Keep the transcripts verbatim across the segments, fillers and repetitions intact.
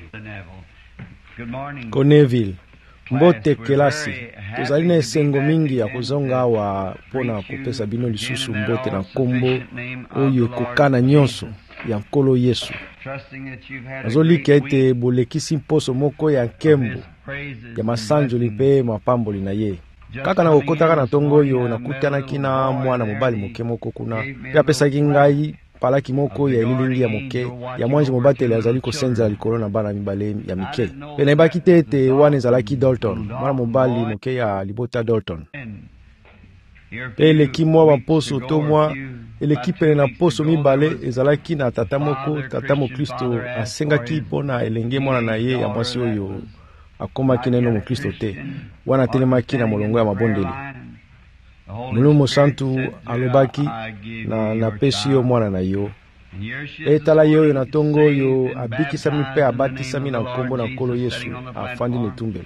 Conneville mbote kelasi tozali na esengo mingi ya kozonga awa mpona kopesa bino lisusu mbote na nkombo oyo ekokana nyonso ya nkolo Yesu. Nazolika ete bolekisi mposo moko ya nkembo ya masanjoli mpe mapamboli na ye. Kaka na okotaka na tongo oyo nakutanaki na mwana mobali moke moko kuna pe apesaki ngai palaki moko ya elilingi ya moke ya mwanji mobateli azali kosenzela likolo na bana mibale ya mike. Pe nayebaki te ete wana ezalaki Dalton, mwana mobali moke ya libota Dalton. Pe eleki mwa baposo to mwa eleki pene na poso mibale ezalaki na tata moko, tata mokristo asengaki mpona elenge mwana na ye ya mwasi oyo akomaki neno mokristo te. Wana telemaki na molongo ya mabondeli. Mulungu Santu alobaki na napesi yo mwana na yo. Etala yo na tongo yo abikisami pe abatisami na nkombo na nkolo Yesu afandi netumbelo.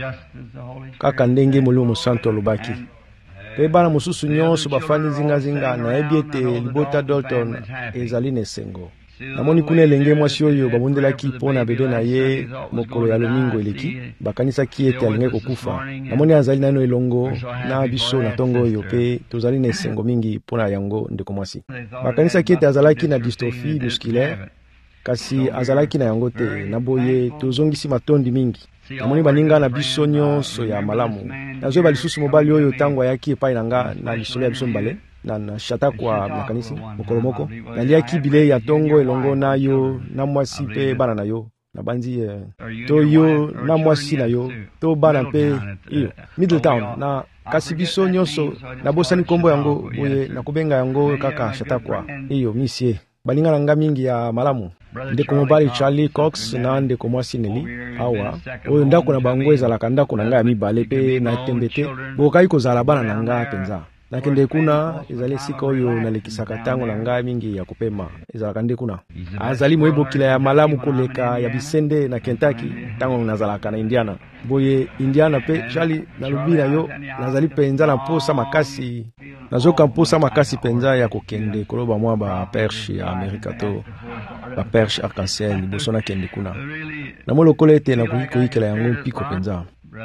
Kaka ndenge Mulungu Santu alobaki. Pe bana mosusu nyonso bafandi zinga zinga na ebiete libota Dalton ezali nesengo. Namoni kuna elenge mwasi oyo babondelaki mpona bebe na ye mokolo ya lomingo eleki bakanisaki ete alingi kokufa. Namoni azali nano elongo na biso na tongo oyo pe tozali na esengo mingi mpona yango ndeko mwasi. Bakanisaki ete azalaki na dystrophie musculaire kasi azalaki na yango te. Naboye tozongisi matondi mingi. Namoni baninga na biso nyonso ya malamu. Nazoyeba lisusu mobali oyo tango ayaki epai na nga na lisolo ya biso mbale na na shata kwa makanisi mokolo moko naliaki bile ya tongo elongo na yo na mwasi pe bana na yo na banzi eh, to yo na mwasi na yo to bana pe iyo Middletown na kasi biso nyonso na bosani kombo yango boye na kubenga yango kaka shata kwa iyo misie baninga na nga mingi ya malamu. Ndeko mobali Charlie Cox na ndeko mwasi Nelly awa oyo ndako na bango ezalaka ndako na nga ya mibale pe na tembete bokai kozala bana na nga penza. Nakende kuna ezali sika oyo nalekisaka tango na ngai mingi ya kupema ezalaka nde kuna. Azali moyebokila ya malamu koleka ya Bisende na Kentucky tango nazalaka na Indiana. Boye Indiana pe Charlie nalobi na yo nazali penza na posa makasi nazoka posa makasi penza ya kokende koloba mwa ba perche ya Amerika to ba perche arc-en-ciel liboso na kende kuna. Na molo kolete na kuyikoyikela yango mpiko penza.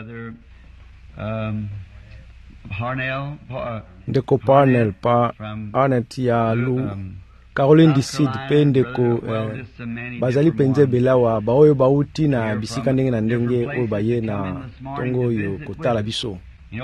Um, Parnell, uh, ndeko Parnell pa Arnett ya Lu Caroline Dicid pe ndeko eh, bazali penze belawa ba oyo bauti na bisika ndenge na ndenge oyo baye na tongo oyo kotala biso.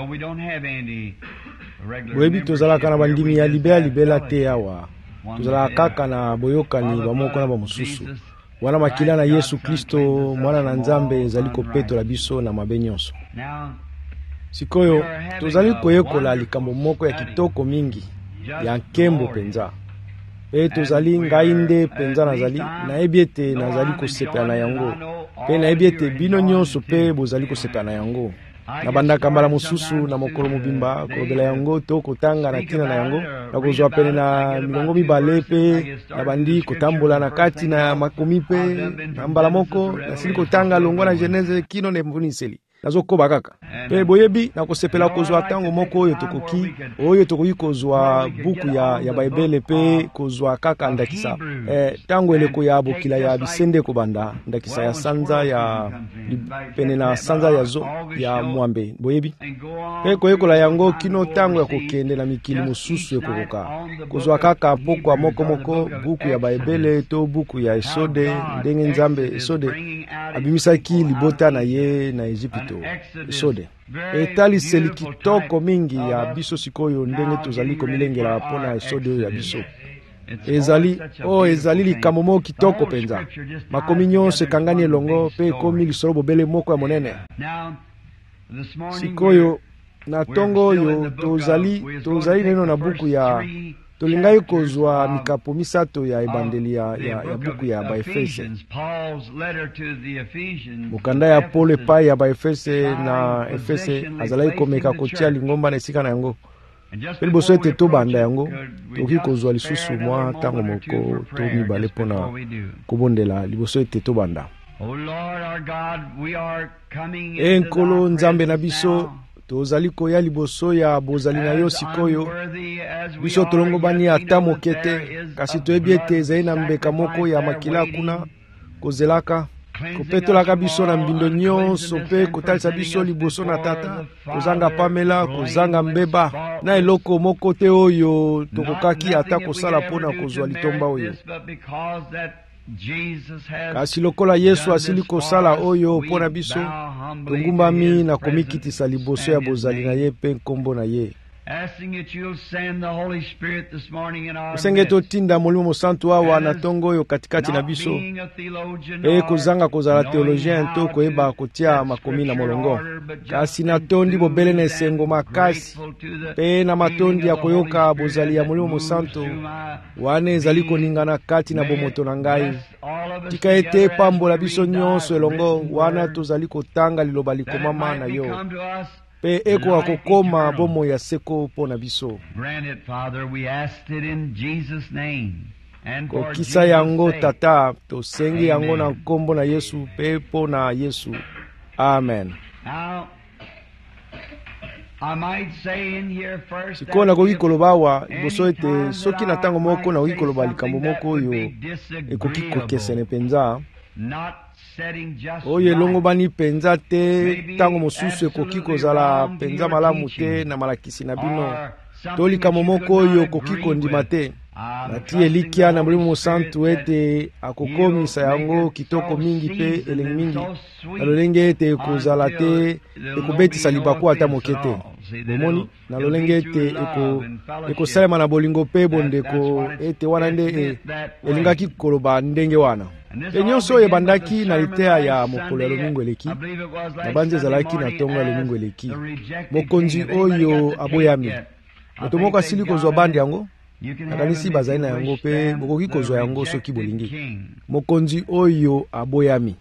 Boyebi tozalaka na bandimi ya libela libela te awa tozalaka kaka na boyokani bamoko na bamosusu wana makila na Yesu Kristo mwana na Nzambe ezali kopetola biso na mabe nyonso. Sikoyo tozali koyekola likambo moko ya kitoko mingi ya nkembo penza. E tozali ngai nde penza nazali na ebiete nazali kosepela na yango. Pe na ebiete bino nyonso pe bozali kosepela na yango. Na bandaka mbala mosusu na mokolo mobimba kolobela yango to kotanga na tina na yango na kozwa pene na milongo mibale pe na bandi kotambola na kati na makomi pe na mbala moko na sili kotanga longo na Genese kino ne mvuniseli. Nazokoba kaka. Pe boyebi na kosepela kozwa tango moko oyo tokoki oyo tokoki kozwa buku ya ya Bible pe kozwa kaka ndakisa. Eh tango eleko ya bokila ya Bisende kobanda ndakisa ya sanza ya pene na sanza ya zo ya mwambe boyebi. Pe koyekola yango kino tango ya kokende na mikili mosusu ekokoka. Kozwa kaka poko moko moko buku ya Bible to buku ya Esode ndenge Nzambe Esode abimisaki libota na ye na Egypte. Esode etali seli kitoko mingi ya biso sikoyo ndenge tozali komilengela pona Esode ya biso. Ezali oh ezali likambo moko kitoko penza. Makomi nyonso ekangani elongo pe komi lisolo bobele moko ya monene. Sikoyo na tongo oyo tozali tozali neno na buku ya tolingai kozwa mikapo misato ya ebandeli ya, ya, ya buku ya Baefese. Mukanda ya Paul epai ya Baefese na Efese azalai komeka kotia lingomba na esika na yango. Pe liboso ete tobanda yango toki kozwa lisusu mwa tango moko to mibale pona kobondela liboso ete tobanda. E nkolo Nzambe na biso tozali koya liboso ya bozali na yo sikoyo biso tolongo bani ata mokete kasi toyebi ete ezali na mbeka moko ya makila kuna kozelaka kopetolaka biso na mbindo nyonso mpe kotalisa biso liboso na Tata, kozanga pamela, kozanga mbeba na eloko moko te oyo tokokaki ata kosala mpona kozwa litomba oyo. Kasi lokola Yesu asili kosala oyo mpona biso, togumbami na komikitisa liboso ya bozali na Ye mpe nkombo na Ye. Osenge totinda Molimo Mosantu awa na tongo oyo katikati na biso, e kozanga kozala teologien to koyeba kotia makomi na molongo, kasi na tondi bobele na esengo makasi pe na matondi ya koyoka bozali ya Molimo Mosantu wana ezali koningana kati na bomoto na ngai. Tika ete pambola biso nyonso elongo wana tozali kotanga liloba likomama na Yo, pe eko akokoma bomo ya seko pona biso. Kokisa yango Tata, tosengi yango na nkombo na Yesu pe pona Yesu. Amen. Siko na koki kolobawa liboso ete soki na tango moko na koki koloba likambo moko oyo ekoki kokesene penza oyo elongo bani penza te, tango mosusu ekoki kozala penza malamu te na malakisi na bino, to likambo moko oyo koki kondima te. Nati elikia na Molimo Mosantu ete akokomisa yango kitoko mingi pe elengi mingi, na lolenge ete ekozala te ekobetisa libaku ata moke te. Bomoni na lolenge ete eko ekosalema na bolingo pe bondeko ete wana nde e, elingaki koloba ndenge wana. E nyonso ebandaki na litea ya mokolo ya lomingo eleki, na banzi ezalaki na tongo ya lomingo eleki. Mokonzi oyo aboyami, moto moko asili kozwa bandi yango, nakanisi bazali na yango pe bokoki kozwa yango soki bolingi. Mokonzi oyo aboyami.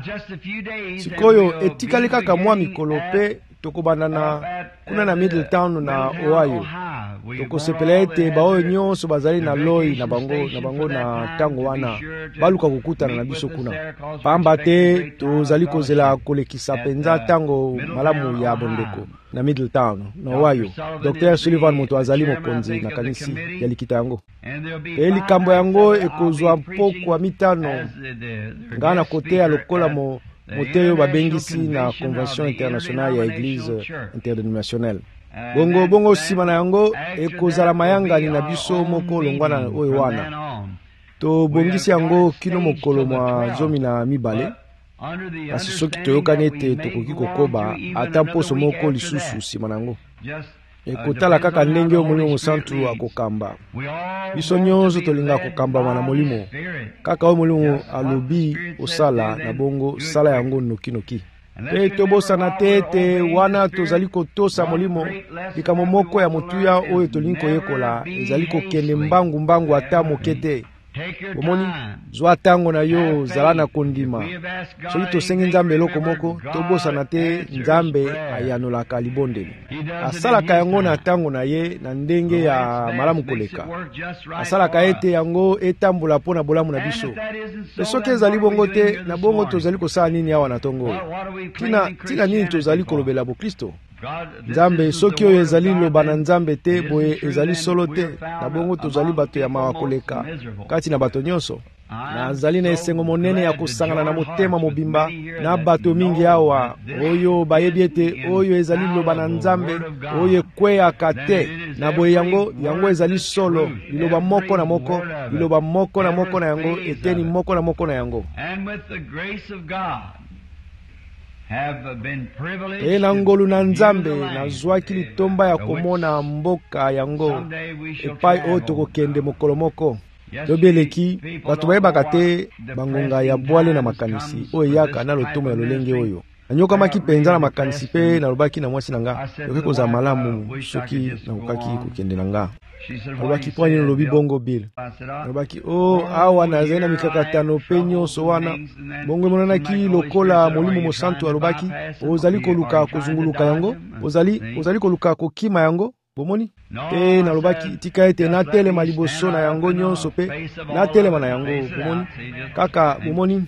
Sikoyo etikali kaka mwa mikolo pe tokobanda na kuna na Middletown na Ohio. Tokosepela ete baoyo nyonso bazali na loi na bango na bango na tango wana baluka kukutana na biso kuna. Pamba te tozali kozela kolekisa penza tango malamu ya bondeko na Middletown na Ohio. Docteur Sullivan moto azali mokonzi na kanisi ya likita yango. E likambo yango ekozwa mpoko mitano ngana kote ya lokola mo moteyo babengisi na Convention Internationale ya Eglise Interdenominationnelle. Bongo bongo sima na yango ekozala mayanga ni na biso moko longwana oyo wana. To bongisi yango kino mokolo mwa zomi na mibale. Kasi soki toyokani ete tokoki kokoba ata mposo moko lisusu sima na yango. Ekotala kaka ndenge o Molimo Mosantu akokamba. Biso nyonso tolinga kokamba na Molimo. Kaka o Molimo alobi osala na bongo sala yango noki noki. Pe tobosana tete wana tozali kotosa Molimo likambo moko ya motuya oyo tolingi koyekola ezali kokende mbangu mbangu ata mokete. Bomoni zwa tango na yo zala na kondima. Soki tosengi Nzambe eloko moko tobosana te, Nzambe ayanolaka libondeli. Asalaka yango na tango na ye na ndenge ya malamu koleka. Asalaka ete yango etambola pona bolamu na biso. Soki ezali bongo te na bongo tozali kosala nini awa na tongo? Tina tina nini tozali kolobela bo Kristo? Nzambe soki oyo ezali loba na Nzambe te boye ezali solo te, na bongo tozali bato ya mawa koleka kati na bato nyonso. Na zali na esengo monene ya kosangana na motema mobimba na bato mingi awa oyo bayebi ete oyo ezali loba na Nzambe oyo ekweyaka te, na boye yango yango ezali solo liloba moko na moko, liloba moko na moko na yango, eteni moko na moko na yango. E na ngolu na Nzambe nazwaki litomba ya komona mboka yango epai oyo tokokende mokolo moko. Tobeleki bato bayebaka te bangonga ya bwale na makanisi oyo yaka na lotomo ya lolenge oyo. Nanyokamaki penza na makanisi pe nalobaki na mwasi na nga yoki kozala malamu soki nakokaki kokende na nga. Nalobaki po nini lobi bongo Bill? Nalobaki o awa nazali na mikakatano pe nyonso wana. Bongo emonanaki lokola Molimo Mosantu alobaki ozali koluka kozunguluka yango, ozali ozali koluka kokima yango. Bomoni? Pe nalobaki tika ete natelema liboso na yango nyonso pe natelema na yango. Bomoni? Kaka bomoni?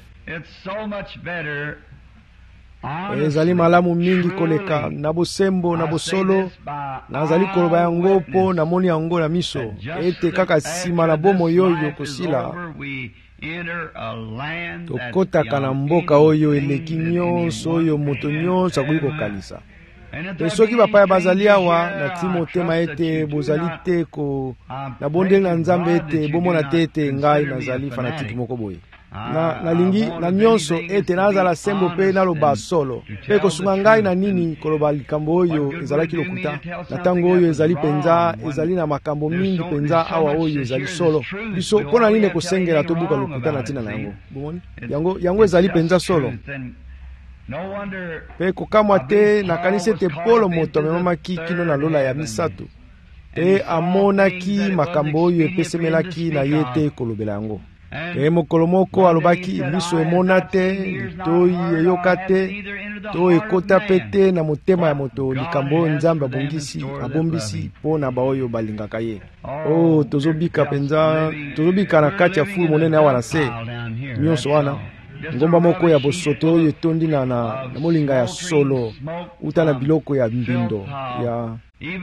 Ezali malamu mingi koleka na bosembo na bosolo nazali koloba yango po namoni yango na miso ete kaka sima na bomo yoyo kosila tokotaka na mboka oyo eleki nyonso oyo moto nyonso akoki kokanisa. Pe soki bapaya bazali awa na ti motema ete bozali te ko na bondeli na Nzambe ete bomona te ete ngai nazali fanatiki moko boye. Na nalingi na nyonso ete nazala sembo pe naloba solo pe kosunga ngai na nini koloba likambo oyo ezalaki lokuta na tango oyo ezali penza ezali na makambo mingi penza awa oyo ezali solo biso mpona nini kosengela tobuka lokuta na ntina na yango bomoni yango yango ezali penza solo pe kokamwa te nakanisi ete Polo moto amemamaki kino na lola ya misato pe amonaki makambo oyo epesemelaki na ye te kolobela yango. Pe mokolo moko alobaki biso emona te litoi eyoka te to ekota pe te na motema ya moto likambo Nzambe abongisi abombisi mpo na baoyo balingaka ye. Oh, tozobika penza tozobika na kati ya fulu monene awa na se nyonso wana ngomba moko ya bosoto oyo etondi na, na molinga ya solo uta na biloko ya mbindo ya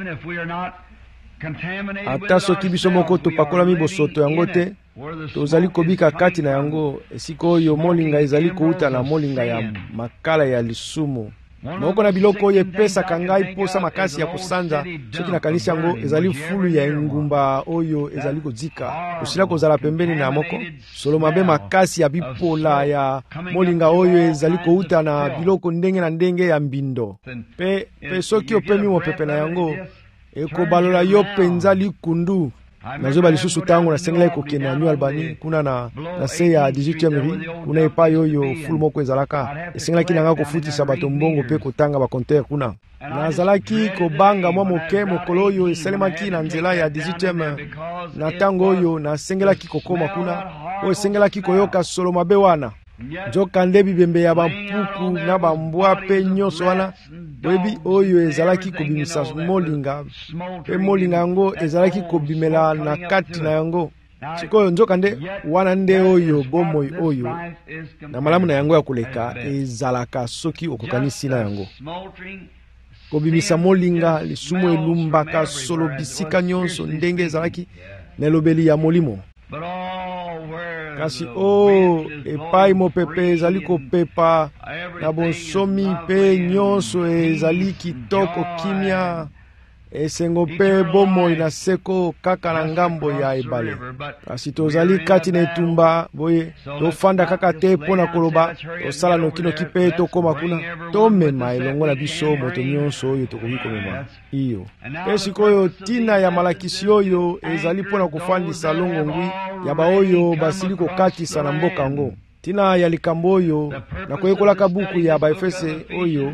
ata soki biso moko topakolami bosoto yango te tozali kobika kati na yango esika oyo molinga ezali kouta na molinga ya makala ya lisumu moko na biloko oyo epesaka ngai posa makasi ya kosanza soki nakanisi yango ezali fulu ya engumba oyo ezali kozika osila kozala pembeni na moko solo mabe makasi ya bipola ya molinga oyo ezali kouta na biloko ndenge na ndenge ya mbindo pe, pe soki opemi mopepe na yango ekobalola yo penza likundu. Nazoba lisusu tango nasengela kokende na New Albany kuna na na se ya dix-huitième rue kuna epai oyo fulu moko ezalaka esengelaki nanga kofutisa bato mbongo pe kotanga bakontere kuna nazalaki kobanga mwa moke mokolo oyo esalemaki na nzela ya dix-huitième na tango oyo nasengelaki kokoma kuna oyo esengelaki koyoka solo mabe wana nzoka nde bibembe ya bampuku na bambwa pe nyonso wana boyebi oyo ezalaki kobimisa molinga pe molinga yango ezalaki kobimela na kati na yango sikoyo nzoka nde wana nde oyo bomoi oyo na malamu na yango ya koleka ezalaka soki okokanisi na yango kobimisa molinga lisumu elumbaka solo bisika nyonso ndenge ezalaki na elobeli ya molimo. Kasi o oh, epai mopepe ezali kopepa na bonsomi pe nyonso ezali kitoko kimia esengo pe bomoi na seko kaka na ngambo ya ebale. Kasi tozali kati na etumba boye tofanda kaka te pona koloba tosala nokinoki pe tokoma kuna tomema elongo na biso moto nyonso oyo tokoki komema iyo pe sikoyo tina ya malakisi oyo ezali pona kofandisa longongwi ya baoyo basili kokatisa na mboka yango tina ya likambo oyo na koyekolaka buku ya baefese oyo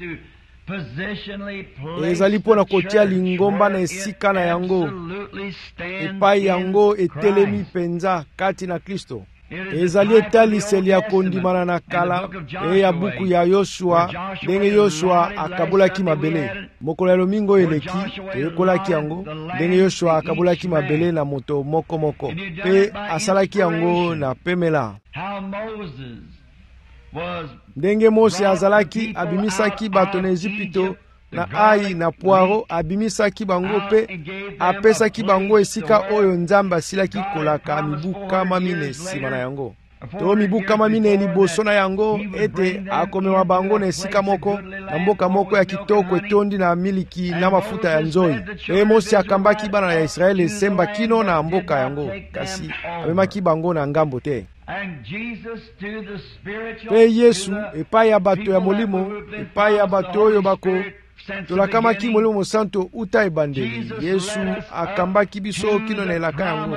ezali pona kotia lingomba na esika na yango epai yango etelemi penza kati na Kristo ezali etaliseli ya kondimana na kala e ya buku ya Yoshua ndenge Yoshua akabolaki mabele mokolo ya lomingo eleki toyekolaki yango ndenge Yoshua akabolaki mabele na moto moko moko pe asalaki yango na pemela ndenge Mose azalaki abimisaki bato na Ejipito na ai na poaro abimisaki bango pe apesaki bango esika oyo Nzambe asilaki kolaka mibuka mamine nsima na yango to mibuka mamine liboso na yango ete akomewa bango na esika moko na mboka moko ya kitoko etondi na miliki na mafuta ya nzoi pe Mose akambaki bana ya Israeli esemba kino na mboka yango kasi amemaki bango na ngambo te. Pe Yesu epai ya bato ya molimo epai ya bato oyo bako tolakamaki molimo santo uta ebandeli Yesu akambaki biso kino na elaka yango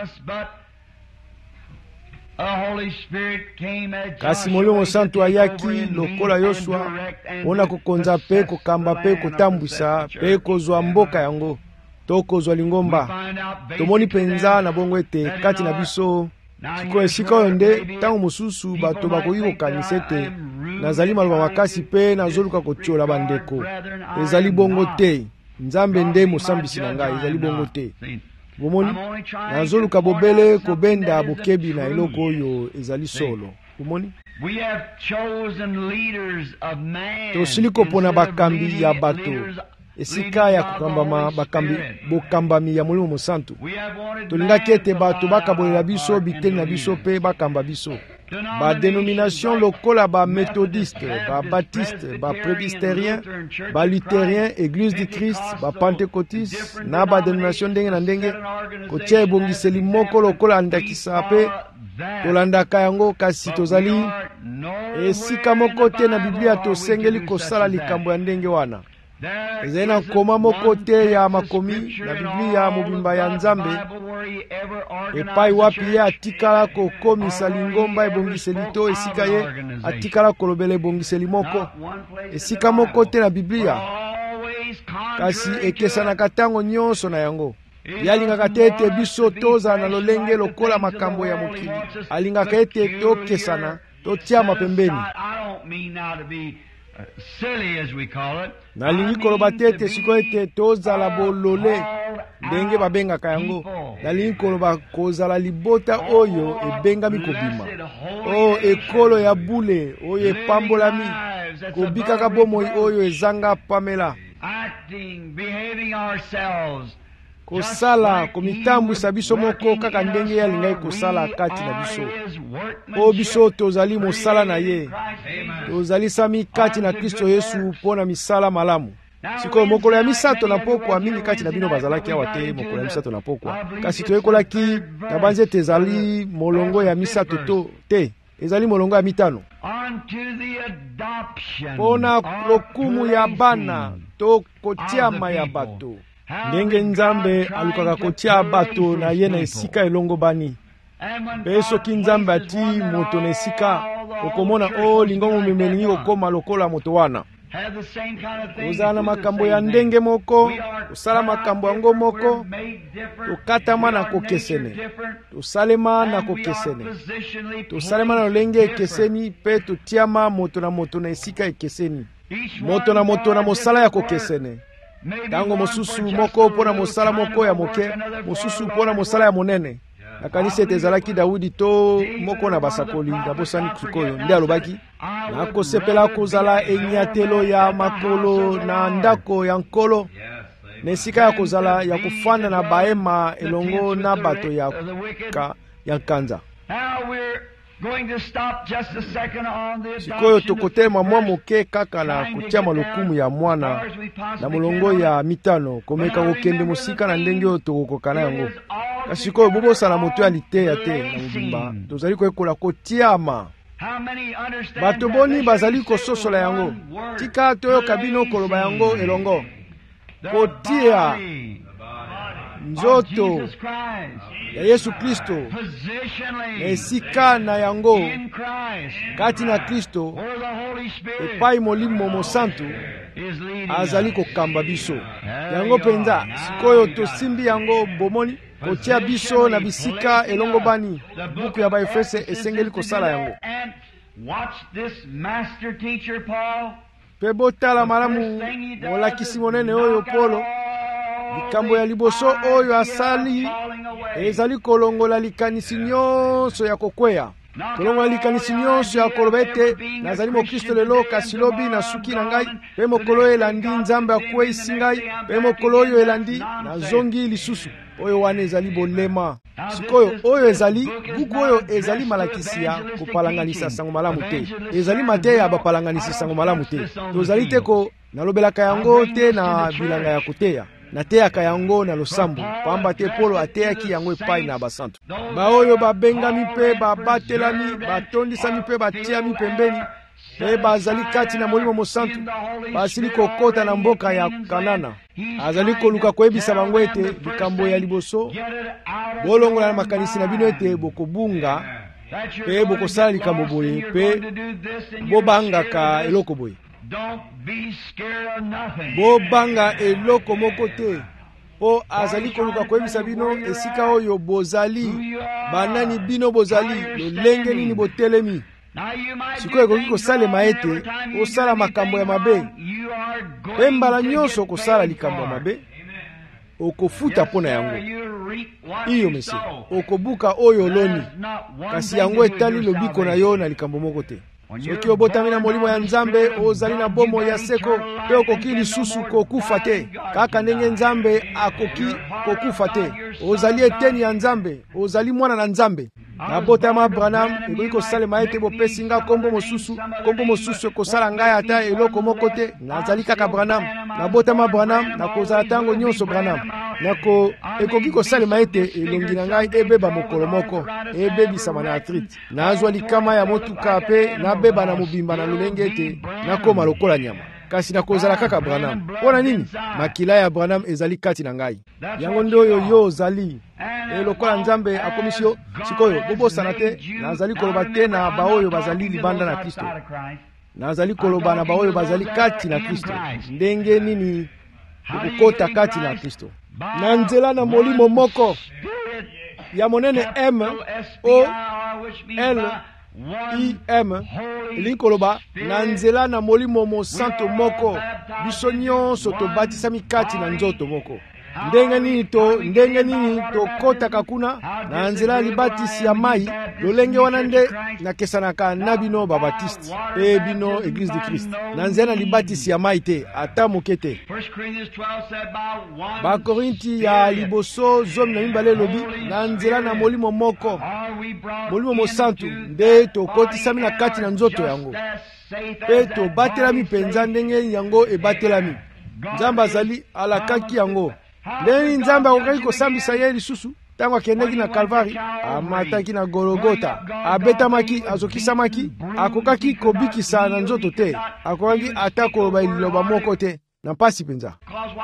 kasi molimo santo ayaki lokola Yoshua mpona kokonza pe kokamba pe kotambwisa pe kozwa mboka yango to kozwa lingomba tomoni penza na bongo ete kati na biso siko esika oyo nde ntango mosusu bato bakoki kokanisa ete nazali maloba makasi pe nazoluka kotiola bandeko ezali bongo te Nzambe nde mosambisi na ngai ezali bongo te bomoni nazoluka bobele kobenda bokebi na eloko oyo ezali solo bomoni tosili kopona bakambi ya bato esika ya kokambama bakambi bokambami ya Molimo Mosantu. Tolingaki ete bato bakabolela biso biteni na biso pe bakamba biso. Ba dénomination lokola ba méthodiste, ba baptiste, ba presbytérien, ba luthérien, église du Christ, ba pentecôtiste, na ba dénomination ndenge na ndenge kotia ebongiseli moko lokola andakisa pe tolandaka yango, kasi tozali esika moko te na Biblia tosengeli kosala likambo ya ndenge wana. Ezali na nkoma moko te ya makomi na Biblia mobimba ya Nzambe epai wapi ye atikala kokomisa lingomba ebongiseli to esika ye atikala kolobela ebongiseli moko. Esika moko te na Biblia, kasi ekesanaka ntango nyonso na yango. Yalingaka te ete biso tozala na lolenge lokola makambo ya mokili. Alingaka ete tokesana, totiama pembeni. Nalingi koloba te ete siko ete tozala bolole ndenge babengaka yango. Nalingi koloba kozala libota oyo ebengami kobima. O ekolo ya bule oyo epambolami, kobikaka bomoi oyo ezanga pamela. Kosala komitambwisa biso moko kaka ndenge yalingai kosala kati na biso. O biso tozali mosala na ye, tozali sami kati na Kristo Yesu mpona misala malamu. Sikoyo mokolo ya misato na pokwa mingi kati na bino bazalaki awa te mokolo ya misato na pokwa. Kasi toyekolaki na banze tezali molongo ya misato to te, ezali molongo ya mitano. Pona lokumu ya bana to kotiama ya bato. Ndenge Nzambe alukaka kotia bato na ye na esika elongo bani. Pe soki Nzambe ati moto na esika, okomona o lingongo memelingi okoma lokola moto wana. Kozala na makambo ya ndenge moko, osala makambo yango moko, tokatama na kokesene, tosalema na kokesene, tosalema na lolenge ekeseni, pe totiama moto na moto na esika ekeseni, moto na moto na mosala ya kokesene. Tango mosusu moko pona mosala moko ya moke, mosusu pona mosala ya monene. Na kanisa tezalaki Daudi to moko na basakoli na bosani sikoyo nde alobaki na kosepela kozala enyatelo ya makolo na ndako ya nkolo, na esika ya kozala ya kufanda na baema elongo na bato ya ka, ya kanza. Sikoyo tokotema mwa moke kaka na kutia malukumu ya mwana na molongo ya mitano komeka kokende musika na ndenge oyo tokokana yango. Kasi sikoyo bobosala moto ya liteya te na mobimba, tozali koyekola kotiama. Bato boni bazali kososola yango, tika toyoka bino koloba yango elongo. Kotia nzoto ya Yesu Kristo na esika na yango kati na Kristo epai Molimo Mosantu azali kokamba biso yango penza. Sikoyo tosimbi yango bomoni kotia biso na bisika elongo bani. Buku ya Baefese esengeli kosala yango. Pe botala malamu molakisi monene oyo Polo, likambo ya liboso oyo asali ezali kolongola likanisi nyonso ya kokweya, kolongola likanisi nyonso ya koloba ete nazali mokristo lelo kasi lobi na suki na ngai, pe mokolo oyo elandi Nzambe akweyisi ngai, pe mokolo oyo elandi nazongi lisusu. Oyo wana ezali bolema. Sikoyo oyo ezali buku oyo ezali malakisi ya kopalanganisa sango malamu te, ezali mateya ya bapalanganisi sango malamu te. Tozali te ko nalobelaka yango te na bilanga ya koteya, nateyaka yango na losambo, pamba te Polo ateyaki yango epai na basantu. Baoyo babengami pe babatelami, batondisami pe batiami pembeni, pe bazali kati na Molimo Mosantu, basili kokota na mboka ya Kanana. Azali koluka koyebisa bango ete likambo ya liboso bolongola na makanisi na bino ete bokobunga pe bokosala likambo boye pe bobangaka eloko boye. Bobanga eloko moko te. O azali koluka koyebisa bino esika oyo bozali, banani bino bozali, lolenge nini botelemi. Sikoyo ekoki kosalema ete osala makambo ya mabe, pe mbala nyonso kosala likambo ya mabe, okofuta pona yango. Iyo mesi, okobuka oyo loni, kasi yango etali lobiko na yo na likambo moko te. soki obotami na molimo ya Nzambe ozali na bomo ya seko pe okoki lisusu kokufa te, kaka ndenge Nzambe akoki kokufa te. Ozali eteni ya Nzambe, ozali mwana na Nzambe. Nabotama Branham ekoki kosalema ete bopesi nga kombo mosusu, kombo mosusu ekosala ngai ata eloko moko te. Nazali kaka Branham. Nabotama Branham, nakozala tango nyonso Branham. Nako ekoki kosalema ete elongi na ngai ebeba mokolo moko, ebebisama na arthrite. Nazwa likama ya motuka pe nabeba na mobimba na lolenge ete nakoma lokola nyama. Kasi nakozala kaka Branham. Pona nini? Makila ya Branham ezali kati na ngai. Yango nde oyo yo ozali. E lokola Nzambe akomisio sikoyo bobosana te, nazali koloba te na baoyo bazali libanda na Kristo. Nazali koloba na baoyo bazali kati na Kristo. Ndenge nini ukukota kati na Kristo. Na nzela na molimo moko ya monene M O L I M linkoloba na nzela na molimo mo santo moko biso nyonso tobatisami kati na nzoto moko. Ndenge nini to ndenge nini to kota kakuna na nzela libatisi ya mai lolenge wana nde nakesanaka na bino babatiste pe bino Église du Christ na nzela libatisi ya mai te ata moke te. Bakorinti ya liboso zomi na mibale lobi na nzela na molimo moko molimo mosantu nde tokotisami na kati na nzoto yango pe tobatelami penza ndenge yango ebatelami. Nzambe azali alakaki yango. Ndeni Nzambe akokaki kosambisa ye lisusu tango akendeki na Kalvari, amataki na Golgota, abetamaki, azokisamaki, akokaki kobikisa na nzoto te, akokaki ata koloba liloba moko te na mpasi penza.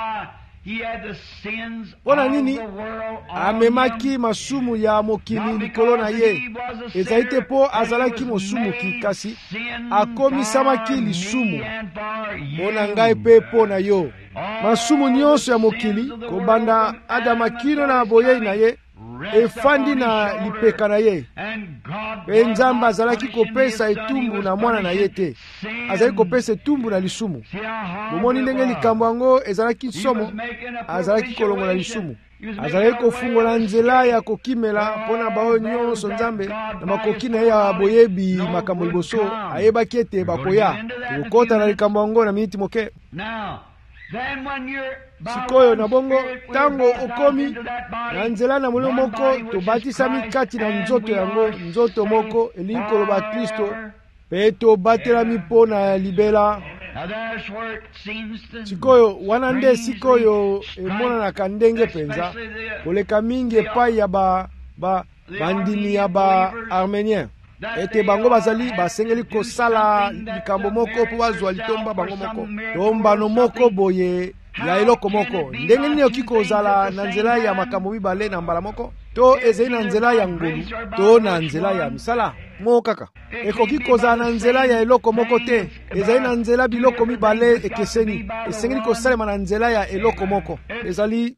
Pona nini? Amemaki masumu ya mokili likolo na ye. Ezali te po azalaki mosumuki, kasi akomisamaki lisumu pona ngai pe pona yo. Masumu nyonso ya mokili kobanda Adama kino na boyei na ye efandi na lipeka na ye. Pe Nzambe azalaki kopesa etumbu na mwana na ye te, azalaki kopesa etumbu na lisumu. Bomoni ndenge likambo yango ezalaki nsomo, azalaki kolongola lisumu. Azalaki kofungola nzela ya kokimela mpona baoyo nyonso Nzambe na makoki na ye ya boyebi makambo liboso ayebaki ete bakoya. Kokota na likambo yango na miniti moke. Sikoyo na bongo tango okomi na nzela na molimo moko tobatisami kati na nzoto yango, nzoto moko elinkoloba Kristo pe tobatelami mpona libela. Sikoyo wana nde sikoyo emonanaka ndenge penza koleka mingi epai ya ba, ba, bandimi ya ba Armenien ete bango bazali basengeli kosala likambo moko po bazwa litomba bango moko tombano moko boye ya eloko moko. Ndenge nini oki kozala na nzela ya makambo mibale na mbala moko? To ezali na nzela ya ngolu, to na nzela ya misala mo kaka. Ekoki kozala na nzela ya eloko moko te, ezali na nzela biloko mibale ekeseni. Esengeli kosalema na nzela ya eloko moko. Ezali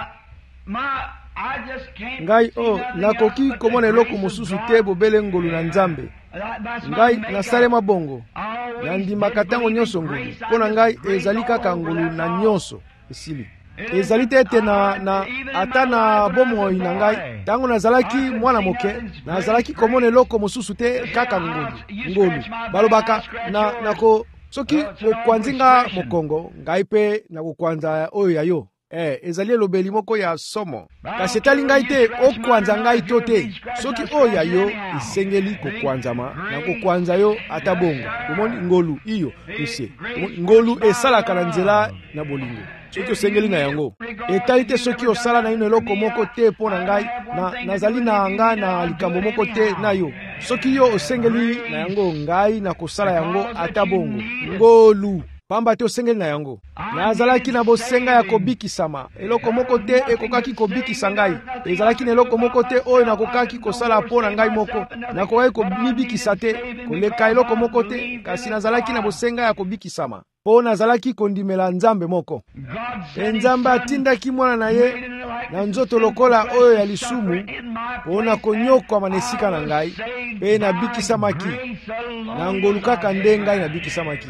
ngai o nakoki komona eloko mosusu te bobele ngolu na Nzambe. Ngai nasalema bongo nandimaka tango nyonso ngolu mpona ngai ezali kaka ngolu na nyonso esili. Ezali te ete na, na ata na bomoi na ngai tango nazalaki mwana moke nazalaki komona eloko mosusu te kaka ngolu. Ngolu balobaka na nako soki okwanzinga mokongo ngai pe nakokwanza oyo ya yo. Eh, ezali elobeli moko ya somo. Kasi etali ngai te okwanza ngai to te. Soki oya yo isengeli kokwanzama na kokwanza yo ata bongo. Omoni ngolu iyo ise. Ngolu esalaka na nzela na bolingo. Soki osengeli na yango etali te soki osala na ino eloko moko te mpona ngai na nazali na nga na likambo moko te na yo. Soki yo osengeli na yango ngai na kosala yango ata bongo. Ngolu pamba te osengeli na yango. Nazalaki na bosenga ya kobikisama. Eloko moko te ekokaki kobikisa ngai. Ezalaki na eloko moko te oyo nakokaki kosala mpona ngai moko. Nakokaki komibikisa te koleka eloko moko te, kasi nazalaki na bosenga ya kobikisama. mpo nazalaki kondimela nzambe moko. Pe nzambe atindaki mwana na ye na nzoto lokola oyo ya lisumu mpo na konyokwama na esika na ngai, mpe nabikisamaki na ngolu kaka nde ngai nabikisamaki.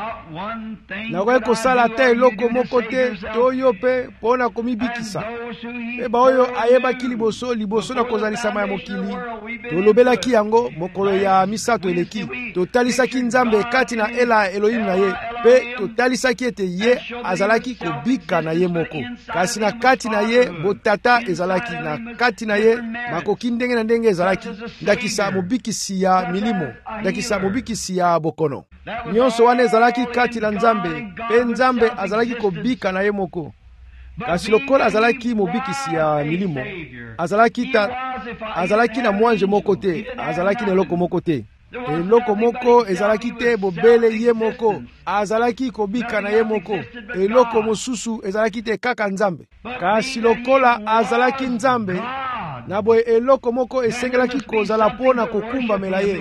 Nakoki kosala ata eloko moko te to yo mpe mpo na komibikisa. Mpe baoyo ayebaki liboso liboso na kozalisama ya mokili, tolobelaki yango mokolo ya misato eleki. Totalisaki nzambe kati na ela Elohim na ye, mpe totalisaki ete ye azalaki kobika na ye moko. Kasi na kati na ye botata ezalaki, na kati na ye makoki ndenge na ndenge ezalaki. Ndakisa mobikisi ya milimo, ndakisa mobikisi ya bokono. Nyonso wana ezalaki kati na nzambe, mpe nzambe azalaki kobika na ye moko. Kasi lokola azalaki mobikisi ya milimo, azalaki ta azalaki na mwanje moko te, azalaki na eloko moko te. Eloko moko ezalaki te bobele ye moko, azalaki kobika na ye moko. Eloko mosusu ezalaki te kaka nzambe. Kasi lokola azalaki nzambe, na boye eloko moko esengelaki kozala pona kokumbamela ye,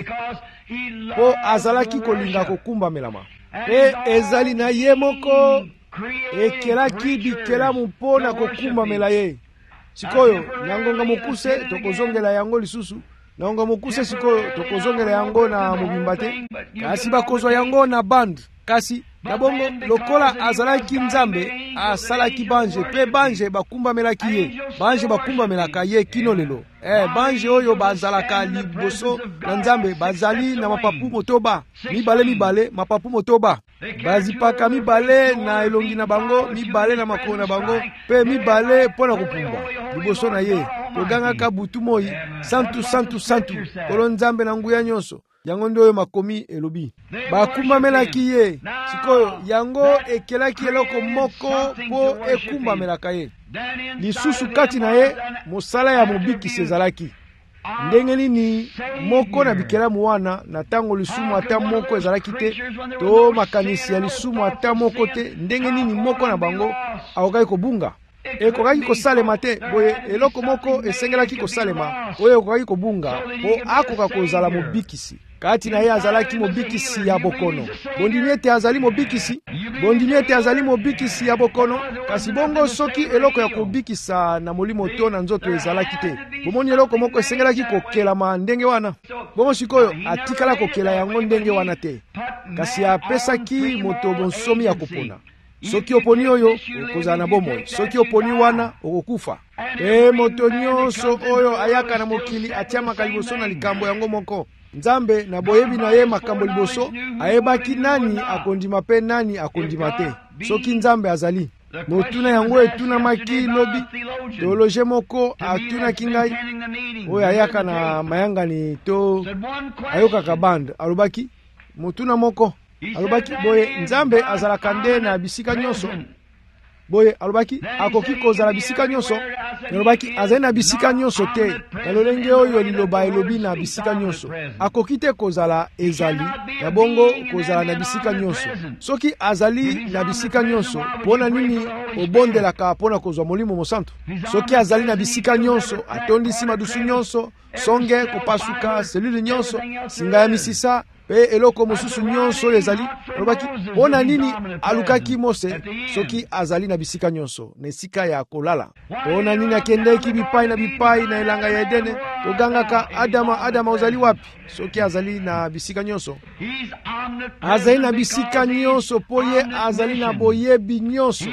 po azalaki kolinga kokumbamelama. E ezali na ye moko ekelaki bikelamu mpona kokumbamela ye. Sikoyo na ngonga mokuse tokozongela yango lisusu, na ngonga mokuse sikoyo tokozongela yango na mobimba te. Kasi bakozwa yango na band. Kasi na bongo lokola azalaki nzambe, asalaki banje, pe banje bakumbamelaki ye. Banje bakumbamelaka ye kino lelo. Eh, banje oyo bazalaka liboso na nzambe bazali na mapapu motoba, mibale mibale mapapu motoba. Bazipaka mibale na elongi na bango, mibale na makolo na bango, pe mibale pona kupumba liboso na ye. Togangaka butu moi, santu santu santu, kolo nzambe na nguya nyonso. Yango ndoyo makomi elobi. Bakumbamelaki ye. Sikoyo yango ekelaki eloko moko po ekumbamelaka ye. Lisusu kati na ye mosala ya mobikisi ezalaki. Ndenge nini moko na bikelamu wana na tango lisumu ata moko ezalaki te, to makanisi ya lisumu ata moko te, ndenge nini moko na bango akokaki kobunga. Ekokaki kosalema te, boye eloko moko esengelaki kosalema oyo ekokaki kobunga po akoka kozala mobikisi. Kati na ye azalaki mobikisi ya bokono. Bondimi ete azali mobikisi, bondimi ete azali mobikisi ya bokono. Kasi bongo soki eloko ya kobikisa na molimo to na nzoto ezalaki te, bomoni eloko moko esengelaki kokelama ndenge wana. Bongo sikoyo atikala kokela yango ndenge wana te. Kasi apesaki moto bonsomi ya kopona. Soki oponi oyo okozala na bomoi, soki oponi wana okokufa. E moto nyonso oyo ayaka na mokili atiamaka liboso na likambo yango moko. Nzambe na boyebi na ye makambo liboso, ayebaki nani akondima pe nani akondima te. Soki nzambe azali, motuna yango etunamaki lobi. Teologe moko atunaki ngai oyo ayaka na mayangani to ayokaka band, alobaki motuna moko, alobaki boye nzambe azalaka nde na bisika nyonso. Boye alobaki akoki kozala bisika nyonso. Alobaki azali na bisika nyonso te. Kalolenge oyo liloba elobi na bisika nyonso. Akoki te kozala ezali, na bongo kozala na bisika nyonso. Soki azali na bisika nyonso, pona nini obondelaka pona kozwa molimo mosantu? Soki azali na bisika nyonso, atondisi madusu nyonso, songe kopasuka selule nyonso, singa ya misisa, pe eloko mosusu nyonso ezali. Alobaki pona nini alukaki Mose soki azali na bisika nyonso, na esika ya kolala? Pona nini akendeki bipai na bipai na elanga ya Edene? Kogangaka Adama, Adama ozali wapi? Soki azali na bisika nyonso, azali na bisika nyonso po ye azali na boyebi nyonso.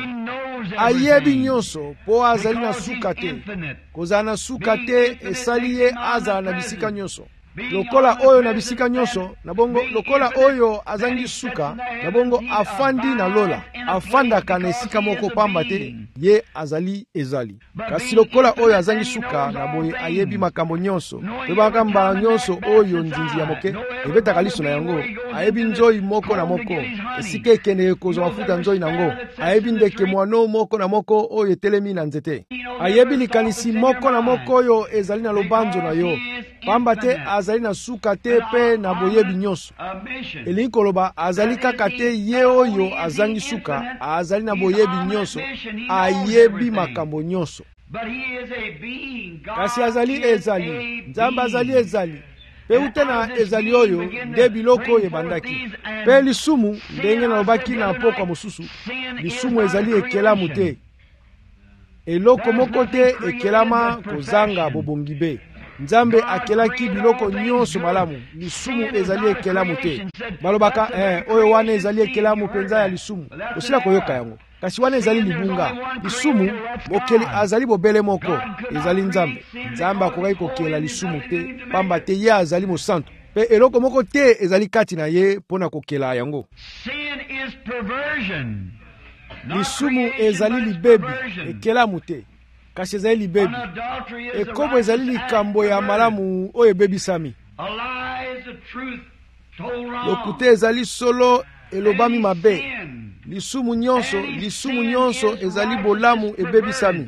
Ayebi nyonso po azali na suka te. Kozala na suka te esali ye azala na bisika nyonso. Lokola oyo na bisika nyonso, na bongo lokola oyo azangi suka, na bongo afandi na lola, afandaka na esika moko pamba te, ye azali ezali. Kasi lokola oyo azangi suka, na boye ayebi makambo nyonso, pe bakamba nyonso oyo nzinzi ya moke, ebetaka liso na yango, ayebi nzoi moko na moko, esika ekende kozwa mafuta nzoi nango, ayebi ndeke mwano moko na moko oyo etelemi na nzete, ayebi likanisi moko na moko oyo ezali na lobanzo na yo, pamba te azali na suka te pe na boyebi nyonso. Elingi koloba azali kaka te ye oyo azangi suka, azali na boyebi nyonso, ayebi makambo nyonso. Kasi azali ezali, nzambe azali ezali. pe utena ezali oyo nde biloko oyo ebandaki. Pe lisumu ndenge nalobaki na pokwa mosusu, lisumu ezali ekelamu te. Eloko moko te ekelama kozanga bobongi be. Nzambe akelaki biloko nyonso malamu. Lisumu ezali ekelamu te. Balobaka eh, oyo wana ezali ekelamu penza ya lisumu. Osila koyoka yango. Kasi wana ezali libunga. Lisumu mokeli azali bobele moko. Ezali Nzambe. Nzambe akokaki kokela lisumu te. Pamba te ye azali mosantu. Pe eloko moko te ezali kati na ye pona kokela yango. Lisumu ezali libebi, ekelamu te. Kasi ezali libebi. Ekobo ezali likambo ya malamu oyo ebebisami. Lokute ezali solo elobami mabe. Lisumu nyonso, lisumu nyonso ezali bolamu ebebisami.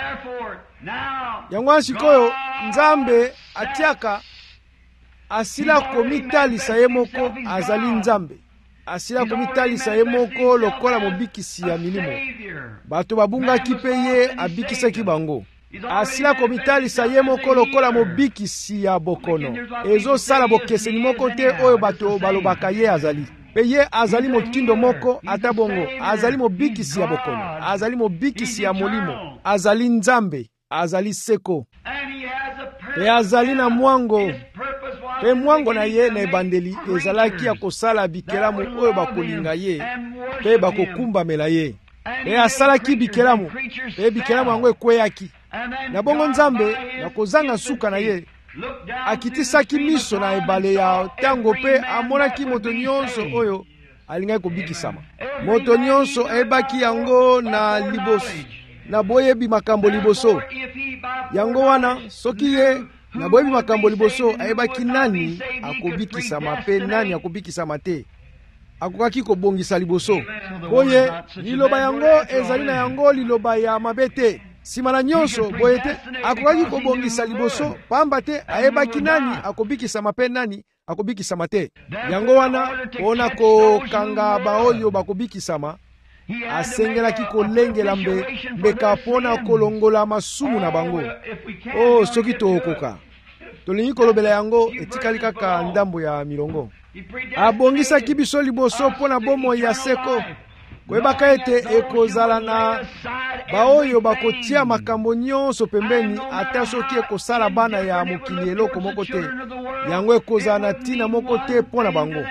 Yango sikoyo Nzambe atiaka asila komitalisa ye moko azali Nzambe. Asila komitalisa ye moko lokola mobikisi ya milimo. Bato babungaki pe ye abikisaki bango. Asila komitalisa ye moko lokola mobikisi ya bokono. Ezo sala bokeseni moko te oyo bato balobaka ye azali. Pe ye azali motindo moko ata bongo. Azali mobikisi ya bokono. Azali mobikisi ya molimo. Azali Nzambe. Azali seko. Pe azali na mwango. Pe mwango na ye na ebandeli ezalaki ya kosala bikelamu oyo bakolinga ye. Pe bakokumbamela ye. Pe asalaki bikelamu. Pe bikelamu yango ekweyaki. Na bongo Nzambe na kozanga suka na ye. Akitisaki miso na ebale ya tango pe amonaki moto nyonso oyo alingaki kobikisama. Moto nyonso ayebaki yango na liboso. Na boyebi makambo liboso. Yango wana soki ye na boyebi makambo liboso ayebaki nani akobikisama pe nani akobikisama te. Akokaki kobongisa liboso. Boye liloba yango ezali na yango liloba ya mabete. Simana nyonso boye te akokaki kobongisa liboso pamba te ayebaki nani akobikisama pe nani akobikisama te. Yango wana pona kokanga baoyo bakobikisama asengelaki kolengela mbe mbeka pona kolongola masumu na bango. Oh soki tookoka tolingi kolobela yango etikali kaka ndambo ya milongo. Abongisaki biso liboso pona bomo ya seko. Koyebaka ete ekozala na baoyo bakotia makambo nyonso pembeni ata soki ekosala bana ya mokili eloko moko te. Yango ekozala na tina moko te pona bango.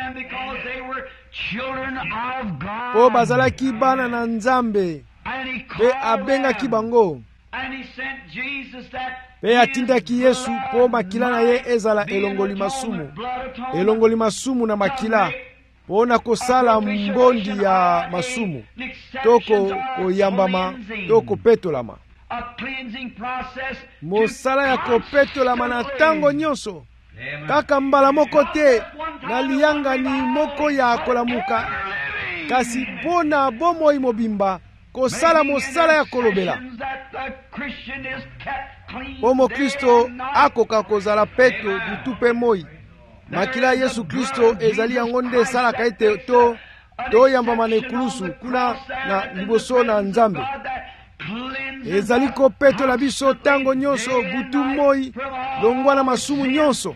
Po bazalaki bana na Nzambe. Pe abengaki bango. Pe atindaki Yesu po makila na ye ezala elongoli masumu. Elongoli masumu na makila. Pona kosala mbondi ya masumu. Toko koyambama, toko petolama. Mosala ya kopetolama na tango nyonso. Kaka mbala moko te na liyanga ni moko ya kolamuka. Kasi pona bomoi mobimba kosala mosala ya kolobela. Omo Kristo akoka kozala peto dutupe moi. Makila Yesu Kristo ezali yango nde esalaka ete to toyambama na ekulusu kuna na liboso na Nzambe. Ezali kopetola biso tango nyonso butu moi longwa na masumu nyonso.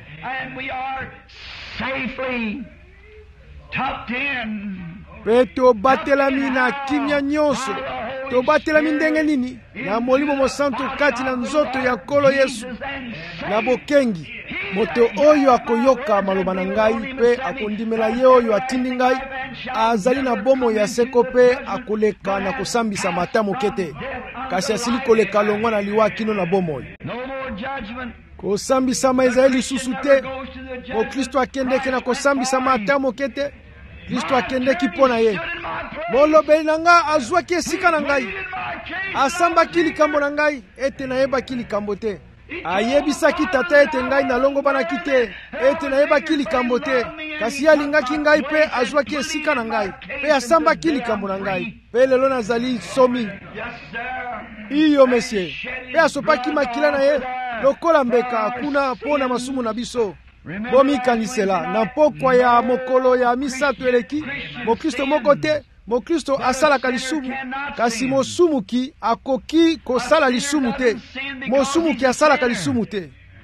Pe tobatelami na kimia nyonso. Tobatelami ndenge nini? Na molimo mosantu kati na nzoto ya Nkolo Yesu. Na bokengi. Moto oyo akoyoka maloba na ngai pe akondimela ye oyo atindi ngai azali na bomo ya seko pe akoleka na kosambisa mata moke te. Kasi asili koleka longwa na liwa kino na bomo. Kosambisama ezali lisusu te. O Kristo akendeki na kosambisa mata moke te. Kristo akendeki pona ye. Molobeli na nga azwaki esika na ngai. Asambaki likambo na ngai ete nayebaki likambo te. Ayebisaki tata ete ngai nalongo banaki te ete nayebaki likambo te. Kasi alingaki ngai pe azwaki esika na ngai pe asambaki likambo na ngai pe lelo nazali somi. Iyo monsieur pe asopaki makila na ye lokola mbeka kuna pona masumu na biso. Bomikanisela na pokwa ya mokolo ya misato eleki Mokristo moko te. Mokristo asalaka lisumu kasi mosumuki akoki kosala lisumu te. Mosumuki asalaka lisumu te.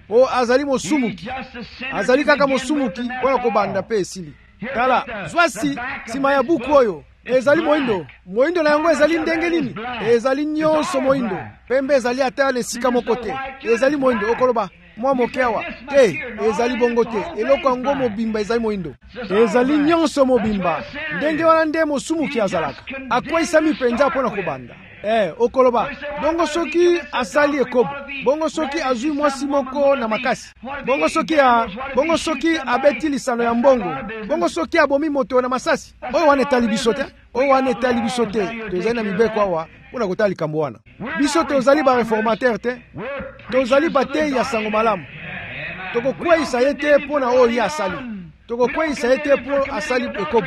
o azali mosumuki, azali kaka mosumuki mpona kobanda pe esili. Tala zwasi nsima ya buku oyo ezali moindo, moindo na yango ezali ndenge nini? Ezali nyonso moindo, pembe ezali ata na esika moko te, ezali moindo. Okoloba mwa moke awa te, ezali bongo te, eloko yango mobimba ezali moindo, ezali nyonso mobimba. Ndenge wana nde mosumuki azalaka, akweyisami mpenza mpona kobanda. Eh, okoloba bongo soki asali ekobo, bongo soki azwi mwasi moko na makasi, bongo soki a, bongo soki abeti lisano ya mbongo, bongo soki abomi moto na masasi, oyo wana etali biso te, oyo wana etali biso te. Tozali na mibeko awa mpona kotala likambo wana. Biso tozali bareformateur te, tozali bateyi ya sango malamu. Tokokweyisa ye te mpona oyo ye asali, tokokweyisa ye te mpo asali ekobo,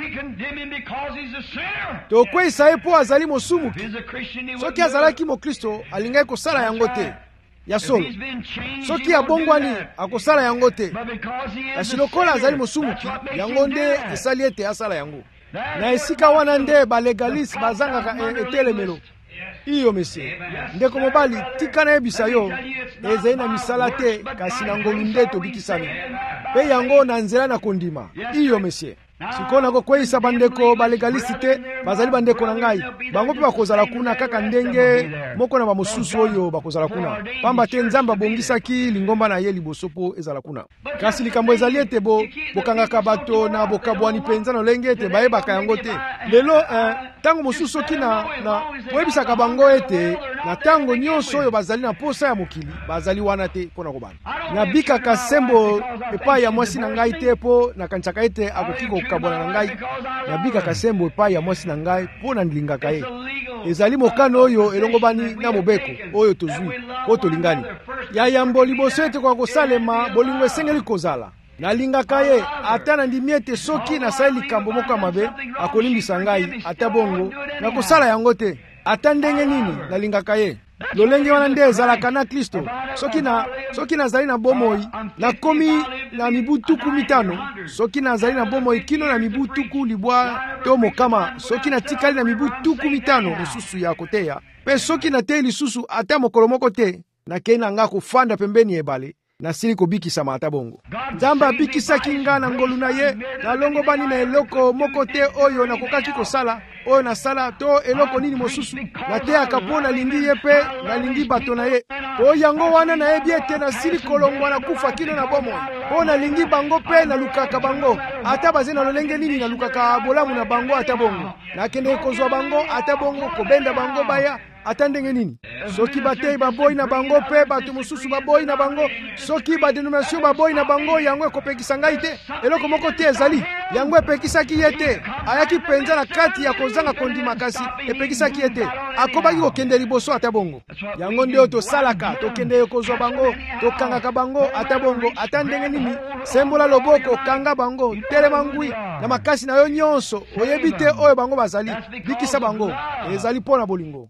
tokokweyisa ye mpo azali mosumuki. Soki azalaki mokristo alingaki kosala yango te ya solo, soki abongwani akosala yango te, kasi lokola azali mosumuki, yango nde esali ete asala yango. Na esika wana nde balegaliste bazangaka etelemelo. Iyo mesie ndeko mobali, tika na yebisa yo ezali na misala te, kasi na ngolu nde tobikisami pe yango na nzela na kondima. Iyo mesie siko na kokweyisa bandeko balegaliste te, bazali bandeko na ngai, bango mpe bakozala kuna kaka ndenge moko na bamosusu oyo bakozala kuna, pamba te Nzambe abongisaki lingomba na ye liboso po ezala kuna. Kasi likambo ezali ete bo bokangaka bato na bokabwani penza na lolenge ete bayebaka yango te. Lelo eh, tango mosusu soki na, na oyebisaka bango ete na tango nyonso oyo bazali na posa ya mokili, bazali wana te mpona kobana. Nabikaka sembo epai ya mwasi na ngai te po nakanisaka ete akoki kokabwana na ngai, nabikaka sembo epai ya mwasi na ngai mpo na nilingaka ye. Ezali mokano oyo elongobani na mobeko oyo tozwi po tolingani. Ya yambo liboso ete kwa kosalema, bolingo esengeli kozala. Nalingaka ye ata nandimi ete soki nasali likambo moko mabe akolimbisa ngai, ata bongo na kosala yango te, ata ndenge nini nalingaka ye. Lolenge wana nde ezalaka na Kristo. Soki na soki nazali na bomoi nakomi na mibu tuku mitano, soki nazali na bomoi kino na mibu tuku libwa to mokama, soki natikali na mibu tuku mitano mosusu ya koteya, pe soki natei lisusu ata mokolo moko te, nakei na nga kofanda pembeni ebale, nasili kobikisama ata bongo. Nzambe abikisaki nga na ngolu na ye, nalongobani na eloko moko te oyo nakokaki kosala, oyo nasala to eloko nini mosusu nateyaka mpo nalingi ye pe nalingi bato na ye. Po yango wana nayebi ete nasili kolongwa na kufa kino na bomoi, po nalingi bango pe nalukaka bango, ata baze na lolenge nini nalukaka bolamu na bango ata bongo, nakende kozwa bango ata bongo, kobenda bango baya ata ndenge nini. Soki batei baboyi na bango pe bato mosusu baboyi na bango, soki badenomination baboyi na bango, yango ekopekisa ngai te. Eloko moko te ezali, yango epekisaki ye te. Ayaki penza na kati ya kozanga kondima, kasi epekisaki ye te. Akobaki kokende liboso ata bongo. Yango nde tosalaka, tokende kozwa bango, tokangaka bango ata bongo, ata ndenge nini. Sembola loboko, kanga bango, telema ngwi na makasi na yo nyonso, oyebi te oyo bango bazali, bikisa bango. Ezali pona bolingo,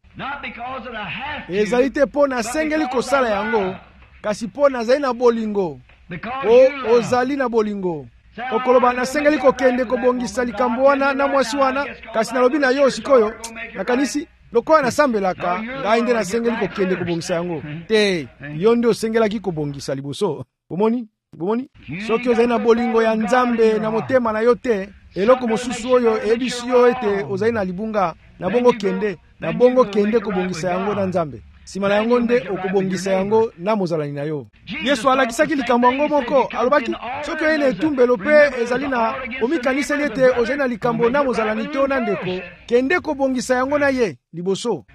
ezali te mpo nasengeli kosala yango, kasi mpo nazali na bolingo. O ozali na bolingo, okoloba nasengeli kokende kobongisa likambo wana na mwasi wana, kasi nalobi na yo sikoyo nakanisi lokola nasambelaka, ngai nde nasengeli kokende kobongisa yango te, yo nde osengelaki kobongisa liboso. Bomoni bomoni, soki ozali na bolingo ya Nzambe na motema na yo te, eloko mosusu oyo eyebisi yo ete ozali na libunga, na bongo kende na bongo kende kobongisa yango na Nzambe. Sima na yango nde okobongisa yango na mozalani na yo. Yesu alakisaki likambo yango moko, alobaki soki oye na etumbelo pe ezali na omikaniseli ete ozali na likambo na mozalani to na ndeko, kende kobongisa yango na ye liboso.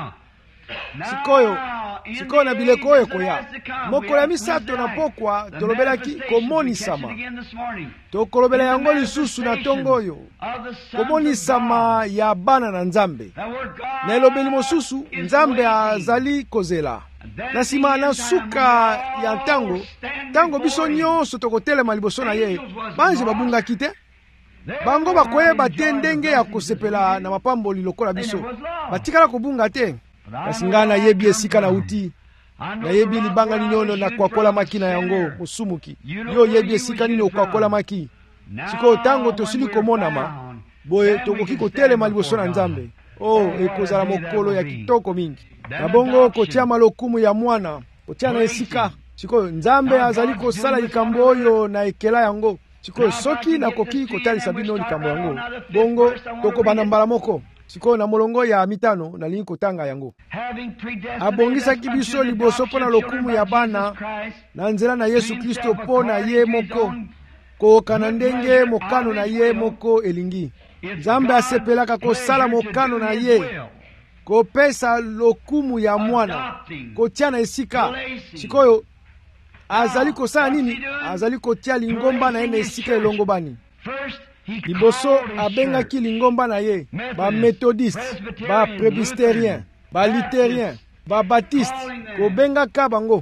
Sikoyo sikoyo na bileko oyo koya, mokolo ya misato na pokwa tolobelaki komonisama. Tokolobela yango lisusu na tongo oyo, komonisama ya bana na Nzambe. Na elobeli mosusu, Nzambe azali kozela. Na sima na suka ya ntango, tango biso nyonso tokotelema liboso na ye, banze babungaki te. Bango bakoyeba te ndenge ya kosepela na mapamboli lokola biso, batikala kobunga te. Kasi nga nayebi esika na uti, nayebi libanga nini na kwakola maki na yango musumuki. Yo yebi esika nini okwakola maki. Siko tango tosili komonama, boye tokoki kotelema liboso na Nzambe. Oh, ekozala mokolo ya kitoko mingi. Na bongo kotia malokumu ya mwana, kotia na esika, sikoyo nzambe azali kosala likambo oyo na ekela yango. Sikoyo soki nakoki kotalisa bino likambo yango, bongo tokobana mbala moko. Sikoyo na molongo ya mitano nalingi kotanga yango. Abongisaki biso liboso mpona lokumu ya bana na nzela na Yesu Kristo mpona ye moko, kokana ndenge mokano na ye moko elingi. Nzambe asepelaka kosala mokano na ye, kopesa lokumu ya mwana, kotia na esika. Sikoyo azali kosala nini? Azali kotia lingomba na ye na esika elongo bani. Liboso abengaki lingomba na ye ba methodiste, ba presbytérien, ba luthérien, ba baptiste, kobengaka bango.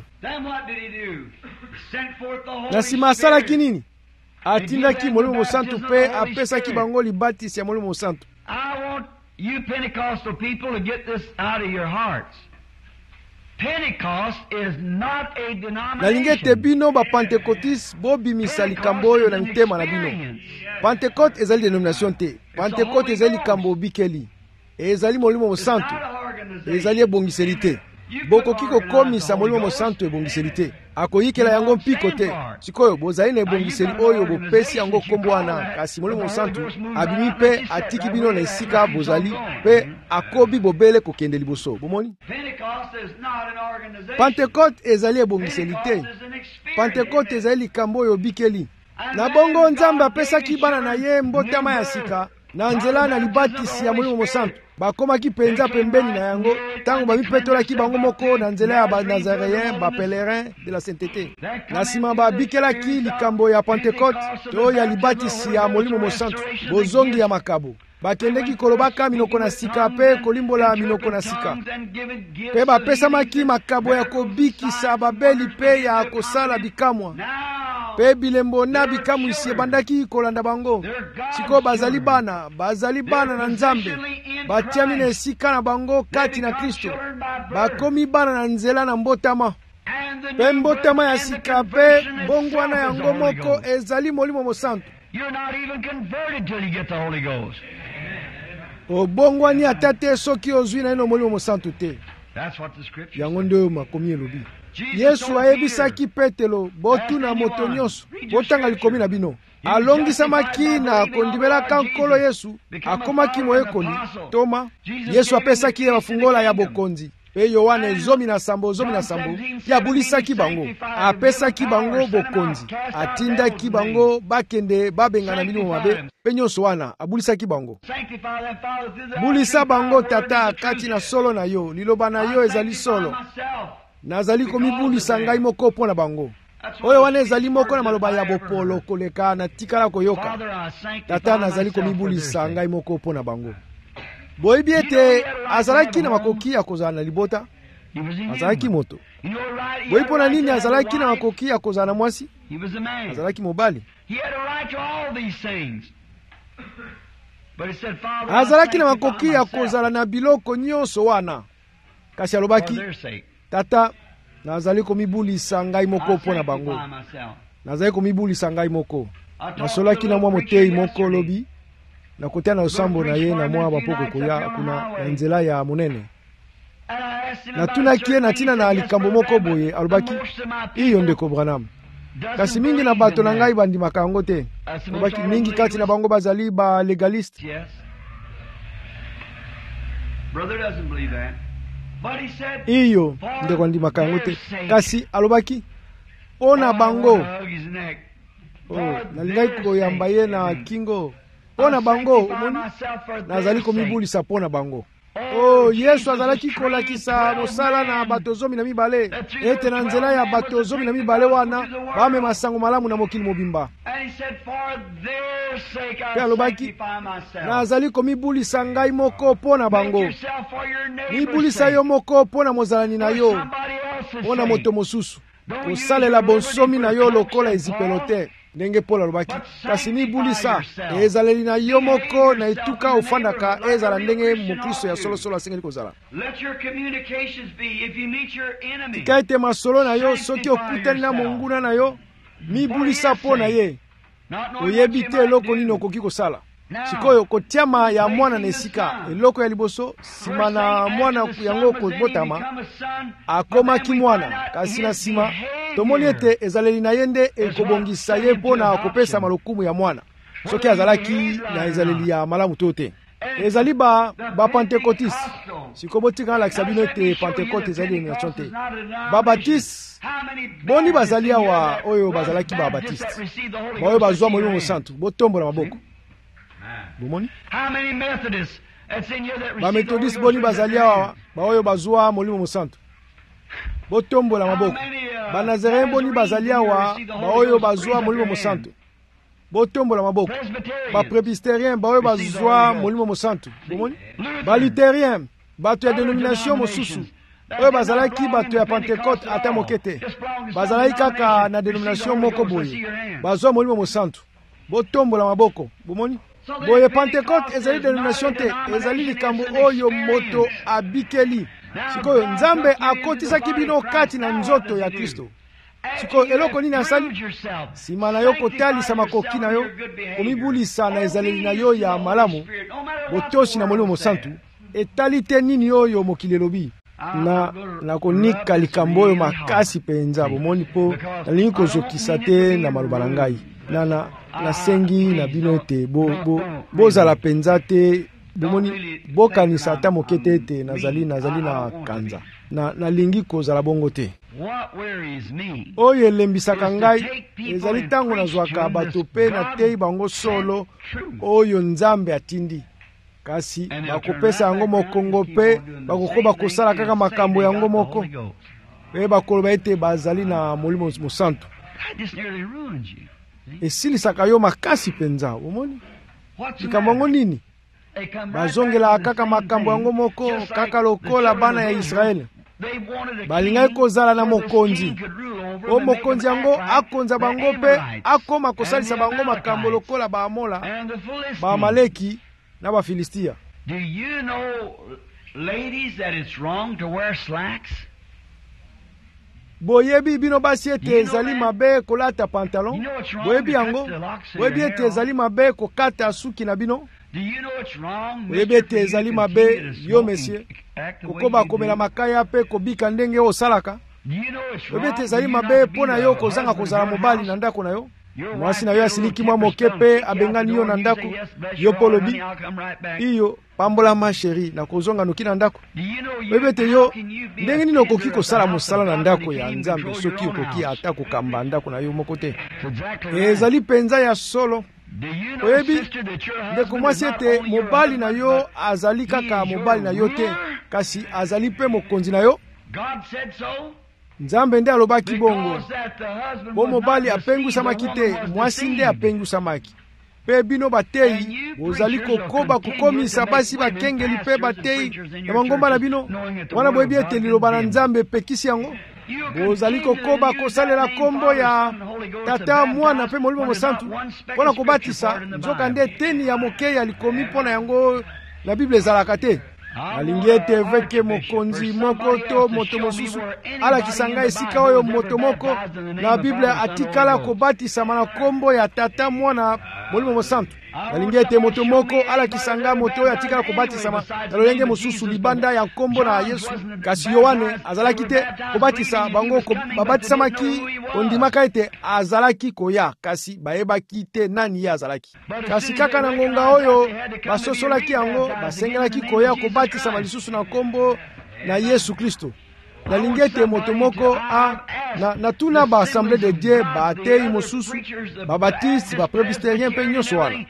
Na sima asalaki nini? Atindaki Molimo Mosantu pe apesaki bango libatisi ya Molimo Mosantu. I want you Pentecostal people to get this out of your hearts. Pentecost is not a denomination. Nalingete bino ba Pentecôtistes bobimisa likambo oyo na mitema na bino. Pentecôte ezali denomination te. Pentecôte ezali likambo bikeli. Ezali Molimo Mosantu. Ezali ebongiseli te. Bokoki kokomisa Molimo Mosantu ebongiseli te. Akoyikela yango mpiko te. Sikoyo bozali na ebongiseli oyo bopesi yango kombo wana, kasi Molimo Mosantu abimi pe atiki bino na esika bozali pe akobi bobele kokende liboso. Bomoni? Pentecôte ezali ebongiseli te. Pentecôte ezali likambo oyo bikeli. Na bongo Nzambe apesaki bana na ye mbotama ya sika na nzela na libatisi ya Molimo Mosantu. Bakomaki penza pembeni na yango tango bamipetolaki bango moko na nzela ya banazaréen, bapèlerin de la sainteté. Na sima babikelaki likambo ya Pentecôte to ya libatisi ya Molimo Mosantu, bozongi ya makabo. Bakendeki kolobaka minoko na sika pe kolimbola minoko na sika. Pe bapesamaki makabo ya kobikisa babeli pe ya kosala bikamwa. Pe bilembo na bikamwa isi ebandaki kolanda bango. Siko bazali bana, bazali bana na Nzambe. Batiami na esika na bango kati na Kristo. Bakomi bana na nzela na mbotama. Pe mbotama ya sika pe bongwana yango moko ezali Molimo Mosantu. You're not even converted till you get the Holy Ghost. Obongwani atate soki ozwi na ino Molimo Mosantu te. That's what the scripture yango nde makomi elobi. Yesu ayebisaki Petelo, botuna moto nyonso, botanga likomi na bino. Alongisamaki na kondibelaka nkolo Yesu, akomaki moyekoli, Toma. Yesu apesaki ye bafungola ya bokonzi. Pe Yohane zomi na sambo, zomi na sambo, yabulisaki bango. Apesaki bango bokonzi. Atindaki bango bakende babengana milimo mabe. Pe nyonso wana, abulisaki bango. Bulisa bango tata kati na solo na yo. Liloba na yo ezali solo. Nazali komibulisa ngai moko mpo na bango. Oyo wana ezali moko na maloba ya bopolo koleka na tikala koyoka. Tata nazali komibulisa ngai moko mpo na bango. Boyebi ete azalaki na makoki ya kozala na libota. Azalaki moto. Boyebi pona nini azalaki na makoki ya kozala na mwasi? Azalaki mobali. Azalaki na makoki ya kozala na biloko nyonso wana. Kasi alobaki, tata nazali komibulisa ngai moko mpo na bango. Nazali komibulisa ngai moko. Nasolaki na mwa motei moko lobi. Na kotia na osambo na ye na mwa bapoko koya kuna na nzela ya monene. Na tunaki ye na tina na likambo moko boye alobaki, iyo ndeko Branham. Kasi mingi na bato na ngai bandimaka yango te. Alobaki mingi kati na bango bazali ba legaliste. Iyo ndeko ndimaka yango te. Kasi alobaki, ona bango. Oh, nalingai koyamba ye na kingo. Pona bango, umoni? Nazali komibulisa pona bango. Oh, Yesu azalaki kolakisa mosala na bato zomi na mibale. Ete na nzela ya bato zomi na mibale wana, bame masango malamu na mokili mobimba. Pe alobaki, nazali komibulisa ngai moko pona bango. Mibulisa yo moko pona mozalani na yo. Pona moto mosusu. Kosalela bonsomi na yo lokola ezipelote. Ndenge Paul alobaki, kasi mibulisa ezaleli na yo moko na etuka ofandaka ezala ndenge mokristo ya solo solo asengeli kozala. Tika ete masolo na yo soki okutani na monguna na yo, mibulisa po na ye. Oyebi te eloko nini okoki kosala. Sikoyo kotiama ya mwana na esika, eloko ya liboso, sima na mwana yango kobotama, akomaki mwana, kasi na sima, tomoni ete ezaleli na ye nde ekobongisa ye mpo na kopesa malokumu ya mwana soki azalaki na ezaleli ya malamu to te. Ezali ba bapentekotiste sikoyo botika alakisa bino ete pentekote ezali denomination te. Babatiste boni bazali awa oyo bazalaki babatiste baoyo bazwa molimo mosantu botombola maboko bomoni. Bamethodiste boni bazali awa baoyo bazwa molimo mosantu botombola maboko. Banazarene boni bazali awa baoyo bazwa molimo mosantu botombola maboko. Bapresbytérien baoyo bazwa molimo mosantu bomoni. Baluthérien bato ya denomination mosusu oyo bazalaki bato ya pentecote ata moke te bazalaki kaka na denomination moko boye bazwa molimo mosantu botombola maboko bomoni. Boye pentecote ezali denomination te, ezali likambo oyo moto abikeli. Sikoyo Nzambe akotisaki bino kati na nzoto ya Kristo. Sikoyo eloko nini asali? Sima na yo kotalisa makoki na yo komibulisa na ezaleli na yo ya malamu botosi na molimo mosantu etali te nini oyo mokili elobi. Na nakonika likambo oyo makasi penza bomoni po nalingi kozokisa te na maloba na ngai. Nana nasengi na bino ete bo bo bozala penza te bomoni bokanisa ata moke te ete nazali nazali na kanza na nalingi kozala bongo te. Oyo elembisaka ngai ezali ntango nazwaka bato mpe nateyi bango solo oyo Nzambe atindi kasi bakopesa yango mokongo mpe bakokoba kosala kaka makambo yango moko mpe bakoloba ete bazali na molimo mosantu. Esilisaka yo makasi penza omoni. Likambo yango nini? Bazongela kaka makambo yango moko kaka lokola bana ya Israele. Balingaki kozala na mokonzi o mokonzi yango akonza bango mpe akoma kosalisa bango makambo lokola baamola baamaleki na bafilistia. Do you know, ladies, that it's wrong to wear slacks? Boyebi bino basi ete ezali mabe kolata pantalon. Boyebi yango. Boyebi ete ezali mabe kokata suki na bino. Boyebi ete ezali mabe yo monsieur kokoba komela makaya pe kobika ndenge osalaka. Boyebi ete ezali mabe pona yo kozanga kozala mobali na ndako na yo. Mwasi na yo asiliki mwa moke pe abengani yo na ndako yo polobi iyo pambola ma sheri na kozonga noki na ndako. Boyebi ete yo ndenge nini okoki kosala mosala na ndako ya Nzambe soki okoki ata kokamba ndako na yo moko te. Ezali penza ya solo. Oyebi ndeko mwasi ete mobali na yo azali kaka mobali na yo te kasi azali pe mokonzi na yo. Nzambe nde alobaki bongo bo mobali apengusamaki te mwasi nde apengusamaki. Pe bino bateyi bozali kokoba kukomisa basi bakengeli pe bateyi na mangomba na bino wana boyebi ete liloba na Nzambe epekisi yango. Bozali kokoba kosalela kombo ya Tata Mwana pe Molimo Mosantu mpona kobatisa nzoka nde teni ya moke ya likomi mpona yango na Bible ezalaka te. Nalingi ete eveke mokonzi moko to moto mosusu alakisa ngai esika oyo moto moko na Bible atikala kobatisama na kombo ya Tata Mwana Molimo Mosantu. Nalingi ete moto moko alakisa ngai moto oyo atikala kobatisama na lolenge mosusu libanda ya kombo na Yesu kasi Yohane azalaki te kobatisa bango babatisamaki ondimaka ete azalaki koya kasi bayebaki te nani ye azalaki. Kasi kaka na ngonga oyo basosolaki yango basengelaki koya kobatisama lisusu na kombo na Yesu Kristo. Nalingi ete moto moko a na, na tuna ba Assemblée de Dieu ba teyi mosusu ba baptiste ba presbytérien pe nyonso wana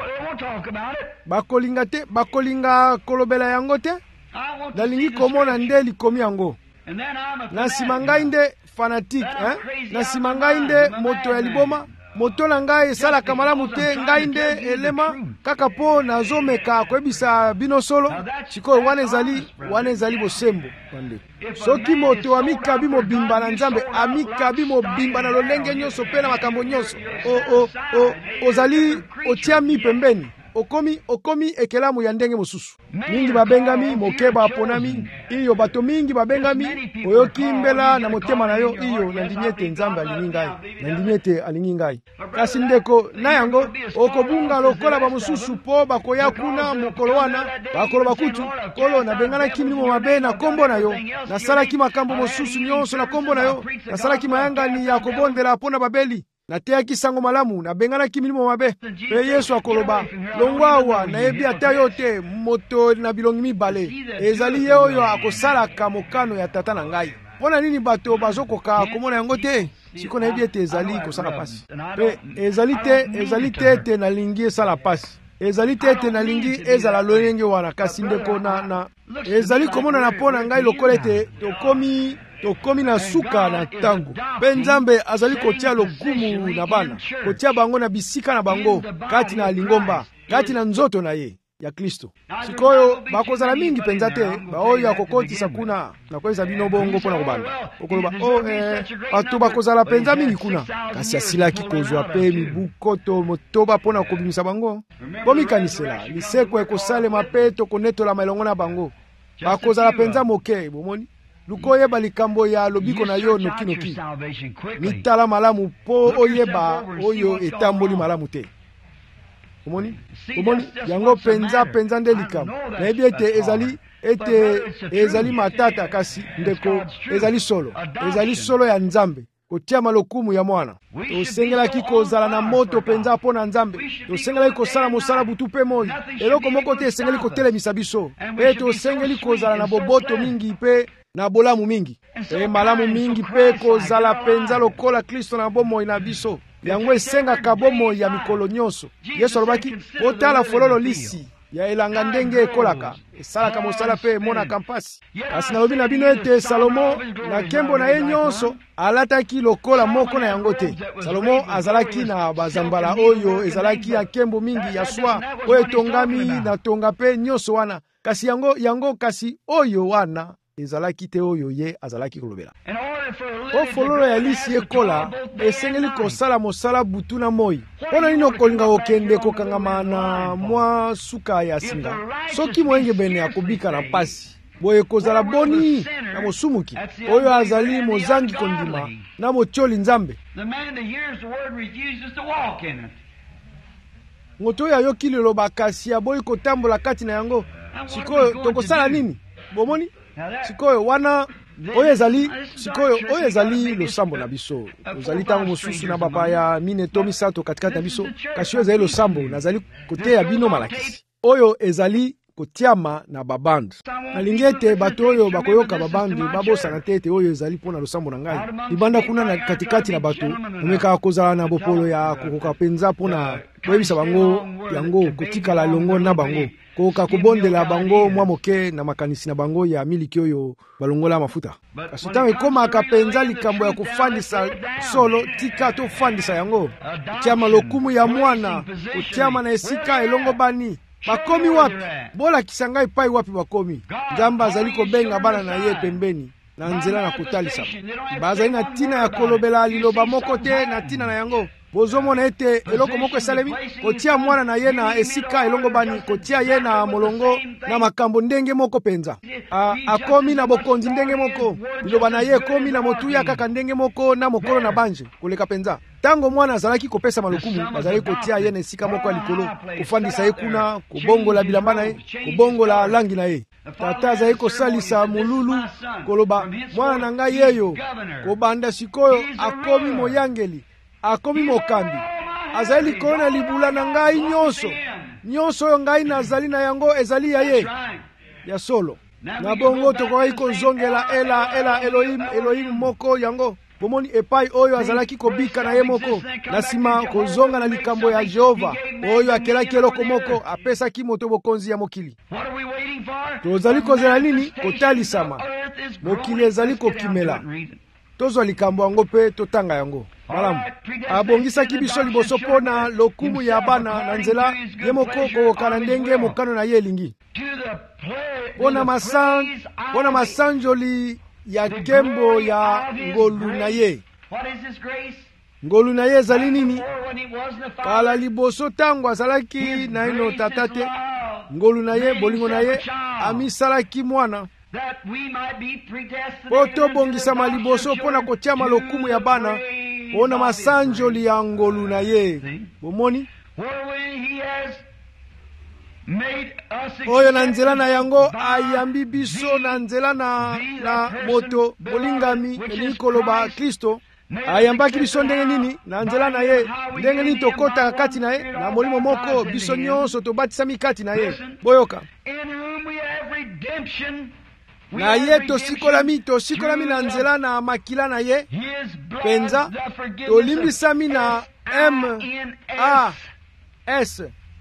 bakolinga te bakolinga kolobela yango te. Nalingi komona nde likomi yango. Na nsima ngai nde fanatique hein? Na nsima ngai nde moto ya liboma moto na ngai esalaka malamu te ngai nde elema kaka po nazomeka koyebisa bino solo. Sikoyo wana ezali wana ezali bosembo. Soki moto amikabi mobimba na Nzambe amikabi mobimba na lolenge nyonso pe na makambo nyonso o o o ozali otia mi pembeni okomi okomi ekelamu ya ndenge mosusu. Mingi babengami moke baponami iyo bato mingi babengami oyoki mbela na motema na yo iyo nandimi ete nzambe alingi ngai nandimi ete alingi ngai. Kasi ndeko na yango okobunga lokola bamosusu po bakoya kuna mokolo wana bakolo bakutu kolo nabenganaki milimo mabe na kombo na yo nasalaki makambo mosusu nyonso na kombo na yo nasalaki mayangani ya kobondela mpona babeli nateyaki sango malamu nabenganaki milimo mabe. Pe Yesu akoloba longwawa nayebi ata yo te moto na bilongi mibale ezali ye oyo akosalaka mokano ya tata na ngai. Mpona nini bato bazokoka komona yango te? Siko nayebi ete ezali kosala pasi. Pe ezali te ezali te ete nalingi esala pasi. Ezali te ete nalingi ezala lolenge wana kasi ndeko na na ezali komona na pona ngai lokola ete tokomi tokomi na suka na tango. Pe Nzambe azali kotia lokumu na bana kotia bango na bisika na bango kati na lingomba kati na nzoto na ye ya Kristo. Sikoyo bakozala mingi penza te baoyo akokotisa kuna na kweza bino bongo pona kobanda okoloba oh eh bato bakozala penza mingi kuna kasi asilaki kozwa pe mibukoto motoba pona kobimisa bango. Bomikanisela liseko ekosalema pe tokonetola mailongo na bango bakozala penza moke bomoni lukoyeba likambo ya lobiko na yo nokinoki mitala malamu po oyeba oyo etamboli malamu te. Omoni omoni yango penza penza nde likambo nayebi ete ezali ete ezali matata kasi ndeko ezali solo ezali solo ya Nzambe kotia malokumu ya mwana. Tosengelaki kozala na moto penza pona Nzambe tosengelaki kosala mosala butu pe moi eloko moko te esengeli kotelemisa biso pe tosengeli kozala na boboto mingi pe na bolamu mingi pe malamu mingi pe kozala penza lokola Kristo na bomoi na biso yango esengaka bomoi ya mikolo nyonso. Yesu alobaki otala fololo lisi ya elanga ndenge ekolaka esalaka mosala pe emonaka mpasi. Kasi nalobi na bino ete Salomo na nkembo na ye nyonso alataki lokola moko na yango te. Salomo azalaki na bazambala oyo ezalaki ya nkembo mingi ya swa oyo etongami na tonga pe nyonso wana kasi yango yango kasi oyo wana ezalaki te oyo ye azalaki kolobela. O fololo ya lisi ekola esengeli kosala mosala butu na moi. Pona nini okolinga okende kokangama na mwa suka ya singa soki moenge bene akobika na pasi boye kozala boni na mosumuki oyo azali mozangi kondima na motioli Nzambe. Moto oyo ayoki liloba kasi aboyi kotambola kati na yango sikoyo tokosala nini bomoni? Sikoyo wana oyo ezali sikoyo oyo ezali losambo na biso ozali tango mosusu na bapa ya mine to misato katikati na biso kasi oyo ezali losambo nazali koteya bino malakisi oyo ezali kotiama na baband. Nalingi ete bato oyo bakoyoka babandi babosana te ete oyo ezali mpona losambo na ngai libanda kuna na katikati na bato omekaka kozala na bopolo ya kokoka penza mpona koyebisa bango yango kotikala longo na bango koka kubondela bango mwa moke na makanisi na bango ya miliki oyo balongola mafuta. Kasi tango ekomaka penza likambo ya kufandisa solo tika to fandisa yango tiama lokumu ya mwana utiama na esika elongo bani bakomi wapi bola kisanga ipai wapi bakomi Nzambe azali kobenga bana na ye pembeni na nzela na kotalisa bazali na tina ya kolobela liloba moko te na tina na yango. Bozomona ete eloko moko esalemi kotia mwana na ye na esika elongo bani kotia ye na molongo na makambo ndenge moko penza A, akomi na bokonzi ndenge moko liloba na ye komi na motuya kaka ndenge moko na mokolo na banje koleka penza. Tango mwana azalaki kopesa malukumu bazali kotia ye na esika moko ya likolo kofandisa ye kuna kobongola bilamba na ye kobongola langi na ye. Tata azali kosalisa mululu koloba mwana na ngai yeyo kobanda sikoyo akomi moyangeli akomi mokambi azali kona libula na ngai nyonso nyonso oyo ngai nazali na yango ezali ya ye ya solo na bongo tokoki kozongela ela ela Elohim Elohim moko yango bomoni epai oyo azalaki kobika na ye moko na sima kozonga na likambo ya Jehova oyo akelaki eloko moko apesaki moto bokonzi ya mokili. Tozali kozela nini kotalisama mokili ezali kokimela tozwa likambo yango pe totanga yango malamu. Abongisaki biso liboso pona lokumu ya bana na nzela ye moko kokana ndenge mokano na ye elingi pona masan pona masanjoli ya kembo ya ngolu na ye. ngolu na ye ezali nini? Kala liboso tango azalaki na ino tata te, ngolu na ye, bolingo na ye amisalaki mwana po tobongisama liboso mpona kotiama lokumu ya bana mpona masanjoli ya ngolu na ye. Bomoni oyo na nzela na yango ayambi biso na nzela na, na moto bolingami elingi koloba Kristo. Ayambaki biso ndenge nini na nzela na ye, ndenge nini tokota kati na ye na molimo moko biso nyonso tobatisami kati na ye. Boyoka na ye tosikolami tosikolami na nzela na makila na ye penza, tolimbisami na M A S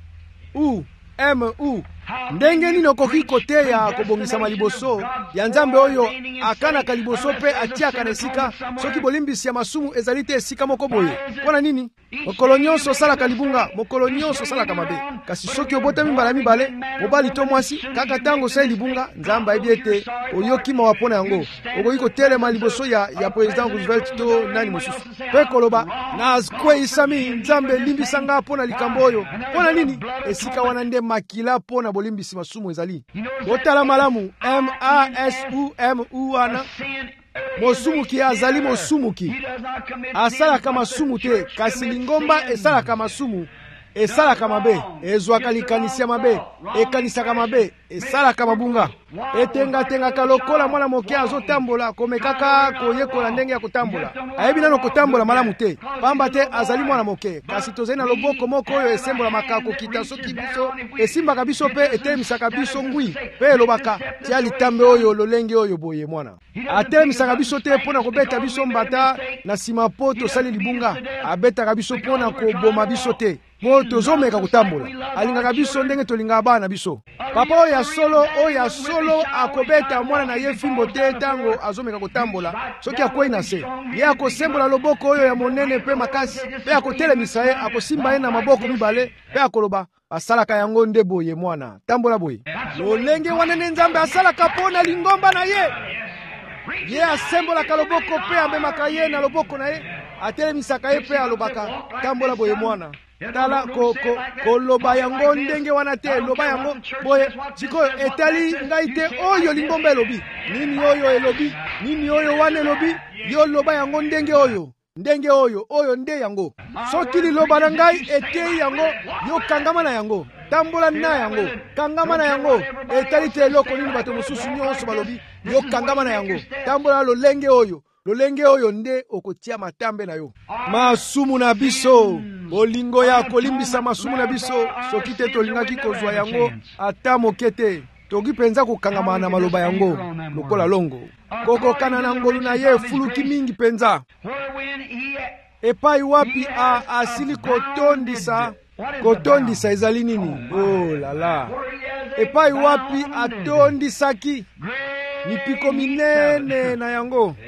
U M U. Ndenge nini okoki koteya kobongisama liboso ya Nzambe oyo akanaka liboso pe atiaka na esika, soki bolimbisi ya masumu ezali te esika moko boye? Mpona nini? Mokolo nyonso osalaka libunga, mokolo nyonso osalaka mabe. Kasi soki obotami mbala mibale mobali to mwasi, kaka tango osali libunga, Nzambe ayebi ete oyoki mawa mpona yango, okoki kotelema liboso ya, ya President Roosevelt to nani mosusu pe koloba nazkweyisami Nzambe limbisa nga mpona likambo oyo. Mpona nini? Esika wana nde makila mpona bolimbisi masumu ezali. Botala malamu M A S U M U wana mosumuki azali mosumuki, asalaka masumu te, kasi lingomba esalaka masumu, esalaka mabe, ezwaka likanisi ya mabe, ekanisaka mabe, esalaka mabunga, etengatengaka lokola mwana moke azotambola, komekaka koyekola ndenge ya kotambola. Ayebi nano kotambola malamu te, pamba te azali mwana moke, kasi tozali na loboko moko oyo esembola makako kita soki biso, esimbaka biso pe etelemisaka biso ngwi, pe elobaka tia litambe oyo lolenge oyo boye mwana. Atelemisaka biso te mpona kobeta biso mbata na sima po tosali libunga, abetaka biso mpona koboma biso te po tozomeka kotambola. Alingaka biso ndenge tolingaka bana biso. Papa oyo ya solo oyo ya solo akobeta mwana na ye fimbo te tango azomeka kotambola, soki akwei na se ye akosembola loboko oyo ya monene pe makasi, pe akotelemisa ye, akosimba ye na maboko mibale, pe akoloba asalaka yango nde boye mwana, tambola boye. Lolenge wana nde Nzambe asalaka mpona lingomba na ye. Ye asembolaka loboko pe amemaka ye na loboko na ye, atelemisaka ye pe alobaka tambola boye mwana. Tala ko ko koloba yango ndenge wana te, loba yango boye. Sikoyo etali ngai te oyo lingomba elobi nini, oyo elobi nini, oyo wana elobi yo loba yango ndenge oyo ndenge oyo oyo nde yango. Soki liloba na ngai etei yango, yo kangama na yango, tambola na yango, kangama na yango. Etali te eloko nini bato mosusu nyonso balobi, yo kangama na yango, tambola lolenge oyo lolenge oyo nde okotia matambe na yo. Masumu na biso, bolingo ya kolimbisa masumu na biso, soki te tolingaki kozwa yango ata moke te, toki penza kokangama na maloba yango lokola longo. Kokokana na ngolu na ye fuluki mingi penza. Epai wapi a asili kotondisa, kotondisa ezali nini? Oh la la. Epai wapi atondisaki mipiko minene na yango,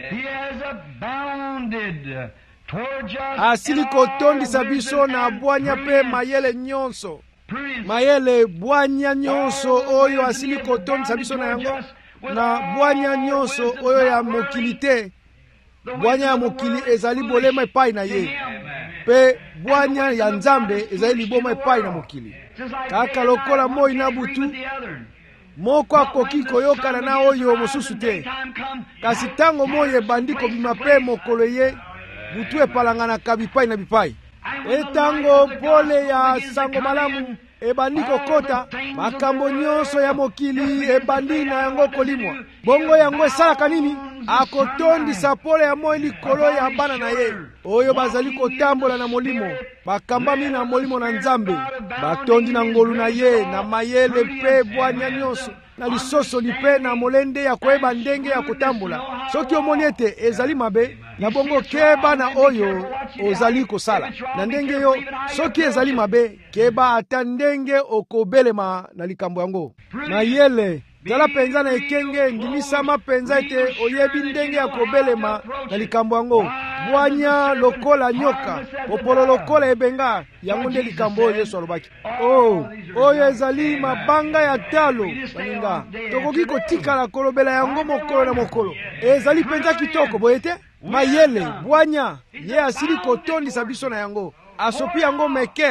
asili kotondisa biso na bwanya pe mayele nyonso, mayele bwanya nyonso oyo asili kotondisa biso na yango, na bwanya nyonso oyo ya mokili te. Bwanya ya mokili ezali bolema epai na ye, pe bwanya ya Nzambe ezali liboma epai na mokili. Kaka lokola moi na butu moko akoki koyokana na oyo mosusu te, kasi tango moi ebandi kobima pe mokolo ye, butu epalanganaka bipai na bipai. Etango pole ya sango malamu ebandi kokota, makambo nyonso ya mokili ebandi na yango kolimwa. Bongo yango esalaka nini? Akotondisa pole ya moi likolo ya bana na ye oyo bazali kotambola na molimo, bakambami na molimo na Nzambe, batondi na ngolu na ye na mayele pe bwanya nyonso na lisoso lipe na molende ya koyeba ndenge ya kotambola. Soki omoni ete ezali mabe, na bongo keba na oyo ozali kosala na ndenge yo. Soki ezali mabe, keba ata ndenge okobelema na likambo yango. Mayele tala penza na ekenge ndimisama penza ete oyebi ndenge ya kobelema na likambo yango. Bwanya lokola nyoka, popolo lokola ebenga, yango nde likambo oyo Yesu alobaki. Oh, oyo ezali mabanga ya talo baninga, tokoki kotikala kolobela yango mokolo na mokolo. Ezali penza kitoko boye te? mayele bwanya ye asili kotondisa biso na yango asopi yango meke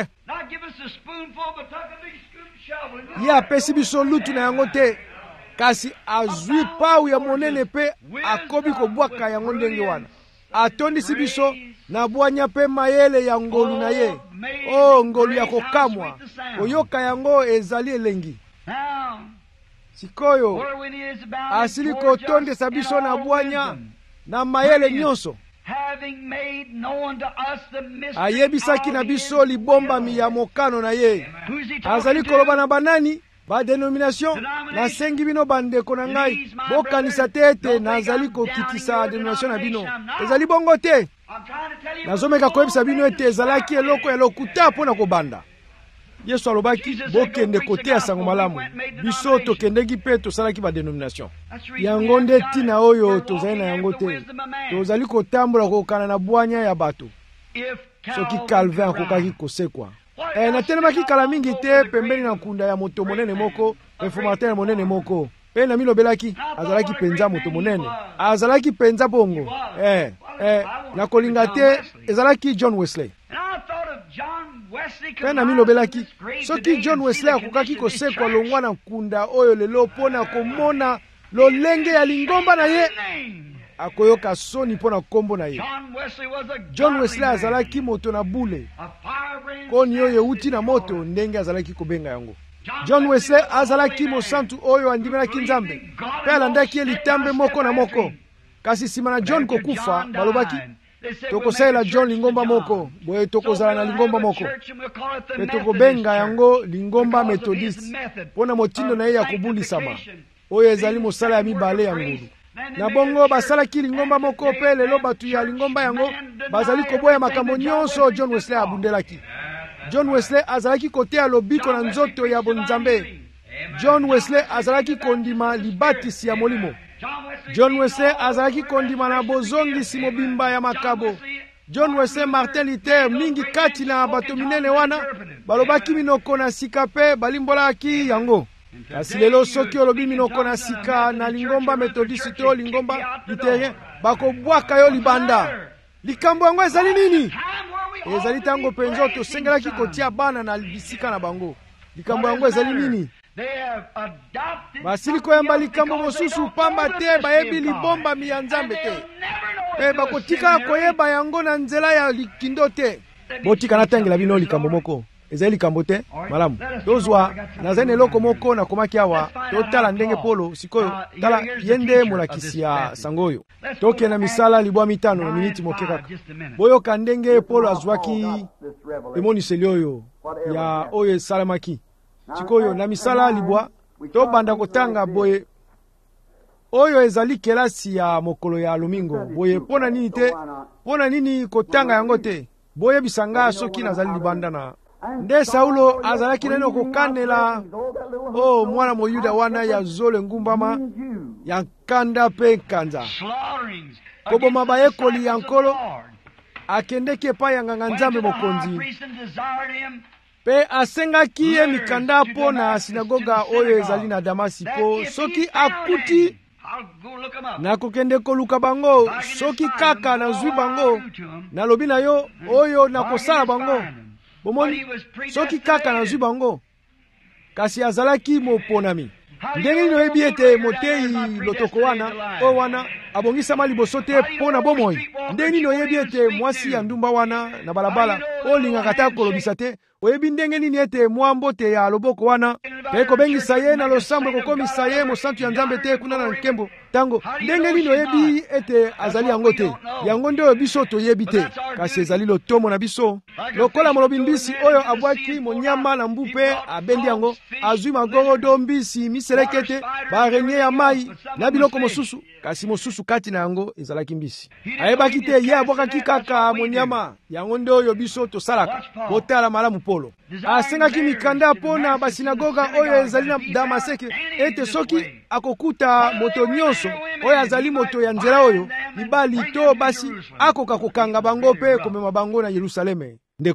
ye apesi biso lutu na yango te kasi azwi pawu ya monene pe akobi kobwaka yango ndenge wana atondisi biso na bwanya pe mayele ya ngolu na ye o ngolu ya kokamwa oyoka yango ezali elengi sikoyo asili kotondisa biso na bwanya na mayele nyonso ayebisaki na biso libombami ya mokano na ye azali koloba na banani badenomination nasengi bino bandeko na ngai bokanisa te ete nazali kokitisa denomination na bino ezali bongo te nazomeka koyebisa bino ete ezalaki eloko ya lokuta mpo na kobanda yesu alobaki bokende kote ya sango malamu biso tokendeki mpe tosalaki badenomination yango nde ntina oyo tozali na yango te tozali kotambola kokana na bwanya ya bato soki calvin akokaki kosekwa e, natelemaki kala mingi te pembeni na nkunda ya moto monene moko reformateur monene moko mpe namilobelaki azalaki penza moto monene azalaki penza bongo e, e, nakolinga te ezalaki John Wesley mpe namilobelaki soki John Wesley akokaki kosekwa longwa na nkunda oyo lelo mpo na komona lolenge ya lingomba na ye akoyoka soni mpo na kombo na ye John Wesley azalaki moto na bule koni oyo euti na moto ndenge azalaki kobenga yango John Wesley azalaki mosantu oyo andimelaki nzambe mpe alandaki ye litambe moko na moko kasi nsima na John kokufa balobaki tokosalela John lingomba moko boye tokozala na lingomba moko mpe tokobenga yango lingomba methodiste mpo na motindo na ye ya kobulisama oyo ezali mosala ya mibale ya ngulu na bongo basalaki lingomba moko mpe lelo bato ya lingomba yango bazali koboya makambo nyonso John Wesley abundelaki John Wesley azalaki koteya lobiko na nzoto ya bonzambe John Wesley azalaki kondima libatisi ya molimo John Wesley azalaki kondima na bozongisi mobimba ya makabo John Wesley Martin Luther mingi kati na bato minene wana balobaki minoko na sika pe balimbolaki yango kasi lelo soki olobi minoko na sika na lingomba methodiste to lingomba luterien bakobwaka yo libanda likambo yango ezali nini ezali tango penzo tosengelaki kotia bana na bisika na bango likambo yango ezali nini basili koyamba likambo mosusu pamba te bayebi libombami ya nzambe te mpe bakotika koyeba yango na nzela ya likindo te botika natangela bino likambo moko ezali likambo te malamu tozwa nazali na eloko moko nakomaki awa totala ndenge polo sikoyo tala ye nde molakisi ya sango oyo tokenda misala libwa mitano na miniti moke kaka boyoka ndenge polo azwaki emoniseli oyo ya oyo esalamaki sikoyo na misala libwa tobanda kotanga boye oyo ezali kelasi ya mokolo ya lomingo boye pona nini te pona nini kotanga yango te boye bisanga soki nazali libanda na nde Saulo azalaki neno kokanela o mwana moyuda wana ya zole ngumbama ya nkanda pe kanza koboma bayekoli ya nkolo akendeki epai ya nganga nzambe mokonzi pe asengaki ye mikanda mpo na sinagoga oyo ezali na Damasi po soki akuti nakokende koluka bango soki kaka nazwi bango nalobi na yo oyo nakosala bango bomoni soki kaka nazwi bango kasi azalaki moponami ndenge nini oyebi ete moteyi lotoko wana o wana abongisama liboso te mpo na bomoi ndenge nini oyebi ete mwasi ya ndumba wana na balabala olingaka ta kolobisa te oyebi ndenge nini ete mwa mbote ya loboko wana mpe kobengisa ye na losambo kokomisa ye mosantu ya nzambe te kuna na nkembo tango ndenge nini oyebi ete azali yango te yango nde oyo biso toyebi te kasi ezali lotomo na biso lokola molobi mbisi oyo abwaki monyama na mbu mpe abendi yango azwi magorodo mbisi miselekete barenye ya mai na biloko mosusu kasi mosusu kati na yango ezalaki mbisi ayebaki te ye abwakaki kaka monyama yango nde oyo biso tosalaka botala malamu polo asengaki mikanda mpo na basinagoga oyo ezali na Damaseke ete soki akokuta moto nyonso oyo azali moto ya nzela oyo mibali to basi akoka kokanga bango mpe komema bango na Yerusaleme ndeko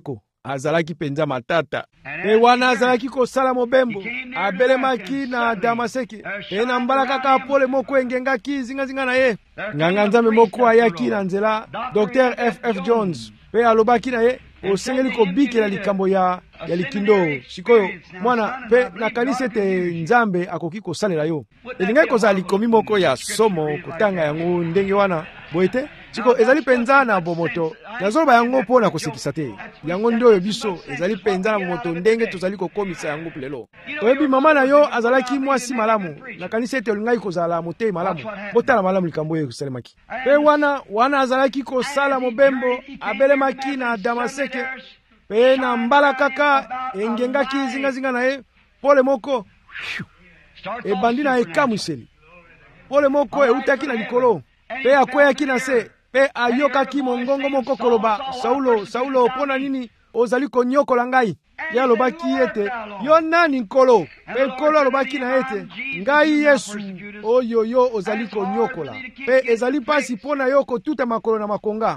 azalaki penza matata. Pe wana azalaki kosala mobembo abelemaki na Damaseke, pe na mbala kaka pole moko engengaki zingazinga na ye. Nganga nzambe moko ayaki na nzela, Docteur F F Jones, pe alobaki na ye, osengeli kobikela likambo ya ya likindo sikoyo mwana pe nakanisi ete nzambe akoki kosalela yo. Elingai kozala likomi moko ya somo kotanga yango ndenge wana boye te siko ezali penza na bomoto nazoloba yango mpona kosekisa te yango nde oyo biso ezali penza na bomoto ndenge tozali kokomisa yango lelo. Oyebi mama na yo azalaki mwasi malamu, nakanisi ete olingai kozala motei malamu, botala malamu likambo oyo ekosalemaki. Pe wana wana azalaki kosala mobembo abelemaki na Damaseke, pe na mbala kaka engengaki zingazinga na ye, pole moko ebandi na ekamwiseli, pole moko eutaki na likolo, pe akweyaki na se, pe ayokaki mongongo moko koloba, Saulo, Saulo, pona nini ozali konyokola ngai? Ye alobaki ete, yo nani nkolo? Pe nkolo alobaki na ete, ngai Yesu oyo yo ozali konyokola, pe ezali pasi pona yo kotuta makolo na makonga.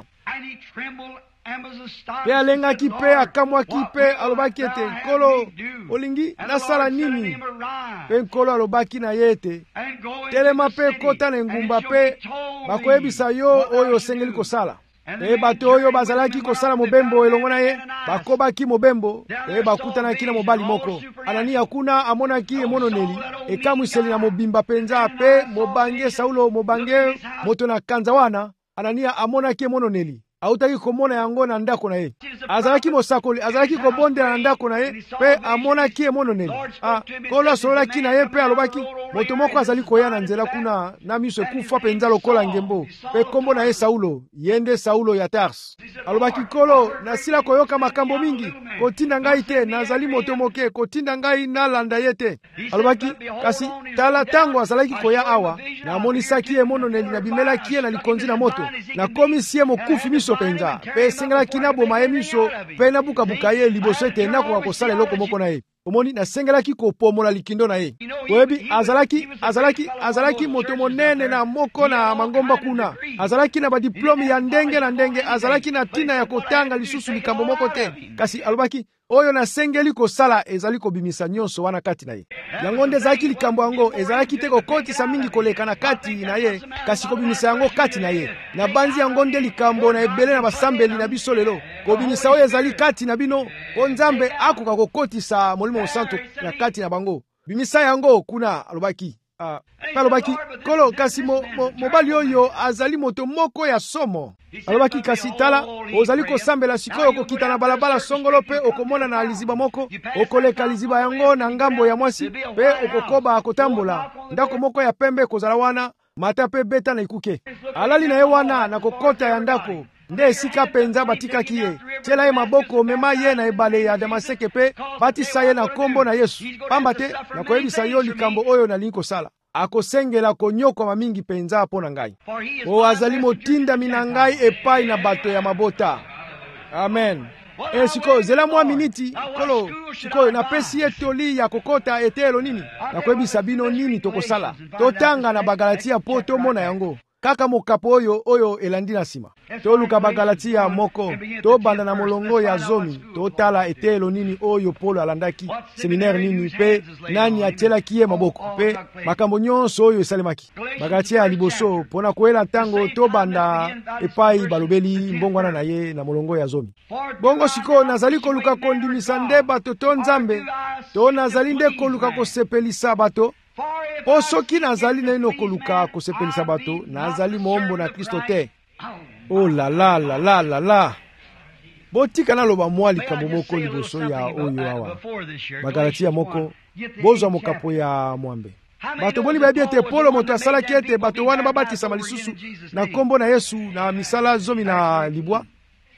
Pe alengaki pe akamwaki pe alobaki ete, nkolo olingi nasala nini? Pe nkolo alobaki na ye ete, telema pe kota na ngumba pe bakoyebisa yo oyo osengeli kosala. Pe bato oyo bazalaki kosala mobembo elongo na ye bakobaki mobembo, pe bakutanaki na mobali moko. Anania kuna amonaki emononeli ekamwiseli na mobimba penza, pe mobange Saulo mobange moto na kanza wana. Anania amonaki emononeli autaki komona yango na ndako na ye, azalaki mosakoli, azalaki kobondela na ndako na ye, pe amonaki emononeli. Ah, nkolo asololaki na ye pe alobaki, moto moko azali koya na nzela kuna na miso ekufa penza lokola ngembo, pe kombo na ye Saulo, yende Saulo ya Tarse. Alobaki, nkolo nasila koyoka makambo mingi, kotinda ngai te, nazali moto moke, kotinda ngai nalanda ye te. Alobaki, kasi tala tango azalaki koya awa, na amonisaki emononeli na bimelaki ye na likonzi na moto, na komisi ye mokufi miso penza, pe sengelaki na boma ye miso, pe na buka-buka ye liboso ete nakoka kosala eloko moko na ye. Omoni na sengelaki kopomola likindo na ye. Oyebi azalaki azalaki azalaki moto monene na moko na mangomba kuna. Azalaki na badiplomi ya ndenge na ndenge, azalaki na tina ya kotanga lisusu likambo moko te. Kasi alobaki, oyo na sengeli kosala ezali kobimisa nyonso wana kati na ye. Yango nde ezalaki likambo yango, ezalaki te kokotisa mingi koleka na kati na ye, kasi kobimisa yango kati na ye. Na banzi yango nde likambo na ebele na basambeli na biso lelo. Kobimisa oyo ezali kati na bino, po Nzambe akoka kokotisa Molimo Santo na kati na bango. Bimisa yango kuna alobaki. Ah, alobaki, kolo kasi mo, mo, mobali oyo azali moto moko ya somo. Alobaki, kasi tala ozali kosambela sikoyo kokita na balabala songolo pe okomona na liziba moko, okoleka liziba yango na ngambo ya mwasi, pe okokoba kotambola ndako moko ya pembe kozala wana, mata pe beta na ikuke. Alali na ye wana na kokota ya ndako, nde esika penza batikaki ye. Tiela ye maboko mema ye na ebale ya Damaseke pe batisa ye na kombo na Yesu. Pamba te na koyebisa yo likambo oyo nalingi kosala. Akosengela konyokoma mingi penza mpo na ngai. O azali motinda mina ngai epai na bato ya mabota. Amen. E sikoyo zela mwa miniti kolo sikoyo napesi ye toli ya kokota etelo nini na koyebisa bino nini tokosala. Totanga na Bagalatia po tomona yango kaka mokapo oyo oyo elandi na sima. Toluka Bagalatia moko, tobanda na molongo ya zomi, totala etelo nini oyo Paulo alandaki, seminaire nini pe nani atielaki ye maboko, pe makambo nyonso oyo esalemaki. Bagalatia ya liboso, pona koela tango tobanda epai balobeli mbongwana na ye na molongo ya zomi. Bongo siko nazali koluka kondimisa nde bato to Nzambe, to nazali nde koluka kosepelisa bato, po soki nazali naino koluka kosepelisa bato, nazali mombo na Kristo te. Oh la la la la la la. Botika naloba mwa likambo moko liboso ya oyo awa. Bagalatia moko, bozwa mokapo ya mwambe. Bato boni bayebi ete Paulo moto asalaki ete bato wana babatisama lisusu na kombo na Yesu na misala zomi na libwa.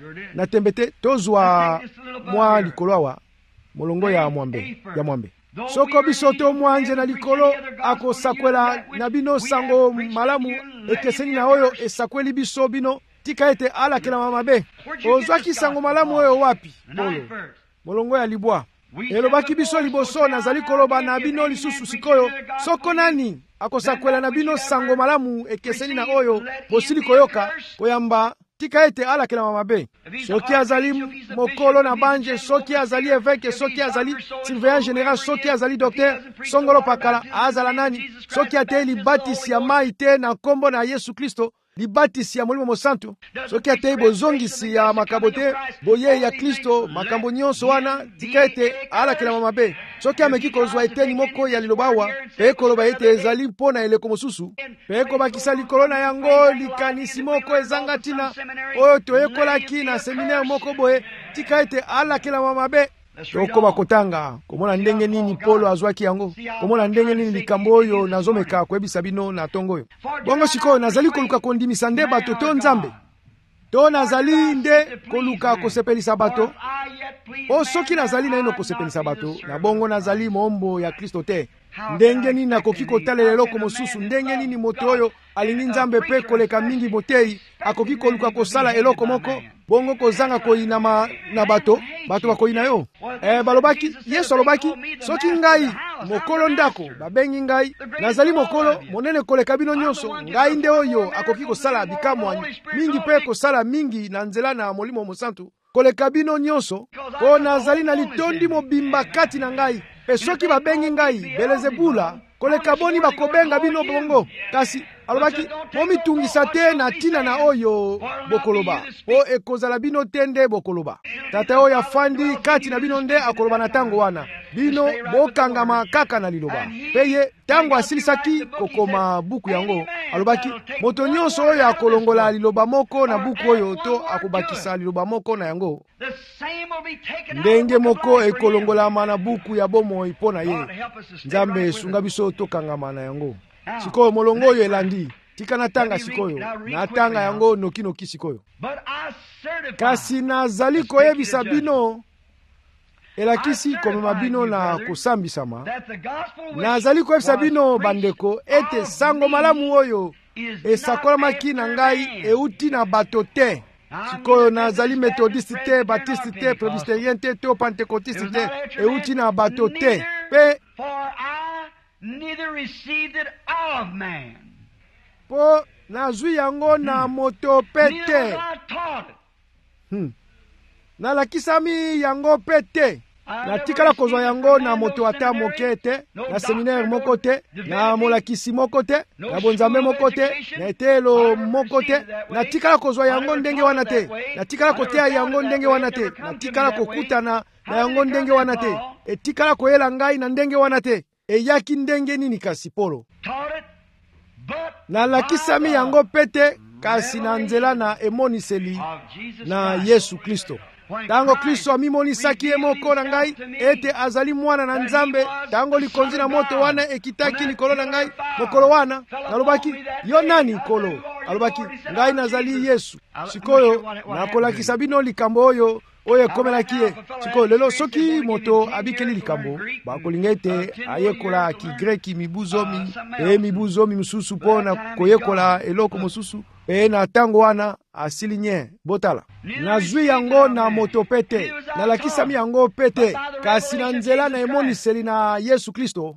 Na tembete tozwa mwa likolo awa, molongo ya mwambe, ya mwambe. Soko biso to mwanje na likolo akosakwela na bino sango malamu ekeseni na oyo esakweli biso bino tika ete alakela mamabe. Ozwaki sango malamu oyo wapi? Bolo molongo ya libwa. Elobaki biso liboso nazali koloba na bino lisusu sikoyo, soko nani akosakwela na bino sango malamu ekeseni na oyo bosili koyoka koyamba tika ete alakela mabe. Soki azali mokolo na banje, soki azali évêque, soki azali surveillant général, soki azali docteur, songolo pakala azala nani, soki ate libatisi ya mai te na nkombo na Yesu Kristo, libatisi ya Molimo Mosantu, soki ate bozongisi ya makambo te, boye ya Kristo, makambo nyonso wana tika ete alakela mabe. Soki ameki kozwa eteni moko ya lilobawa, pe koloba ete ezali mpona eleko mosusu, pe kobakisa likolo na yango likanisi moko ezanga tina oyo toyekolaki na seminaire moko boye, tika ete alakela mabe. Tokoba kotanga komona ndenge nini Polo azwaki yango, komona ndenge nini likambo oyo nazomeka koyebisa bino na tongo oyo. Bongo sikoyo nazali koluka kondimisa nde bato to Nzambe, to nazali nde koluka kosepelisa bato, o soki nazali naino kosepelisa bato, na bongo nazali mombo ya Kristo te. Ndenge nini nakoki kotalela eloko mosusu, ndenge nini moto oyo alingi Nzambe pe koleka mingi motei akoki koluka kosala eloko moko, bongo kozanga koyina na bato, bato bakoyina yo. Eh, balobaki, Yesu alobaki, soki ngai mokolo ndako babengi ngai, nazali mokolo monene koleka bino nyonso, ngai nde oyo akoki kosala bikamwa mingi pe kosala mingi na nzela na Molimo Mosantu koleka bino nyonso, po nazali na litondi mobimba kati na ngai. Pe soki babengi ngai Belezebula, koleka boni bakobenga bino bongo. Kasi alobaki, momitungisa te na tina na oyo bokoloba, po ekozala bino tende bokoloba. Tata oyo afandi kati na bino nde akoloba na tango wana, bino bokangama kaka na liloba. Peye tango asilisaki kokoma buku yango, alobaki, moto nyonso oyo akolongola liloba moko na buku oyo to akobakisa liloba moko na yango, ndenge moko ekolongolama na buku ya bomoi mpo na ye. Nzambe esunga biso tokangama na yango. Sikoyo molongo oyo elandi, tika natanga sikoyo, natanga yango noki noki sikoyo. Kasi nazali koyebisa bino, elakisi komema bino na kosambisama, nazali koyebisa bino bandeko ete sango malamu oyo esakolamaki na ngai euti na bato te. Sikoyo nazali methodiste te, baptiste te, presbyterien te, to pentecôtiste te, euti na bato te. Pe neither received it of man. Po nazwi yango na moto pete. Hmm. Nalakisami yango pete. Natikala kozwa yango na moto ata moke te, na seminaire moko te, na molakisi moko te, na bonzambe moko te, na etelo moko te. Natikala kozwa yango ndenge wana te. Natikala kotea yango ndenge wana te. Natikala kokutana na yango ndenge wana te. Etikala koyela ngai na ndenge wana te. Eyaki ndenge nini kasi Polo? Nalakisami yango pete kasi na nzela na emoniseli na Yesu Kristo. Tango Kristo amimonisaki ye moko na ngai ete azali mwana na Nzambe, tango likonzi na moto wana ekitaki likolo na ngai mokolo wana, nalobaki, yo nani nkolo? Alobaki, ngai nazali Yesu. Sikoyo nakolakisa bino likambo oyo oyo ekomelaki ye. Sikoyo lelo soki moto abikeli likambo, bakolinga ete ayekola Kigreki mibuzomi, e mibuzomi misusu mpona koyekola eloko mosusu, e na tango wana asili nye botala. Nazwi yango na moto pete, nalakisami yango pete, kasi na nzela na emoniseli na Yesu Kristo.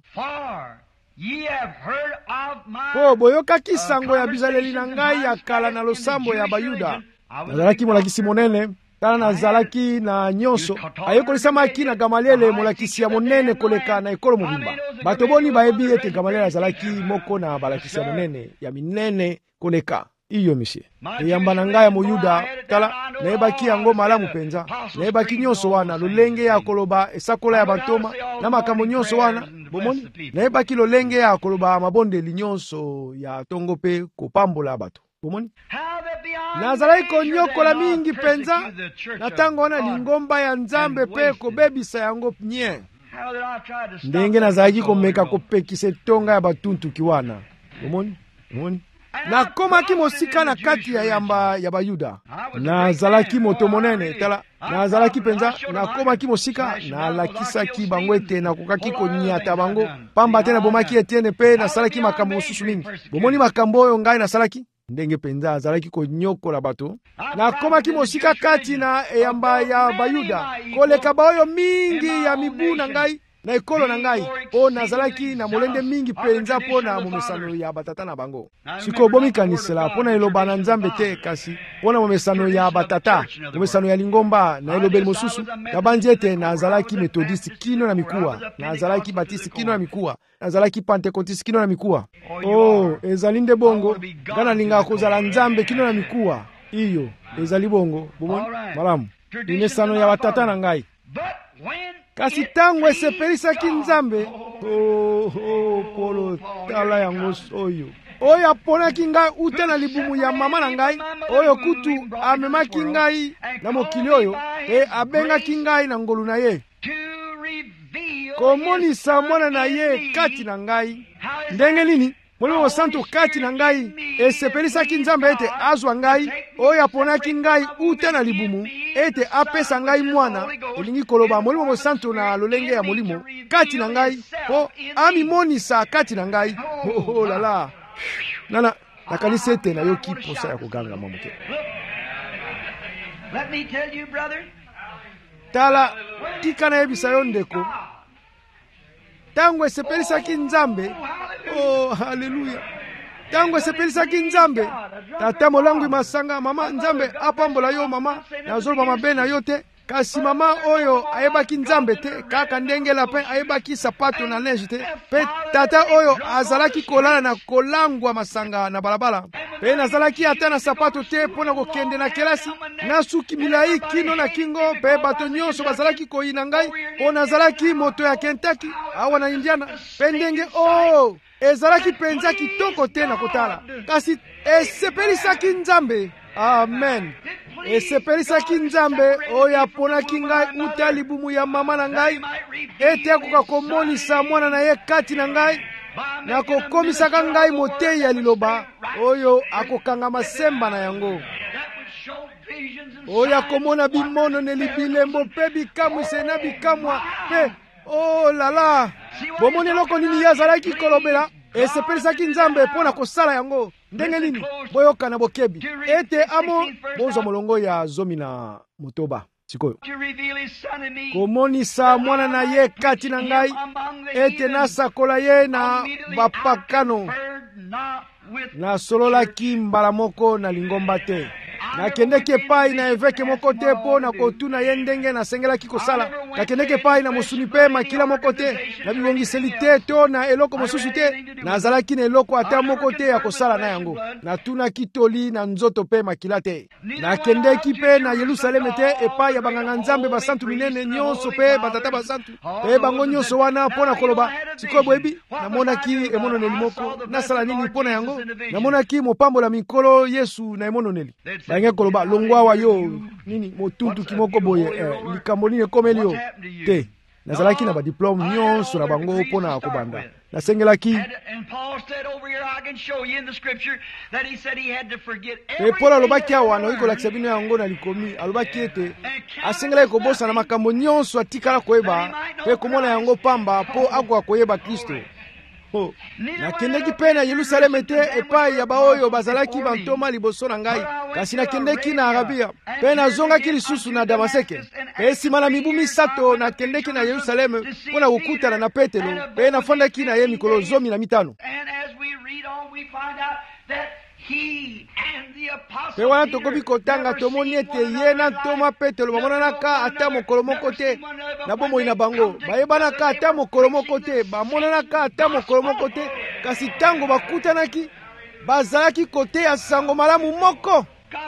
Po boyokaki sango ya bizaleli na ngai ya kala na losambo ya Bayuda. Nazalaki molakisi monene, tala nazalaki na nyonso, ayekolisamaki na Gamaliele molakisi ya monene koleka na ekolo mobimba. Bato boni bayebi ete Gamaliele azalaki moko na balakisi ya monene ya minene koleka. Iyo misie eyamba na ngai ya Moyuda, tala nayebaki yango malamu penza, nayebaki nyonso wana lolenge ya koloba esakola ya bantoma na makambo nyonso wana bomoni, nayebaki lolenge ya koloba mabondeli nyonso ya tongo pe kopambola bato bomoni. Nazalaki konyokola mingi penza na tango wana lingomba ya Nzambe pe kobebisa yango nye. Ndenge nazalaki komeka kopekisa etonga ya batuntuki wana bomoni bomoni. Nakomaki mosika na kati ya yamba ya Bayuda. Nazalaki moto monene, tala nazalaki penza, nakomaki mosika nalakisaki bango ete nakokaki konyata bango, pamba te nabomaki etienne pe nasalaki makambo mosusu mingi. Bomoni makambo oyo ngai nasalaki ndenge penza azalaki konyokola bato. Nakomaki mosika kati na yamba ya Bayuda koleka baoyo mingi ya mibu na ngai, na ekolo na ngai mpo nazalaki na molende mingi mpenza mpo na momesano ya batata na bango. Sikoyo bomikanisela mpo na eloba na Nzambe te, kasi mpo na momesano ya batata, momesano ya lingomba na elobeli mosusu. Nabandi ete nazalaki metodiste kino na mikuwa, nazalaki batiste kino na mikuwa, nazalaki pentekotiste kino na mikuwa. Oh, ezali nde bongo, nga nalingaka kozala Nzambe kino na mikuwa. Iyo ezali bongo bomoni malamu imesano ya batata na ngai. Kasi tango esepelisaki Nzambe, oh, oh, polo tala yango oyo oyo aponaki ngai uta na libumu ya mama na ngai, oyo kutu amemaki ngai na mokili oyo, e abengaki ngai na ngolu na ye komonisa mwana na ye kati na ngai. Ndenge nini Molimo Santo kati na ngai esepelisaki Nzambe ete azwa ngai oyo aponaki ngai uta na libumu ete apesa ngai mwana. Elingi koloba Molimo Santo na lolenge ya molimo kati na ngai po amimonisa kati na ngai. Oh, oh lala nana nakanisa ete na yoki posa ya koganga mamuke. Let me tell you, brother. Tala tika na yebisa yo ndeko, tango esepelisaki Nzambe, oh haleluya, tango esepelisaki Nzambe, tata molangu masanga mama Nzambe apambola yo mama, nazoloba mabe na yo te, kasi mama oyo ayebaki Nzambe te, kaka ndenge lapin ayebaki sapato na neige te, pe tata oyo azalaki kolala na kolangwa masanga na balabala, pe nazalaki ata na sapato te pona kokende na kelasi, na suki milai kino na kingo, pe bato nyonso bazalaki koyina ngai, po nazalaki moto ya Kentucky awa na Indiana, pe ndenge oh ezalaki penza kitoko te na kotala, kasi esepelisaki Nzambe. Amen. Esepelisaki Nzambe oyo aponaki ngai uta libumu ya mama na ngai ete akoka komonisa mwana na ye kati na ngai, na kokomisaka ngai motei ya liloba oyo akokanga masemba na yango, oyo akomona bimono ne libilembo pe bikamwise na bikamwa pe oh lala. Bomoni eloko nini yazalaki kolobela esepelisaki Nzambe mpona kosala yango. Ndenge nini boyoka na bokebi ete amo bonza molongo ya zomi na motoba sikoyo komonisa mwana na ye kati na ngai ete nasakola ye na bapakano, nasololaki mbala moko na lingomba te, nakendeki epai na eveke moko te mpo na kotuna ye ndenge nasengelaki kosala, nakendeki epai na mosuni mpe makila moko te, na bibongiseli te to na eloko mosusu te, nazalaki na eloko ata moko te ya kosala na yango, natunaki toli na nzoto mpe makila te, nakendeki mpe na Yerusaleme te epai ya banganga Nzambe basantu minene nyonso mpe batata basantu mpe bango nyonso wana mpo na koloba sikoyo boyebi namonaki emononeli moko, nasala nini mpo na yango? Namonaki mopambola mikolo Yesu na emononeli bange koloba longwawa yo nini motuntu kimoko boye eh, likambo nini ekomeli yo te. Nazalaki na badiplome nyonso na bango mpo na kobanda, nasengelaki e Paul alobaki awa naoki kolakisa bino yango na likomi, alobaki ete asengelaki kobosa na makambo nyonso atikala koyeba mpe komona yango pamba mpo akoka koyeba Kristo. Oh, nakendeki mpe na Yerusaleme te epai ya baoyo bazalaki bantoma liboso na ngai, kasi nakendeki na Arabia mpe nazongaki lisusu na Damaseke. Mpe nsima na mibu misato nakendeki na Yerusaleme mpo na kokutana na Petelo, mpe nafandaki na ye mikolo zomi na mitano. Pe wana tokobi kotanga tomoni ete ye na ntoma Petelo bamonanaka ata mokolo moko te na bomoi na bango, bayebanaka ata mokolo moko te, bamonanaka ata mokolo moko te, kasi tango bakutanaki bazalaki kote ya sango malamu moko.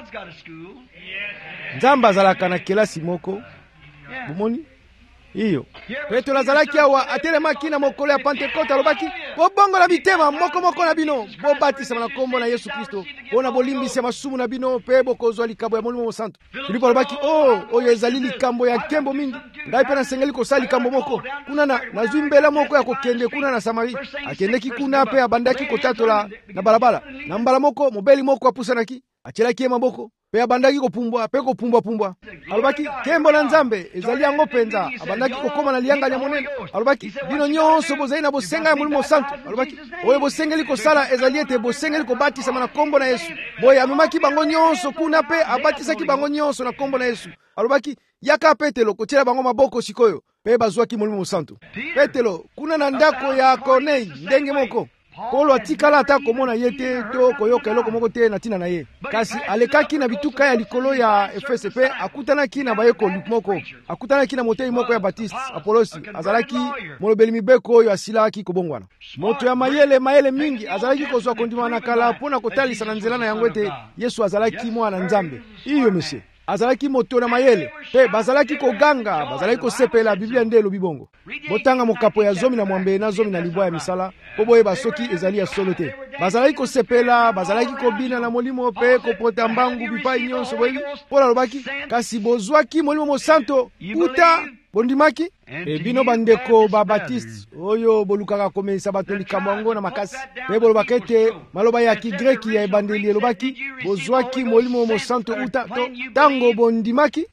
Nzambe azalaka na kelasi moko bomoni iyo. Petelo azalaki awa atelemaki na mokolo ya Pentekote, alobaki bobongola bitema moko moko na bino, bobatisama na kombo na Yesu Kristo mpona bolimbisa masumu na bino mpe bokozwa likambo ya Molimo Santo. Filipo alobaki oh oyo ezali likambo ya nkembo mingi, ngai mpe nasengeli kosala likambo moko. Kuna na nazwi mbela moko ya kokende kuna na Samari, akendeki kuna mpe abandaki kotatola na balabala, na mbala moko mobeli moko apusanaki atielaki ye maboko pe abandaki kopumbwa pe kopumbwa-pumbwa. Alobaki kembo na Nzambe ezali yango penza, abandaki kokoma na lianga ya monene. Alobaki bino nyonso bozali na bosenga ya Molimo Santo. Alobaki oyo bosengeli kosala ezali ete bosengeli kobatisama na kombo na Yesu. Boye amemaki bango nyonso kuna pe abatisaki bango nyonso na kombo na Yesu. Alobaki yaka Petelo kotiela bango maboko sikoyo, pe bazwaki molimo mosantu. Petelo kuna na ndako ya Corneille ndenge moko Polo atikala ata komona ye te to koyoka eloko moko te na tina na ye. Kasi alekaki na bituka ya likolo ya Efese pe akutanaki na bayekoli moko. Akutanaki na motei moko ya Baptiste Apolosi. Azalaki molobeli mibeko oyo asilaki kobongwana. Moto ya mayele mayele mingi azalaki kozwa kondima na kala mpona kotalisa na nzela na yango ete Yesu azalaki mwana Nzambe. Iyo mese. Azalaki moto na mayele pe bazalaki koganga bazalaki kosepela Biblia nde elobi bongo. Botanga mokapo ya zomi na mwambe na zomi na libwa ya misala po boyeba soki ezali ya solo te. Bazalaki kosepela bazalaki kobina na molimo pe kopota mbangu bipai nyonso boyebi mpola lobaki kasi bozwaki molimo mosanto uta bondimaki e bino bandeko ba Baptiste oyo bolukaka komesa bato likambo yango na makasi pe bolobaka ete maloba ya kigreki ya ebandeli elobaki bozwaki molimo mosanto uta to tango bondimaki.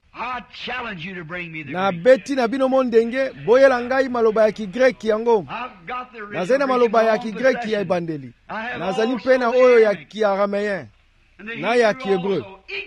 Na beti na bino mondenge boyela ngai maloba ya kigreki yango. Nazali na maloba ya kigreki ya ebandeli nazali mpe na oyo ya kiarameyen na ya kiebreu.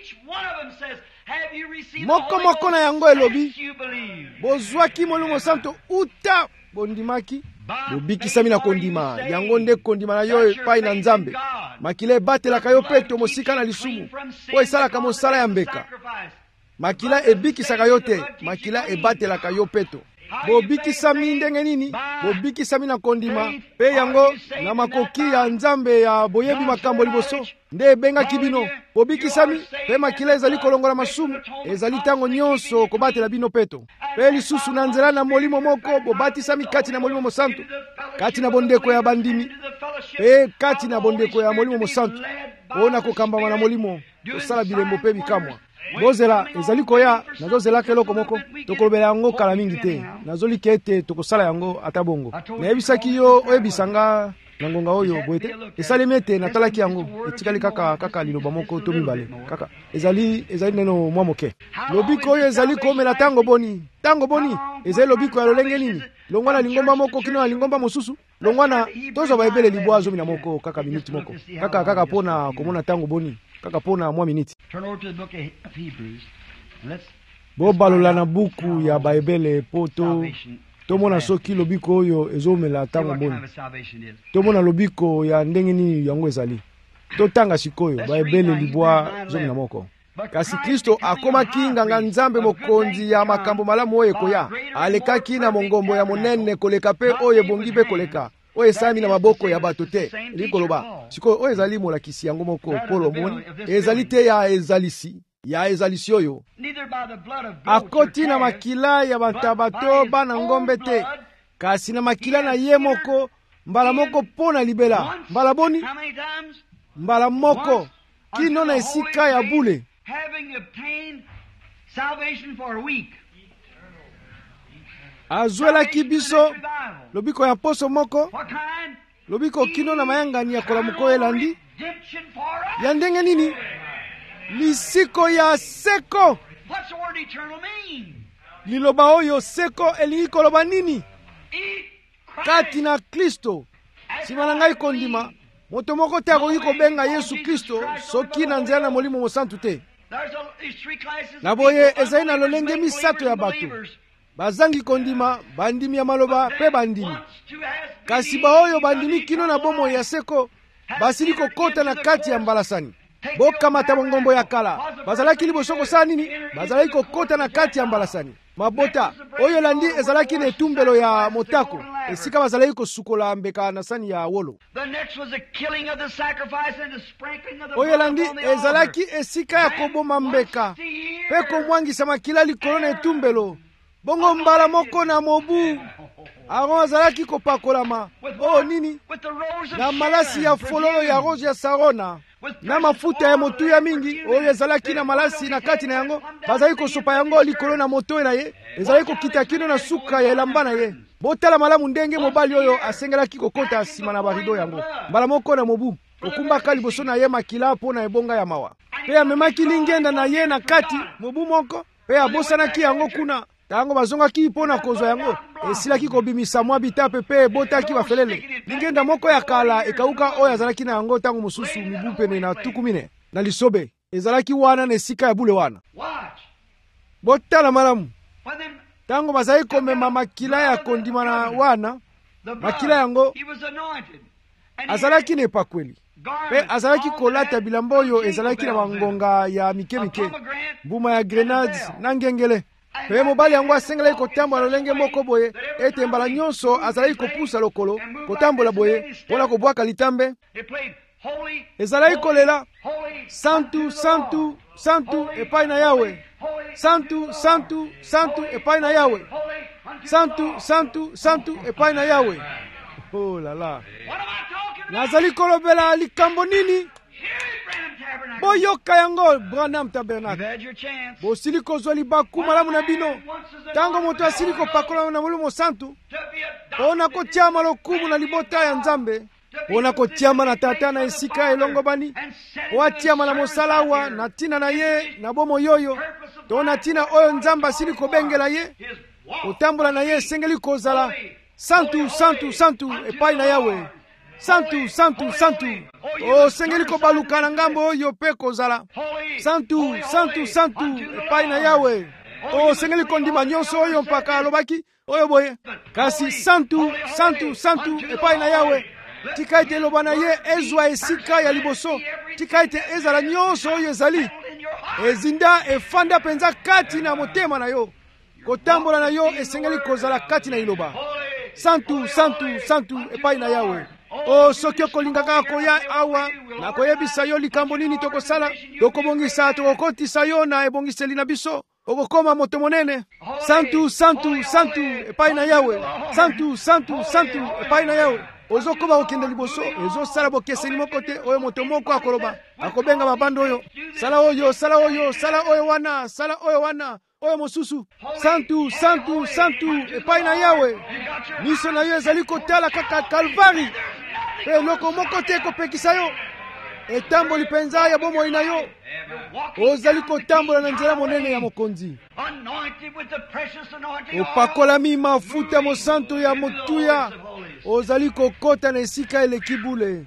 Moko moko na yango elobi bozwaki molimo mosanto uta bondimaki bobikisami na kondima yango nde kondima na yo epai na Nzambe makila ebatelaka yo peto mosika na lisumu po esalaka mosala ya mbeka. Makila ebikisaka yo te makila ebatelaka yo peto. Bobikisami ndenge nini? Bobikisami na kondima pe yango na makoki ya Nzambe ya boyebi makambo liboso nde ebengaki bino. Bobikisami pe makila ezali kolongola masumu ezali tango nyonso kobatela bino peto. Pe lisusu na nzela na molimo moko bobatisami kati na molimo mosantu kati na bondeko ya bandimi pe kati na bondeko ya molimo mosantu ona kokambama na molimo kosala bilembo pe bikamwa. Bozela ezali koya nazozela keloko moko tokolobela yango kala mingi te nazoli kete tokosala yango ata bongo nayebisaki yo oyebisanga na ngonga oyo boete esalemi ete natalaki yango etikali kaka kaka liloba moko to mibale kaka ezali ezali neno mwa moke lobiko oyo ezali komela tango boni tango boni ezali lobiko ya lolenge nini longwana lingomba moko kino na lingomba mosusu longwana tozo baebele libwa zomi na moko kaka miniti moko kaka kaka pona komona tango boni kaka pona mwa miniti. Bo balola na buku ya baebele poto tomona soki lobiko oyo ezomela tango boni tomona lobiko ya ndenge nini yango ezali totanga sikoyo baebele libwa zomi na moko. Kasi Kristo akomaki nganga Nzambe mokonzi ya makambo malamu oyo ekoya alekaki na mongombo ya monene koleka pe oyo ebongi pe koleka oyo esami na maboko ya bato te likoloba sikoyo oyo ezali molakisi yango moko polo moni ezali te ya ezalisi ya ezalisi oyo akoti na makila ya batabato bana ngombe te kasi na makila na ye moko mbala moko pona libela mbala boni mbala moko kino na esika ya bule azwelaki biso lobiko ya poso moko lobiko kino na mayangani ya kolamuko elandi ya ndenge nini lisiko ya seko. Liloba oyo seko elingi koloba nini? Kati na Kristo sima na ngai kondima moto moko te akoki kobenga Yesu Kristo soki na nzela na molimo mosantu te. Na boye ezali na lolenge misato ya bato bazangi kondima bandimi ya maloba pe bandimi kasi baoyo bandimi kino na bomo ya seko basili kokota na kati ya mbalasani bokamata bongombo ya kala bazalaki liboso kosala nini bazalaki kokota na kati ya mbalasani mabota oyo landi ezalaki na etumbelo ya motako esika bazalaki kosukola mbeka na sani ya wolo. Oyo landi ezalaki esika ya koboma mbeka pe komwangisa makila likolo na etumbelo bongo mbala moko na mobu aron azalaki kopakolama oh nini na malasi ya fololo ya rose ya sarona na mafuta ya motu ya mingi oyo ezalaki na malasi na kati na yango bazali kosopa yango likolo na moto na ye ezalaki kokita kino na suka ya elamba na ye. Botala malamu ndenge mobali oyo asengelaki kokota sima na barido yango mbala moko na mobu okumbaka liboso na ye makila mpo na ebonga ya mawa pe amemaki lingenda na ye na kati mobu moko pe abosanaki yango kuna tango bazongaki mpona kozwa yango esilaki kobimisa mwa bitape pe ebotaki bafelele lingenda moko ya kala ekauka oyo azalaki na yango tango mosusu mibu pene na tuku mine na lisobe ezalaki wana na esika ya bule wana. Botala malamu tango bazali komema makila ya kondima na wana, makila yango azalaki na epakweli pe azalaki kolata bilamba oyo ezalaki na bangonga ya mike mike, mbuma ya grenade na ngengele. Pe mobali yango asengelaki kotambola lolenge moko boye ete mbala nyonso azalaki kopusa lokolo kotambola boye mpona kobwaka litambe. Ezalaki kolela santu santu santu epai na Yawe, santu santu santu epai na Yawe, santu santu santu epai na Yawe. Oh la la, nazali kolobela likambo nini? Boyoka yango Branham Tabernacle. Bosili kozwa libaku malamu na bino tango moto asili kopakola na Molimo Santu, ona kotiama lokumu na libota ya Nzambe, ona kotiama na tata na esika elongo bani, oatiama na mosalawa na tina na ye na bomo yoyo, tona tina oyo Nzamba asili kobengela ye, otambola na ye sengeli kozala santu santu santu epai na Yawe, santu santu santu. O sengeli kobaluka na ngambo oyo pe kozala santu santu santu epai na Yawe. O sengeli kondima nyonso oyo mpaka alobaki oyo boye kasi santu santu santu epai na Yawe. Tika ete eloba na ye ezwa esika ya liboso, tika ete ezala nyonso oyo ezali ezinda efanda penza kati na motema na yo, kotambola na yo esengeli kozala kati na iloba santu santu santu epai na Yawe. O soki okolingaka koya awa na koyebisa yo likambo nini tokosala, tokobongisa tokokotisa yo na ebongiseli na biso, okokoma moto monene. Santu santu santu epai na Yawe, santu santu santu epai na Yawe. Ozokoba okende liboso ezosala bokeseli moko te oyo moto moko akoloba akobenga mabando oyo sala oyo sala oyo sala oyo wana sala oyo wana oyo mosusu. Santu santu santu epai na Yawe. Miso na yo ezali kotala kaka Kalvari, pe eloko moko te kopekisa yo. Etamboli penza ya bomoi na yo, ozali kotambola na nzela monene ya mokonzi. Opakolami mafuta mosantu ya motuya, ozali kokota na esika eleki bule.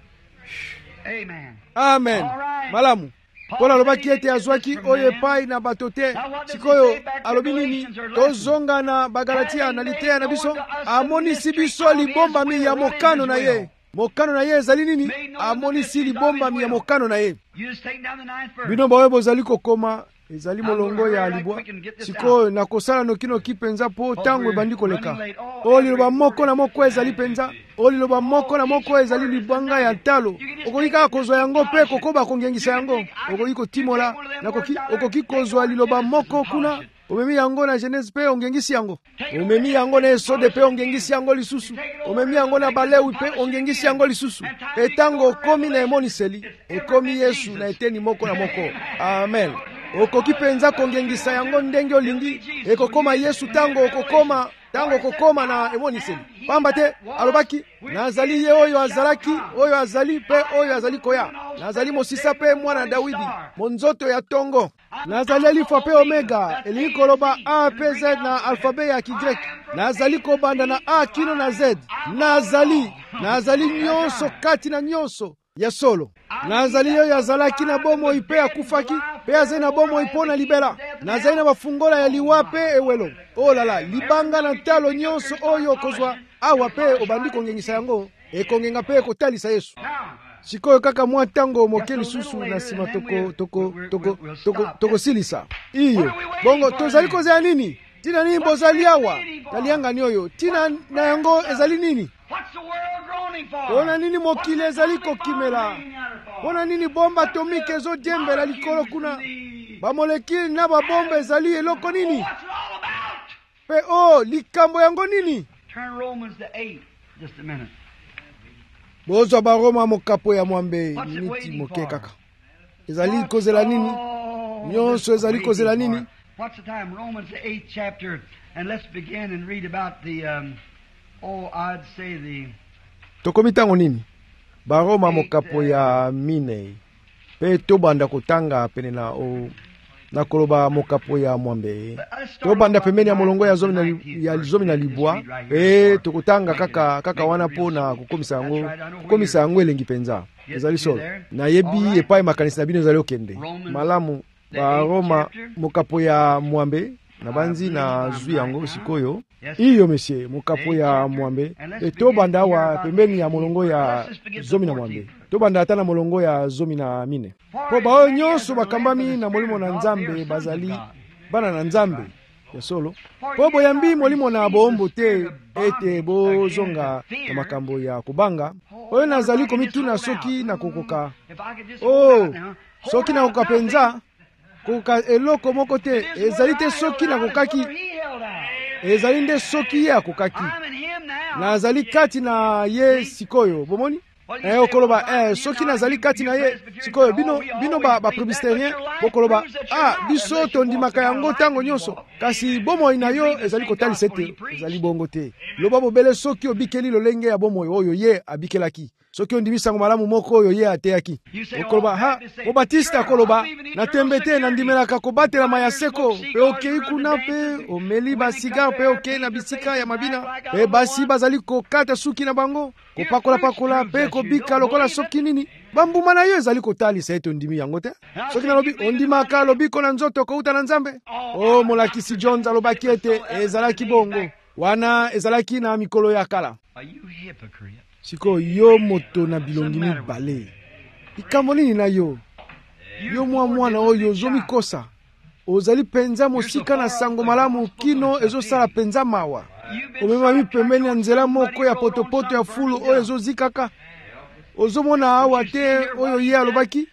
Amen. Malamu. Paul alobaki ete azwaki oyo epai na bato te. Sikoyo alobi nini? Tozonga na Bagalatia na liteya na biso, amonisi biso libombami ya mokano na ye. Mokano na ye ezali nini? Amonisi libombami ya mokano na ye. Bino bawe bozali kokoma ezali molongo ya libwa. Sikoyo nakosala nokinoki penza po tango ebandi koleka. O liloba moko na moko ezali penza, o liloba moko na moko ezali libwanga ya talo. Okoki kaka kozwa yango pe kokoba kongengisa yango. Okoki kotimola nakoki okoki kozwa liloba moko kuna, omemi yango na Genèse pe ongengisi yango, omemi yango na Esode pe ongengisi yango lisusu, omemi yango na Balewi pe ongengisi yango lisusu. Etango okomi na emoniseli, okomi Yesu na eteni moko na moko. Amen. Okoki penza kongengisa yango ndenge olingi, ekokoma Yesu tango okokoma tango kokoma na emoniseli. Pamba te alobaki nazali ye oyo azalaki, oyo azali pe oyo azali koya. Nazali mosisa pe mwana Dawidi, monzoto ya tongo. Nazali alifa pe omega, elingi koloba A pe Z na alfabe ya Kigrek. Nazali kobanda na A kino na Z. Nazali, nazali nyonso kati na nyonso ya solo. Nazali yo yazalaki na bomo ipe akufaki, pe azali na bomo ipona libela. Nazali na bafungola ya liwa pe ewelo. Oh lala, libanga na talo nyonso oyo kozwa awa pe obandi kongengisa yango, ekongenga pe kotalisa Yesu. Sikoyo kaka mwa tango moke lisusu na sima toko toko toko toko toko silisa. Iyo bongo tozali kozela nini? Tina nini bozali awa? Talianga nyoyo. Tina na yango ezali nini? Ona nini mokile ezali kokimela? Ona nini bomba atomike ezo jembela likolo kuna? Ba molekile na ba bomba ezali eloko nini? Pe oh likambo yango nini? Turn Romans to eight just a minute. Bozo baroma mokapo ya mwambe miniti moke kaka. Ezali kozela nini? Nyonso ezali kozela nini? What's the time? Romans the eighth chapter, and let's begin and read about the um, oh I'd say the Tokomitango nini? Baroma mokapo ya mine. Pe tobanda kotanga pene na o na koloba mokapo ya mwambe. Tobanda pemeni ya molongo ya zomi na ya zomi na libwa. E tokotanga kaka kaka wana po na kukomisa yango kukomisa yango elengi penza. Ezali solo. Na yebi epai makanisa na bino ezali okende. Malamu Baroma mokapo ya mwambe na banzi na zwi yango sikoyo iyo monsieur mukapo ya mwambe e tobanda wa pembeni ya molongo ya zomi na mwambe tobanda ata na molongo ya zomi na mine po baoyo nyonso bakambami na molimo na Nzambe bazali bana na Nzambe ya solo po boyambi molimo na bombo te ete bozonga na makambo ya kubanga oyo nazali komituna soki na kokoka oh soki na kokoka penza kokoka eloko moko te ezali te soki na kokaki ezali nde soki ye akokaki nazali kati na ye sikoyo bomoni eh okoloba eh soki nazali kati na ye sikoyo bino bino ba ba presbyterien okoloba ah biso tondimaka yango tango nyonso kasi bomoi na yo ezali kotalisa te ezali bongo te loba bobele soki obikeli lolenge ya bomoi oyo ye abikelaki soki ondibisango malamu moko oyo ye ateyaki okoloba ha obatista koloba natembe te nandimelaka kobatela maya seko pe okei kuna pe omeli basiga pe okei na bisika ya mabina pe basi bazali kokata suki na bango kopakola pakola pe kobika lokola soki nini bambuma na yo ezali kotalisa ete ondimi yango te soki nalobi ondimaka lobiko na nzoto kouta na Nzambe o molakisi John alobaki ete ezalaki bongo wana ezalaki na mikolo ya kala siko yo moto na bilongi mibale ikambo nini na yo yo mwa mwana oyo ozomikosa ozali penza mosika na sango malamu kino ezosala penza mawa omemami pembeni ya nzela moko ya potopoto ya fulu oyo ezozikaka ozomona awa te oyo ye alobaki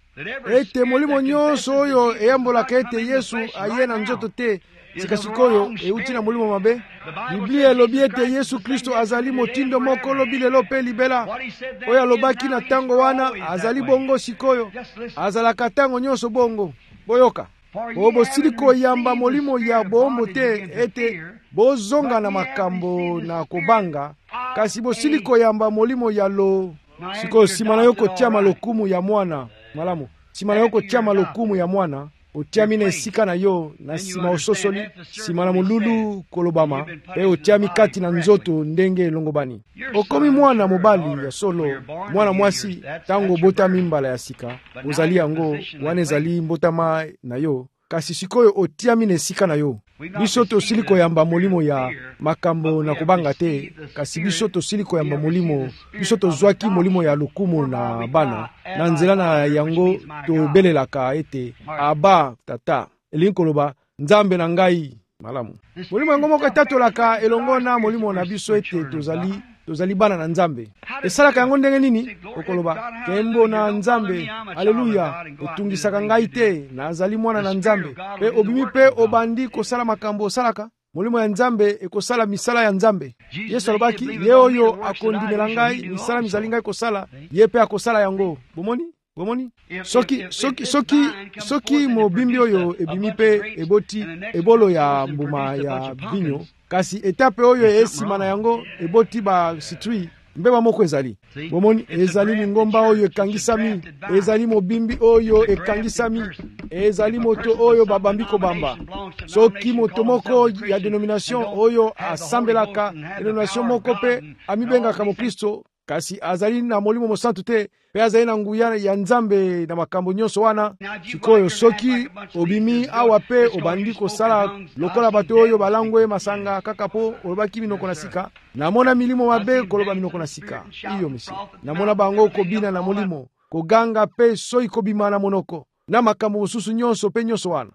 ete molimo nyonso oyo eyambolaka ete Yesu aye na nzoto te sika sikoyo euti na molimo mabe Biblia elobi ete Yesu Kristo azali motindo moko lobi lelo pe libela oyo alobaki na tango wana azali bongo sikoyo azalaka tango nyonso bongo boyoka po bosili koyamba molimo ya bombo te ete bozonga na makambo na kobanga kasi bosili koyamba molimo ya lo sikoyo sima na yo kotia malokumu ya mwana malamu sima na yo kotia malokumu ya mwana otiami na esika na yo na sima ososoli sima na molulu kolobama pe otiami kati na nzoto ndenge elongobani okomi mwana mobali ya solo mwana mwasi tango botami mbala ya sika ozali yango wana ezali mbotama na yo kasi sikoyo otiami na esika na yo biso tosili koyamba molimo ya makambo na kubanga te kasi biso tosili koyamba molimo biso tozwaki molimo ya lokumu na bana na nzela na yango tobelelaka ete aba tata elingi koloba Nzambe na ngai malamu molimo yango moko etatolaka elongo na molimo na biso ete tozali tozali bana na Nzambe esalaka yango ndenge nini okoloba kembo na Nzambe haleluya otungisaka ngai te nazali mwana na Nzambe pe obimi pe obandi kosala makambo osalaka molimo ya Nzambe ekosala misala ya Nzambe Yesu alobaki ye oyo akondimela ngai misala mizali ngai kosala ye pe akosala yango bomoni bomoni soki soki soki soki mobimbi oyo ebimi pe eboti ebolo ya mbuma ya vinyo kasi etape oyo esima na yango eboti ba citri mbeba moko ezali bomoni ezali lingomba oyo ekangisami ezali mobimbi oyo ekangisami ezali moto oyo babambi kobamba soki moto moko ya denomination oyo asambelaka denomination moko pe amibengaka mo Kristo kasi azali na molimo mosantu te pe azali na nguya ya Nzambe na makambo nyonso wana sikoyo soki obimi awa pe obandi kosala lokola bato oyo balangwe masanga kaka po olobaki minoko na sika namona milimo mabe koloba minoko na sika iyo misi namona bango kobina na molimo koganga pe soi kobima na monoko na makambo mosusu nyonso pe nyonso wana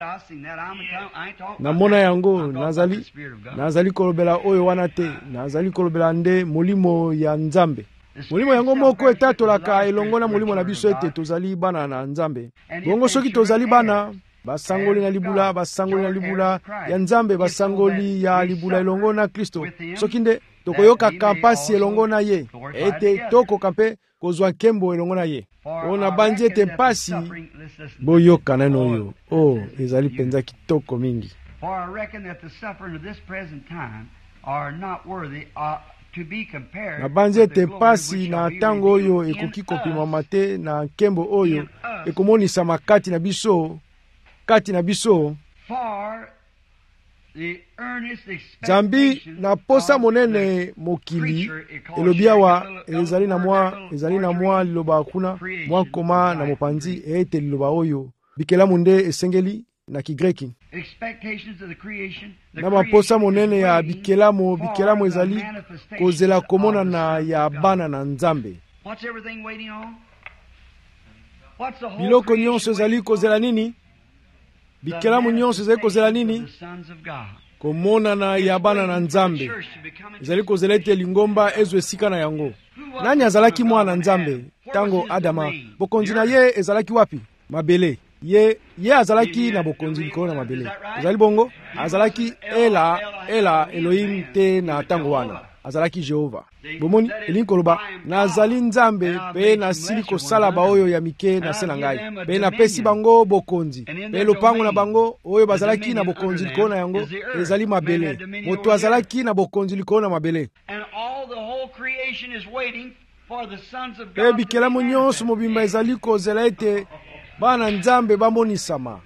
namona yango nazali nazali kolobela oyo wana te nazali kolobela nde molimo ya Nzambe molimo yango moko etatolaka elongo na molimo na biso ete tozali bana na Nzambe bongo soki tozali bana basangoli na libula basangoli na libula ya Nzambe basangoli ya libula elongo na Kristo soki nde tokoyoka kampasi elongo na ye ete tokoka mpe kozwa nkembo elongo na ye ona banzi ete mpasi boyoka nano oyo oh ezali penza kitoko mingi na banzi ete mpasi na tango oyo ekoki kopimama te na nkembo oyo ekomonisa makati na biso kati na biso Zambi na posa monene mokili elobi awa ezali na mwa ezali na mwa liloba kuna mwa koma na mopanzi ete liloba oyo bikela munde esengeli na Kigreki. Na maposa monene ya bikelamo bikelamo ezali kozela komona na ya bana na Nzambe. Biloko nyonso ezali kozela nini? Bikelamo nyonso ezali kozela nini? Komona na ya bana na Nzambe. Ezali kozela ete lingomba ezwe sika na yango. Nani azalaki mwana Nzambe tango Adama? Bokonzi na ye ezalaki wapi? Mabele. Ye ye azalaki na bokonzi likolo na mabele. Ezali bongo? Azalaki Ela, Ela Elohim te na tango wana. Azalaki Jehova. Bomoni elinkoloba nazali Nzambe pe nasili kosala baoyo ya mike na sena ngai. Pe na pesi bango bokonzi. Pe lopango na bango oyo bazalaki na bokonzi likolo na yango ezali mabele. Moto azalaki na bokonzi likolo na mabele. Pe bikelamo nyonso mobimba ezali kozela ete bana Nzambe bamonisama.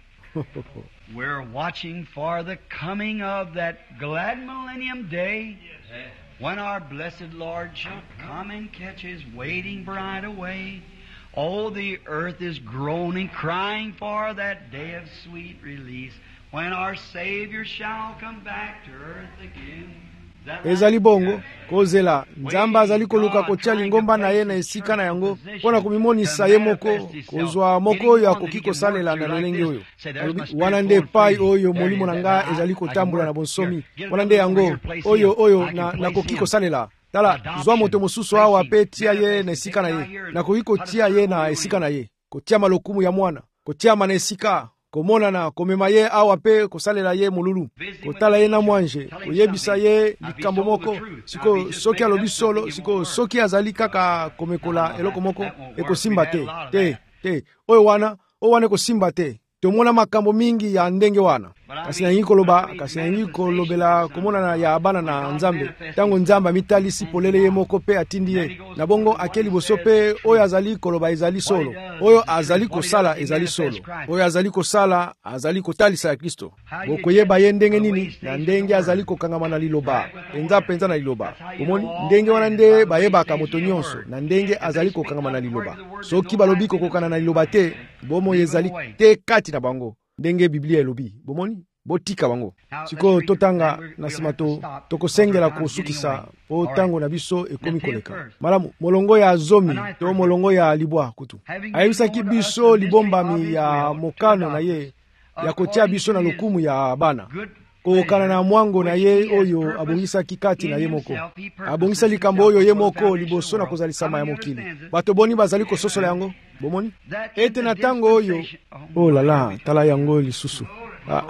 We're watching for the coming of that glad millennium day, when our blessed Lord shall come and catch His waiting bride away. Oh, the earth is groaning, crying for that day of sweet release, when our Savior shall come back to earth again. Ezali bongo kozela Nzamba azali koluka kotia lingomba na ye na esika na yango pona kumimonisa ye moko kozwa moko oyo akoki kosalela na lolenge oyo. Wana nde pai oyo molimo na nga ezali kotambola na bonsomi. Wana nde yango oyo oyo na nakoki kosalela. Tala zwa moto mosusu awa pe tia ye na esika na ye. Nakoki kotia ye na esika na ye. Kotia malokumu ya mwana. Kotia na esika. Komona na komema ye awa pe kosalela ye mululu. Kotala ye na mwanje. Koyebisa ye likambo moko. Siko soki alobi solo. Siko soki azali kaka komekola eloko moko. Eko simba te. Te. Te. Oyo wana. O wane ko simba te. Tomona makambo mingi ya ndenge wana. Kasi na yingi koloba. Kasi na yingi kolobela komona na ya abana na Nzambe. Tango Nzamba mitali si polele ye moko pe atindi ye. Na bongo akeli boso pe oyo azali koloba ezali solo. Oyo azali kosala ezali solo. Oyo azali kosala azali kotalisa ya Kristo. Boko yeba ye ndenge nini na ndenge azali kokangama na liloba. Enza penza na liloba. Omoni ndenge wana nde bayebaka moto nyonso na ndenge azali kokangama na liloba. Soki balobi kokokana na liloba te, bomo ezali te kati na bango. Ndenge Biblia elobi. Bomoni botika bango. Siko totanga na simato tokosengela kusukisa o tango na biso ekomi koleka. Malamu molongo ya zomi to molongo ya libwa kutu. Ayibisaki biso libombami ya mokano na ye ya kotia biso na lokumu ya bana. Kokana na mwango na ye oyo abongisa kikati na ye moko. Abongisa likambo oyo ye moko liboso na kozalisama ya mokili. Bato boni bazali kososola yango. Bomoni ete na tango oyo oh la la tala yango lisusu. Ah,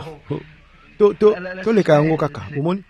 to to to leka yango kaka. Bomoni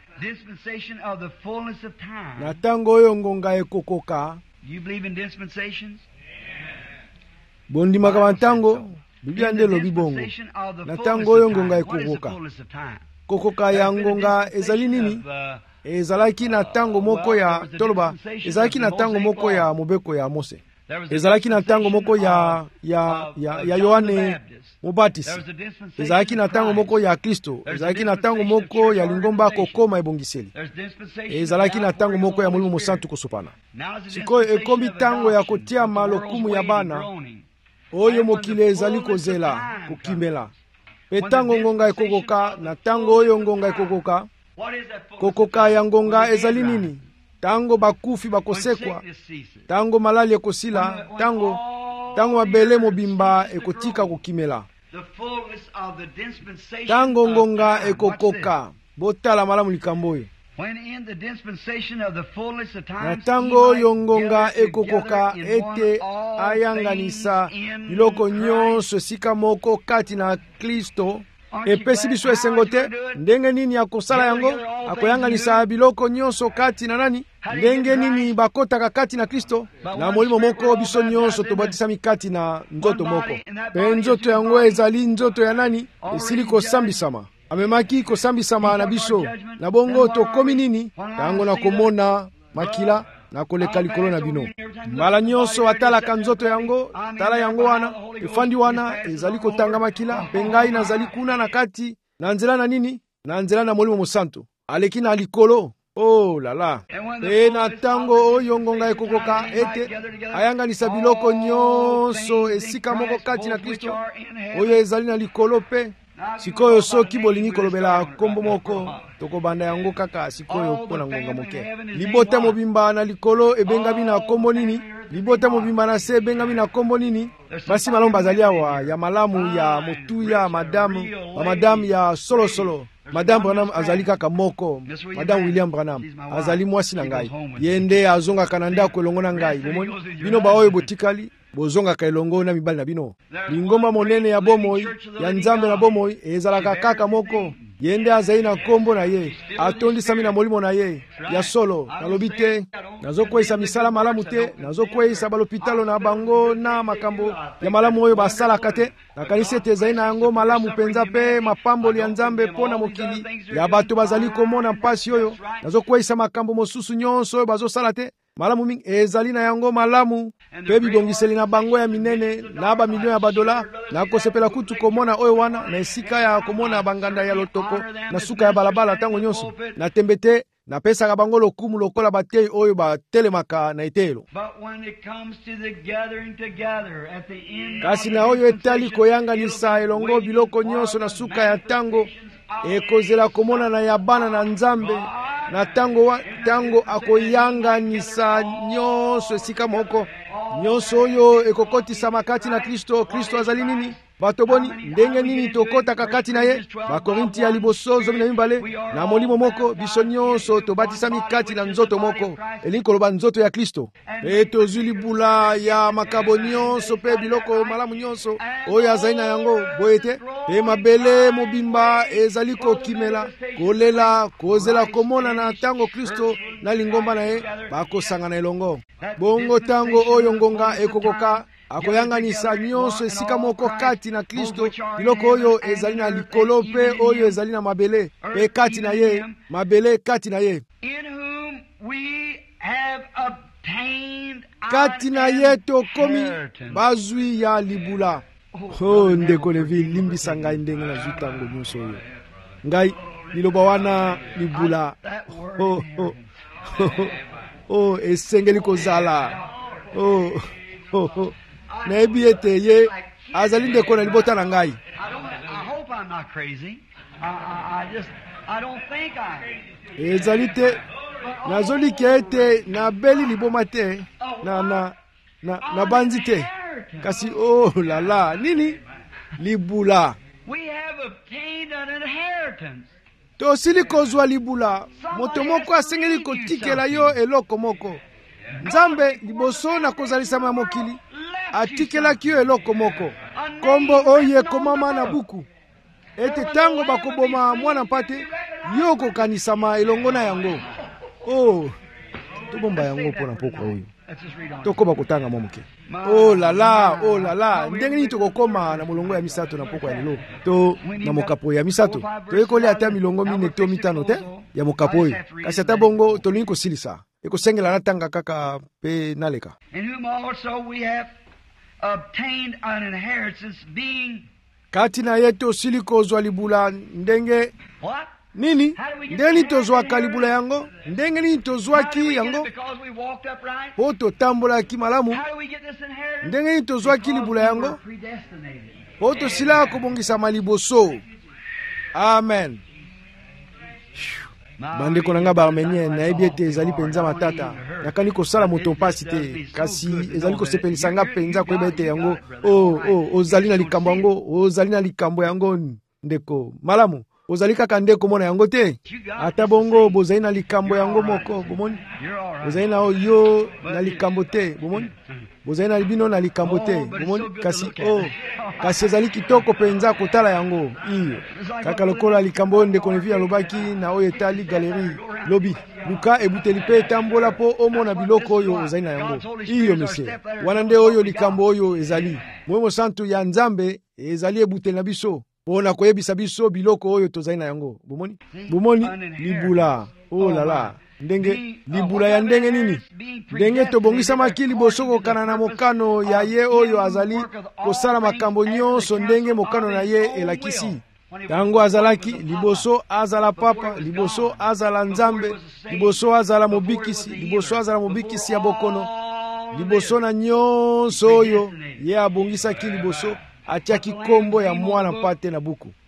na tango oyo ngonga ekokoka. You believe in dispensations? Bondi makamantango Biblia nde lobi bongo. Na tango oyo ngonga ekokoka. Kokoka ya ngonga ezali nini? Ezalaki na tango moko ya toloba, ezalaki na tango moko ya mobeko ya Mose. Ezalaki na tango moko ya ya ya, ya Yohane Mubatisi. Ezalaki na tango moko ya Kristo. Ezalaki na tango moko ya lingomba kokoma ebongiseli. Ezalaki na tango moko ya Molimo Mosantu kosopana. Sikoyo ekomi tango ya kotia malokumu ya bana oyo mokile ezali kozela kokimela. Pe tango ngonga ekokoka na tango oyo ngonga ekokoka. Kokoka ya ngonga ezali nini? Tango bakufi bakosekwa, tango malali ekosila, tango tango mabele mobimba ekotika kokimela, tango ngonga ekokoka. Botala malamu likambo oyo. Na tango oyo ngonga ekokoka ete ayanganisa biloko nyonso sika moko kati na Kristo, epesi biso esengo te. Ndenge nini akosala yango? Akoyanganisa biloko nyonso kati na nani? Ndenge nini bakotaka kati na Kristo? Na molimo moko biso nyonso tobatisami kati na nzoto moko. Pe nzoto yango ezali nzoto ya nani? Esili kosambisama. Amemaki kosambisama na biso. Na bongo tokomi nini? Tango na komona makila na koleka likolo na bino. Mbala nyonso atalaka nzoto yango, tala yango wana, efandi wana ezali kotanga makila, pengai nazali kuna na kati, na nzela na nini? Na nzela na Molimo Mosantu. Aleki na likolo. Oh la la. E na tango oyo ngonga ekokoka ete ayanganisa biloko nyonso esika moko kati na Kristo oyo ezali na likolo pe sikoyo soki bolingi kolobela kombo moko tokobanda yango kaka sikoyo mpona ngonga moke. Libota mobimba na likolo ebengami na kombo nini? Libota mobimba na se ebengami na kombo nini? Basi malamu bazali awa ya malamu ya motuya madamu ba madamu ya solo solo. Madame Branham azali kaka moko. Madame William Branham azali mwasi na ngai. Yende azonga kananda ko elongo na ngai. Bomoni bino ba oyo botikali bozonga ka elongo na mibali na bino. Lingomba monene ya bomoi ya nzambe na bomoi ezalaka kaka moko. Yende azali na kombo na ye atondisami na molimo na ye ya solo. Nalobi te nazokwesa misala malamu te, nazokwesa balopitalo na bango na makambo ya malamu oyo basalaka te. Nakanisi ete ezali na yango malamu penza pe mapamboli ya nzambe mpona mokili ya bato bazali komona mpasi oyo. Nazokwesa makambo mosusu nyonso oyo bazosala te. Malamu mingi ezali na yango malamu pe bibongiseli na bango ya minene na ba milio ya badola na kosepela kutu komona oyo wana na esika ya komona banganda ya lotoko na suka ya balabala tango nyonso na tembete na pesa ka bango lokumu lokola batei oyo batelemaka na etelo. Kasi na oyo etali koyanganisa elongo biloko nyonso na suka ya tango ekozela komona na yabana na nzambe na tango wa, tango akoyanganisa nyonso esika moko nyonso oyo ekokotisa makati na Kristo. Kristo azali nini? Bato boni ndenge nini tokota kakati na ye? Bakorinti ya liboso zomi na mibale na molimo moko biso nyonso tobatisa mikati na nzoto moko elingi koloba nzoto ya Kristo. Pe tozwi libula ya makabo nyonso pe biloko malamu nyonso oyo azali na yango boye te. Pe mabele mobimba ezali kokimela kolela kozela komona na tango Kristo na lingomba na ye bakosangana elongo. Bongo tango oyo ngonga ekokoka akoyanganisa nyonso esika moko kati na Kristo biloko oyo ezali na likolo pe oyo ezali na mabele pe kati na ye mabele kati na ye kati na ye tokomi bazwi ya libula. Oh ndeko levi limbisa ngai ndenge na zutango nyonso oyo ngai liloba wana libula. Oh, oh, oh, oh esengeli kozala. Oh, oh, oh. Naebi ete ye azali ndeko na libota na ngai. Ezali te nazoliki ete nabeli liboma te na na na, na banzi te. Kasi oh la la nini libula. Tosili kozwa libula moto moko asengeli kotikela yo eloko moko. Nzambe liboso na kozalisama mokili atikelaki yo eloko moko kombo oyo ekomama na buku ete tango bakoboma mwana mpate yo kokanisama elongo na yango. Oh tobomba yango mpona mpoko oyo tokoba kotanga mwa moke. Oh lala oh lala ndenge nini tokokoma na molongo ya misato na mpoko ya lelo to na mokapo ya misato toyekoli ata milongo mine to mitano te ya mokapo oyo. Kasi ata bongo tolingi kosilisa ekosengela natanga kaka pe naleka. In whom also we have obtained an inheritance being kati na ye tosili kozwa libula ndenge what? Nini? Ndeni tozwaka libula yango? Ndenge nini tozwaki yango? Po totambola ki malamu? Ndenge nini tozwaki libula yango? Po tosila kobongisa maliboso. Amen. Bandeko nanga ba armenien na ebi ete ezali penza matata yakani kosala moto pasi te kasi ezali kosepelisa nga penza koyeba ete yango oh oh ozali na likambo yango ozali na likambo yango ndeko malamu ozali kaka ndeko mona yango te ata bongo bozali na likambo yango moko bomoni bozali na yo na likambo te bomoni bozali na libino na likambo te bomoni kasi oh kasi ezali kitoko penza kotala yango iyo kaka lokola likambo ndeko nevi alobaki na oyo etali galerie lobi luka ebuteli pe etambola po omona biloko oyo ozali na yango iyo monsieur wana nde oyo likambo oyo ezali Moyo Santu ya Nzambe ezali ebuteli na biso pona koyebisa biso biloko oyo tozali na yango bomoni bomoni libula oh la la ndenge libula ya ndenge nini ndenge tobongisa makili liboso kokana na mokano ya ye oyo azali kosala makambo nyonso ndenge mokano na ye elakisi tango azalaki liboso azala papa liboso azala nzambe liboso azala mobikisi liboso azala mobikisi ya bokono liboso na nyonso oyo ye abongisaki liboso atiaki kombo ya mwana mpate na buku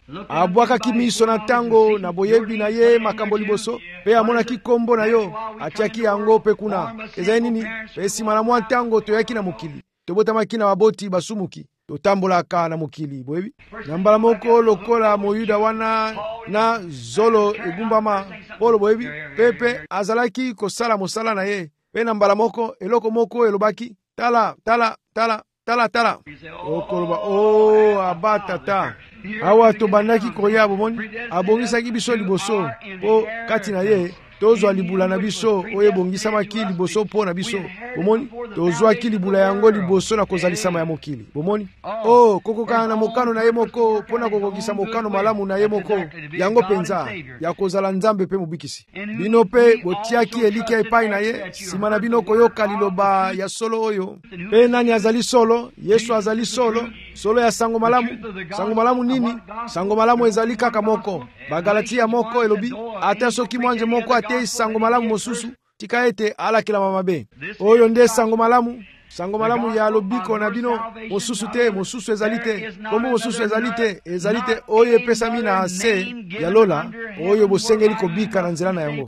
abwakaki miso na ntango na boyebi na ye makambo liboso mpe amonaki kombo na yo atiaki yango mpe kuna ezali nini mpe nsima na mwa ntango toyaki na mokili tobotamaki na baboti basumuki totambolaka na mokili boyebi na mbala moko lokola moyuda wana na zolo egumbama polo boyebi pepe azalaki kosala mosala na ye mpe na mbala moko eloko moko elobaki tala tala tala tala tala okoloba o aba tata awa tobandaki koya bomoni abongisaki biso liboso mpo kati na ye tozwa libula na biso oyo ebongisamaki liboso mpo na biso bomoni tozwaki libula yango liboso na kozalisama ya mokili bomoni o oh, kokokana na mokano na ye moko mpo na kokokisa mokano malamu na ye moko yango penza ya kozala nzambe mpe mobikisi bino mpe botiaki elika epai na ye nsima na bino koyoka liloba ya solo oyo mpe nani azali solo yesu azali solo solo ya sango malamu sango malamu nini sango malamu ezali kaka moko bagalatia moko elobi ata soki mwanje moko ate sango malamu mosusu tika ete alakela mabe oyo nde sango malamu sango malamu ya lobiko na bino mosusu te mosusu ezali te kombo mosusu ezali te ezali te oyo epesami na se ya lola oyo bosengeli kobika na nzela na yango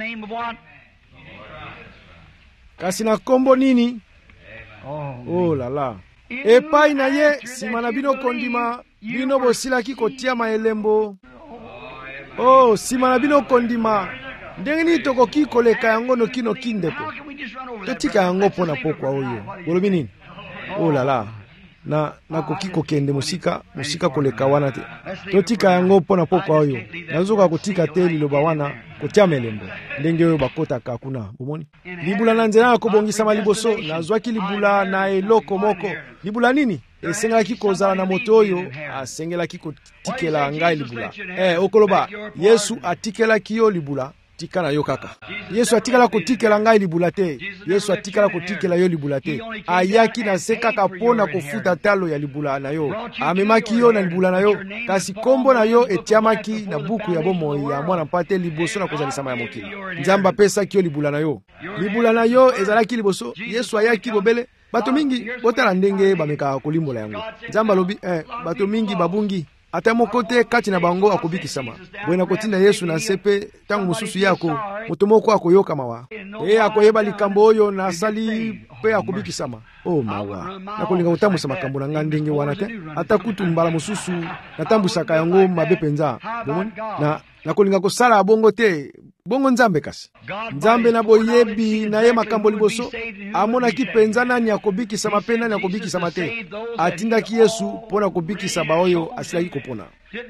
kasi na kombo nini oh la la epai na ye nsima na bino kondima bino bosilaki kotia maelembo oh nsima na bino kondima ndenge nini tokoki koleka yango nokinoki ndeko totika yango mpo na pokwa oyo bolobi nini oh la la na nakoki kokende mosika mosika koleka wana te totika yango mpo na pokwa oyo nazoka kotika te liloba wana kotia melembo ndenge oyo bakotaka kuna bomoni libula na nzela nakobongisama liboso nazwaki libula na eloko moko libula nini esengelaki kozala na moto oyo asengelaki kotikela ngai libula eh okoloba yesu atikelaki yo libula tika na yo kaka yesu atikala kotikela ngai libula te yesu atikala kotikela yo libula te ayaki na se kaka mpona kofuta talo ya libula na yo amemaki yo na libula na yo kasi kombo na yo etiamaki na buku ya bomoi ya mwana mpate liboso na kozalisama ya mokili nzambe apesaki yo libula na yo libula na yo ezalaki liboso yesu ayaki bobele bato mingi botala ndenge bamekaka kolimbola yango nzambe alobi eh, bato mingi babungi ata moko te kati na bango akobikisama boye na kotinda yesu na nse mpe ntango mosusu ye ako moto moko akoyoka mawa ye akoyeba likambo oyo nasali mpe akobikisama o mawa nakolinga kotambusa makambo na ngai ndenge wana te ata kutu mbala mosusu natambwisaka yango mabe mpenza bomoni na nakolinga kosala bongo te bongo nzambe kasi nzambe na boyebi na ye makambo liboso amonaki mpenza nani akobikisama mpe nani akobikisama te atindaki yesu mpo na kobikisa baoyo asilaki kopona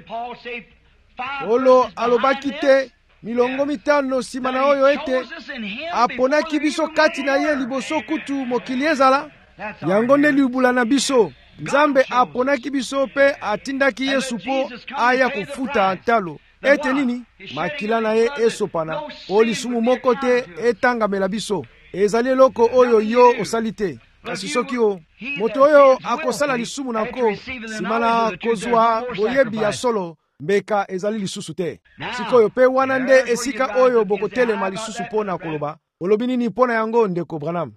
olo alobaki te milongo mitano nsima na oyo ete aponaki biso kati na ye liboso kutu mokili ezala yango nde libula na biso nzambe aponaki biso mpe atindaki yesu mpo aya kofuta ntalo ete nini makila na ye esopana o lisumu moko te etangamela biso ezali eloko oyo yo osali te kasi soki o moto oyo akosala lisumu nako nsima na kozwa boyebi ya solo mbeka ezali lisusu te sikoyo mpe wana nde esika oyo bokotelema lisusu mpo na koloba olobi nini mpo na yango ndeko Branham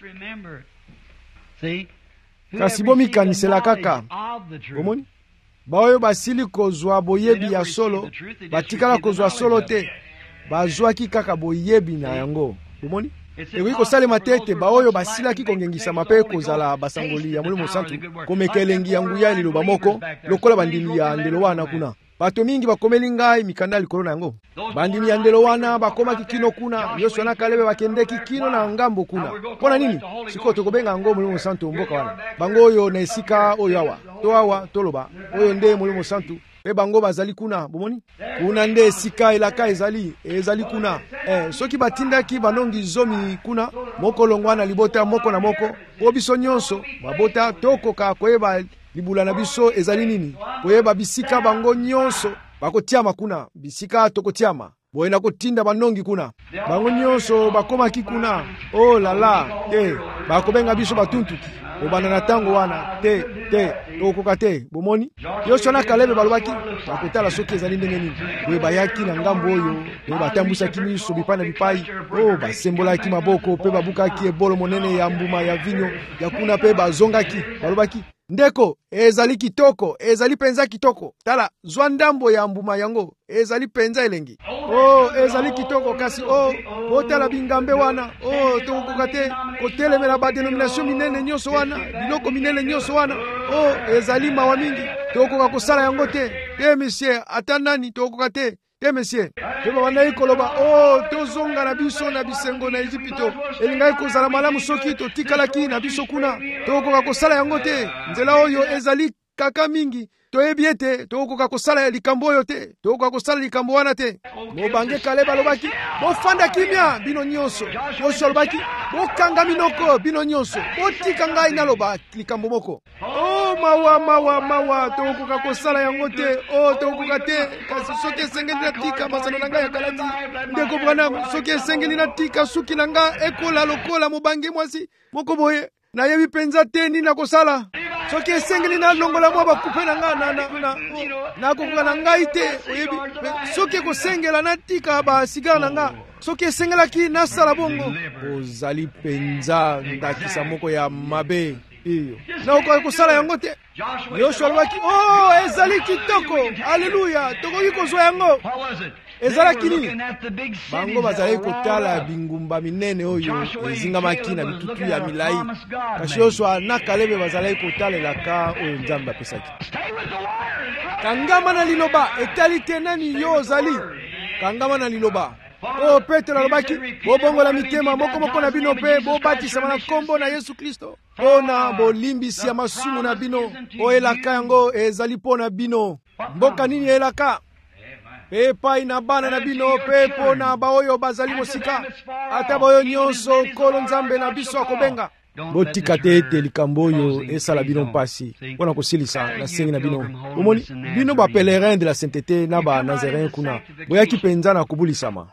kasi bomikanisela kaka omoni baoyo basili kozwa boyebi ya solo batikala kozwa solo te bazwaki kaka boyebi na yango omoni ekoki kosalema te ete baoyo basilaki kongengisama mpe kozala basangoli ya molimo santu komeka elengi ya nguya ya liloba moko lokola bandimi ya ndelo wana kuna bato mingi bakomeli ngai mikanda likolo na yango bandimi ya ndelo wana bakomaki kino kuna Yosua na Kalebe bakendeki kino na ngambo kuna mpona nini sikoyo tokobenga yango molimo santu mboka wana bango oyo na esika oyo awa to awa toloba oyo nde molimo santu mpe bango bazali kuna bomoni kuna nde esika elaka ezali ezali kuna eh, soki batindaki banongi zomi kuna moko longwa na libota moko na moko po biso nyonso babota tokoka koyeba libula na biso ezali nini koyeba bisika bango nyonso bakotiama kuna bisika tokotiama boye na kotinda banongi kuna bango nyonso bakomaki kuna oh lala te bakobenga biso batuntuki obana na tango wana te te tokoka te bomoni Yosua na Kalebe balobaki bakotala soki ezali ndenge nini boye bayaki na ngambo oyo boye batambwisaki miso bipai na bipai oh basembolaki maboko mpe babukaki ebolo monene ya mbuma ya vinyo ya kuna mpe bazongaki balobaki ndeko ezali kitoko, ezali penza kitoko. Tala zwa ndambo ya mbuma yango ezali penza elengi. Oh ezali kitoko kasi oh botala bingambe wana. Oh tokokoka te kotelemela ba denomination minene nyonso wana, biloko minene nyonso wana. Oh ezali mawa mingi tokokoka kosala yango te. Te monsieur ata nani tokokoka te. Te monsieur teba wana ikoloba oh tozonga na biso na bisengo na Egypto elingai kozala malamu soki totikalaki na biso kuna. Tokokoka kosala yango te. Nzela oyo ezali kaka mingi toyebi ete tokokoka kosala likambo oyo te. Tokokoka kosala likambo wana te. Mobange Kaleba alobaki bofanda kimia bino nyonso. Joshua alobaki bokanga minoko bino nyonso. Botika ngai naloba likambo moko. Oh mawa mawa mawa tokokoka kosala yango te. Oh tokokoka te kasi soki esengeli natika masano na ngai ya kalati. Ndeko Branham soki esengeli natika suki na ngai ekola lokola mobange mwasi moko boye. Nayebi penza te nini nakosala. Soki esengeli na longola mwa bakupe na nga na na na nakokoka na ngai te oyebi. Soki ekosengela natika basigara na nga. Soki esengelaki nasala bongo. Ozali penza ndakisa moko ya mabe iyo. Nakokoka kosala yango te. Yoshua alobaki oh ezali kitoko. Haleluya tokoki kozwa yango. Ezalaki nini? Bango bazali kotala bingumba minene oyo ezingamaki na bitutu ya milai. Kasi Yoshua na Kalebe bazali kotalelaka oyo Nzambe apesaki. Kangama na liloba etali te nani yo ozali. Kangama na liloba. Oh Petro alobaki bobongola mitema moko moko na bino pe bobatisama na kombo na Yesu Kristo pona bolimbisi ya masumu na bino. O elaka yango ezali pona bino. Mboka nini elaka? Epai na bana na bino pepo na baoyo bazali mosika ata baoyo nyonso kolo Nzambe na biso akobenga. Botika te ete likambo oyo esala bino mpasi mpona kosilisa na sengi na bino. Omoni bino ba pèlerin de la sainteté na ba nazaréen kuna boyaki penza na kobulisama.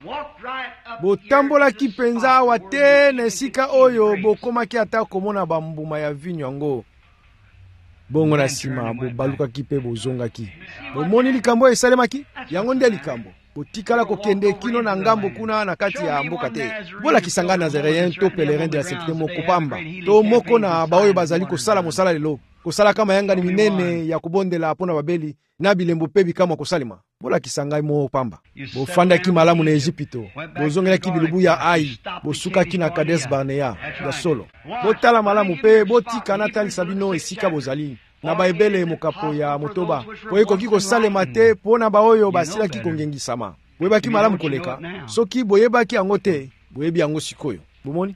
Botambolaki penza awa te na esika oyo bokomaki ata komona bambuma ya vinyo yango. Bongo na sima bobalukaki pe bozongaki. Bomoni likambo esalemaki yango nde likambo. Botikala kokende kino na ngambo kuna na kati ya mboka te. Bola kisanga nazaréen to pèlerin de la sainteté moko pamba. To moko na baoyo bazali kosala mosala lelo. Kosala kama yanga ni minene ya kubondela pona babeli na bilembo pebi kama kosalima. Bola kisanga mo pamba. Bofanda ki malamu na Egypto. Bozongela ki bilubu ya Ai. Bosuka ki na Kades Barnea ya solo. Botala malamu pe botika na tali sabino esika bozali. Na baebele mokapo ya motoba. Oye koki kosalema te pona baoyo basila ki kongengisama. Boyeba ki malamu koleka. Soki boyeba ki yango te, boyebi yango sikoyo. Bomoni?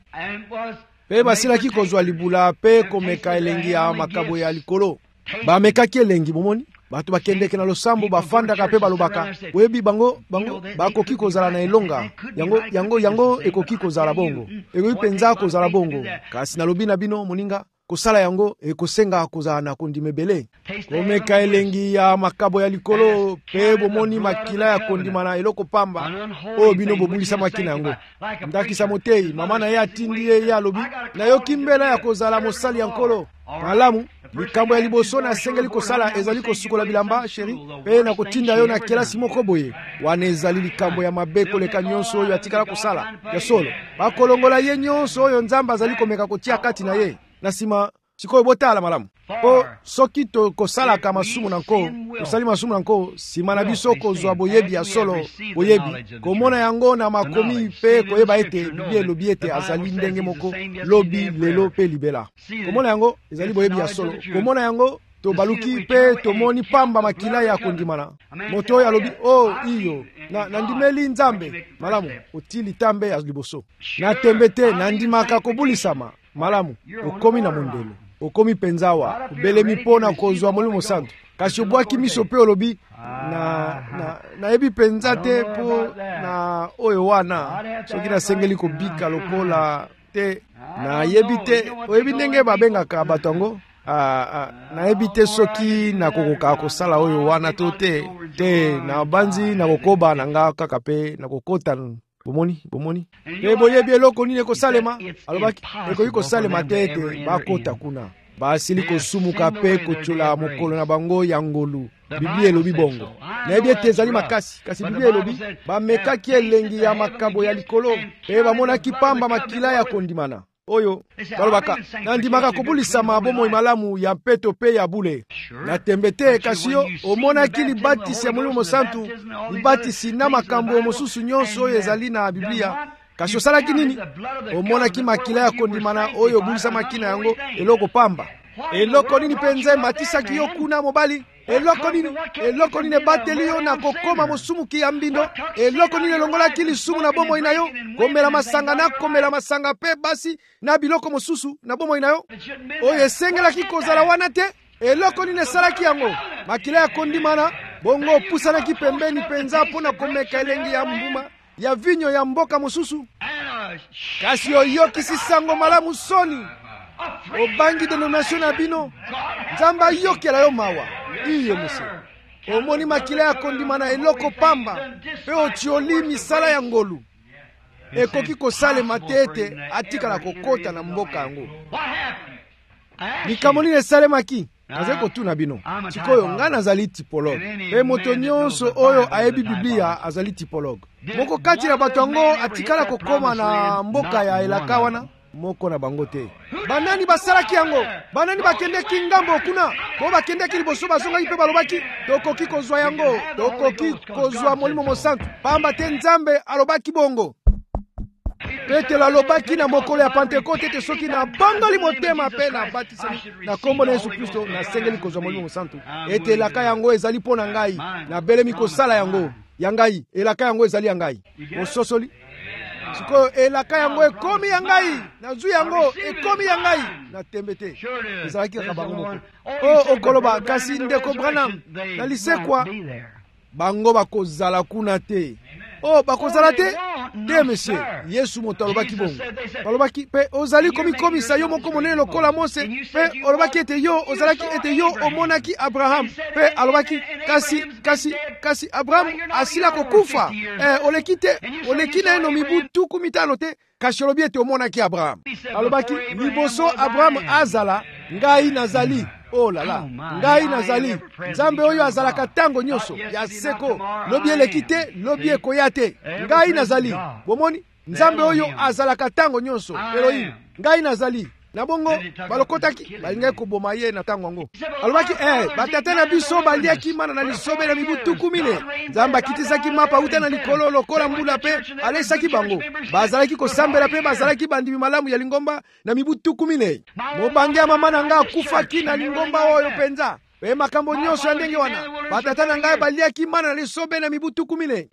Pe basila ki kozwa libula pe komeka elengi ya makabo ya likolo. Ba meka ki elengi bomoni? Bato bakendeke na losambo bafandaka pe balobaka. Boyebi bango bango bakoki kozala na elonga. Yango yango yango ekoki kozala bongo. Ekoki penza kozala bongo. Kasi na lobi na bino moninga kosala yango ekosenga kozala na kondimebele. Komeka elengi ya makabo ya likolo pe bomoni makila ya kondima na eloko pamba oyo bino bobulisa makina yango. Ndakisa motei mama na ye atindi ye ya lobi na yo kimbela ya kozala mosali ya nkolo. Malamu likambo ya liboso na sengeli kosala ezali kosukola bilamba sheri pe na kotinda yo na kelasi moko boye wana ezali likambo ya mabe koleka nyonso oyo atikala kosala ya solo. Bakolongola ye nyonso oyo Nzambe azali komeka kotia kati na ye. Na sima sikoyo botala malamu. Po soki to kosalaka masumu na nko, kosali masumu na nko, sima na biso kozwa boyebi ya solo, boyebi. Komona yango na makomi pe koyeba ete Biblia elobi ete azali ndenge moko, lobi lelo pe libela. Komona yango ezali boyebi ya solo. Komona yango to baluki pe tomoni pamba makila ya kondimana. Moto ya lobi oh iyo na nandimeli Nzambe malamu otili tambe ya liboso. Na tembete nandimaka kobulisama. Malamu, okomi na mondelo, okomi penzawa, ubelemi pona kozwa molimo santo. Kasi obwaki miso pe olobi, na, na, na ebi penzate po na oyo wana. Soki na sengeli kobika lokola te, na yebi te, oyebi ndenge babengaka batongo. Ah, ah, na ebi te soki na kokoka kosala oyo wana to te, te na banzi na kokoba na nga kaka pe na kokota. Bomoni, bomoni. Pe boyebi eloko nini kosalema? Alobaki, ekoki kosalema te ete bakota kuna. Basili kosumuka pe kochola mokolo na bango ya ngolu. Biblia elobi bongo. Na ebi ete ezali makasi. Kasi Biblia elobi, bamekaki elengi ya makabo ya likolo. Pe bamonaki pamba makila ya kondimana. oyo balobaka nandimaka kobulisama bomoi malamu ya mpeto mpe ya bule natembe te kasi yo omonaki libatisi ya molimo mosantu libatisi na makambo mosusu nyonso oyo ezali na biblia kasi osalaki nini omonaki makila ya kondimana oyo obulisamaki na yango eloko pamba eloko nini mpenza ematisaki yo kuna mobali eloko nini eloko nini ebateli yo na kokoma mosumuki ya mbindo eloko nini elongolaki lisumu na bomoi na yo komela masanga na komela masanga mpe basi na biloko mosusu na bomoi na yo oyo esengelaki kozala wana te eloko nini esalaki yango makila ya kondimana bongo opusanaki pembeni mpenza mpo na komeka elengi ya mbuma ya vinyo ya mboka mosusu kasi oyokisi sango malamu soni obangi denomination na bino nzambe ayokela yo mawa iye mose omoni makila ya kondimana eloko pamba mpe otioli misala ya ngolu ekoki kosalema te ete atikala kokota na mboka yango likambo nini esalemaki nazali kotuna bino sikoyo ngai nazali tipologue mpe moto nyonso oyo ayebi biblia azali tipologue moko kati na bato yango atikala kokoma na mboka ya elaka wana moko na bango te banani basalaki yango banani bakendeki ngambo kuna po bakendeki liboso bazongaki mpe balobaki tokoki kozwa yango tokoki kozwa molimo mosantu pamba te nzambe alobaki bongo petelo alobaki na mokolo ya pentekote ete soki nabangoli motema mpe nabatisami na kombo na yesu kristo nasengeli kozwa molimo mosantu ete elaka yango ezali mpo na ngai nabelemi kosala yango ya ngai elaka yango ezali ya ngai ososoli sikoyo elaka yango ekomi ya ngai nazwi yango ekomi ya ngai natembe te ezalaki kaka bango moko o okoloba kasi ndeko Branham na lisekwa bango bakozala kuna te o bakozala te te monsieur yesu moto alobaki bongo balobaki mpe ozali komikomisa yo moko monene lokola mose mpe olobaki ete yo ozalaki ete yo omonaki abraham mpe alobaki kasi kasi kasi abraham asila kokufa eh, oleki te oleki na ye no mibu tuku mitano te kasi olobi ete omonaki abraham alobaki liboso abraham azala ngai nazali oh lala ngai nazali nzambe oyo azalaka ntango nyonso ya seko lobi eleki te lobi ekoya te ngai nazali bomoni nzambe oyo azalaka ntango nyonso elohim ngai nazali na bongo balokotaki balingaki koboma ye na ntango yango alobaki eh, batata na biso baliaki mana na lisobe na mibu tuku mine nzambe akitisaki mapa uta na likolo lokola mbula mpe alesaki bango bazalaki kosambela mpe bazalaki bandimi malamu ya lingomba na mibu tuku mine mobange ya mama na ngai akufaki na lingomba oyo mpenza mpe makambo nyonso ya ndenge wana batata na ngai baliaki mana na lisobe na mibu tuku mine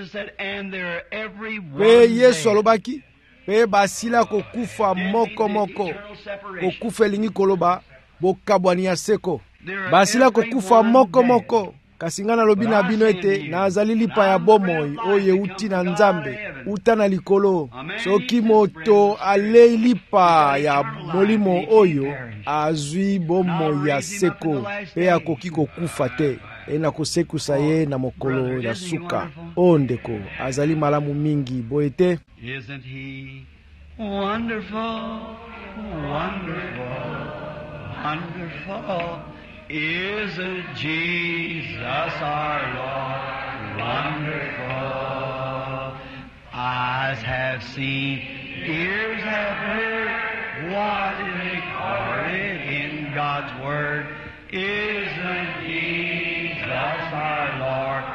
mpe yesu alobaki mpe basila kokufa moko moko kokufa elingi koloba bokabwani ya seko basila kokufa moko moko kasi ngai nalobi na bino ete nazali lipa ya bomoi oyo euti na nzambe uta na likolo soki moto alei lipa ya molimo oyo azwi bomoi ya seko mpe akoki kokufa te e na kosekusa ye na mokolo ya suka o ndeko azali malamu mingi boye te. Isn't he wonderful, wonderful, wonderful? Isn't Jesus our Lord wonderful? Eyes have seen, ears have heard what is recorded in God's Word. Isn't Jesus our Lord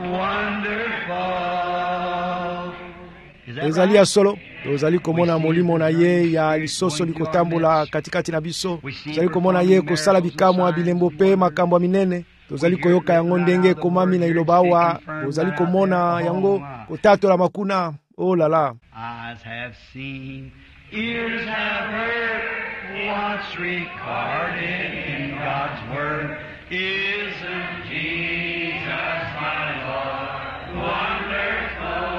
wonderful? ezali ya solo tozali komona molimo na ye ya lisoso likotambola katikati na biso tozali komona ye kosala bikamwa bilembo mpe makambo ya minene tozali koyoka yango ndenge ekomami na liloba awa tozali komona yango kotatola makuna oh lala. Eyes have seen, ears have heard what's recorded in God's Word. Isn't Jesus my Lord wonderful?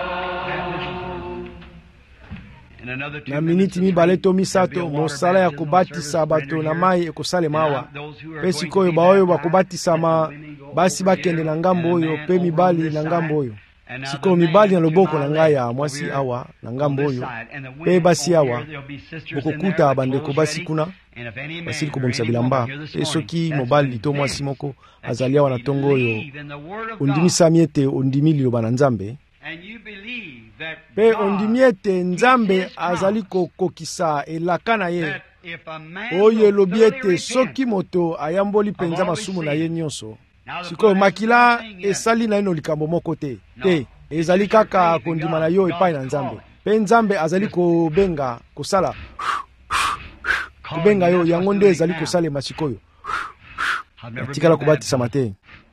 Na miniti mibale to misato mosala ya kobatisa bato na mai ekosalema awa mpe sikoyo baoyo bakobatisama basi bakende na ngambo oyo mpe mibali na ngambo oyo sikoyo mibali na loboko na ngai ya mwasi awa na ngambo oyo mpe basi awa bokokuta bandeko basi kuna basili kobongisa bilamba mpe soki mobali to mwasi moko azali awa na ntongo oyo ondimisami ete ondimi liloba na nzambe mpe ondimi ete nzambe azali kokokisa elaka na ye oyo elobi ete soki moto ayamboli mpenza masumu na ye nyonso, sikoyo makila esali na ye no likambo moko te te ezali kaka kondima na yo epai na nzambe, mpe nzambe azali kobenga kosala kobenga yo, yango nde ezali kosalema sikoyo. Tikala kobatisama te.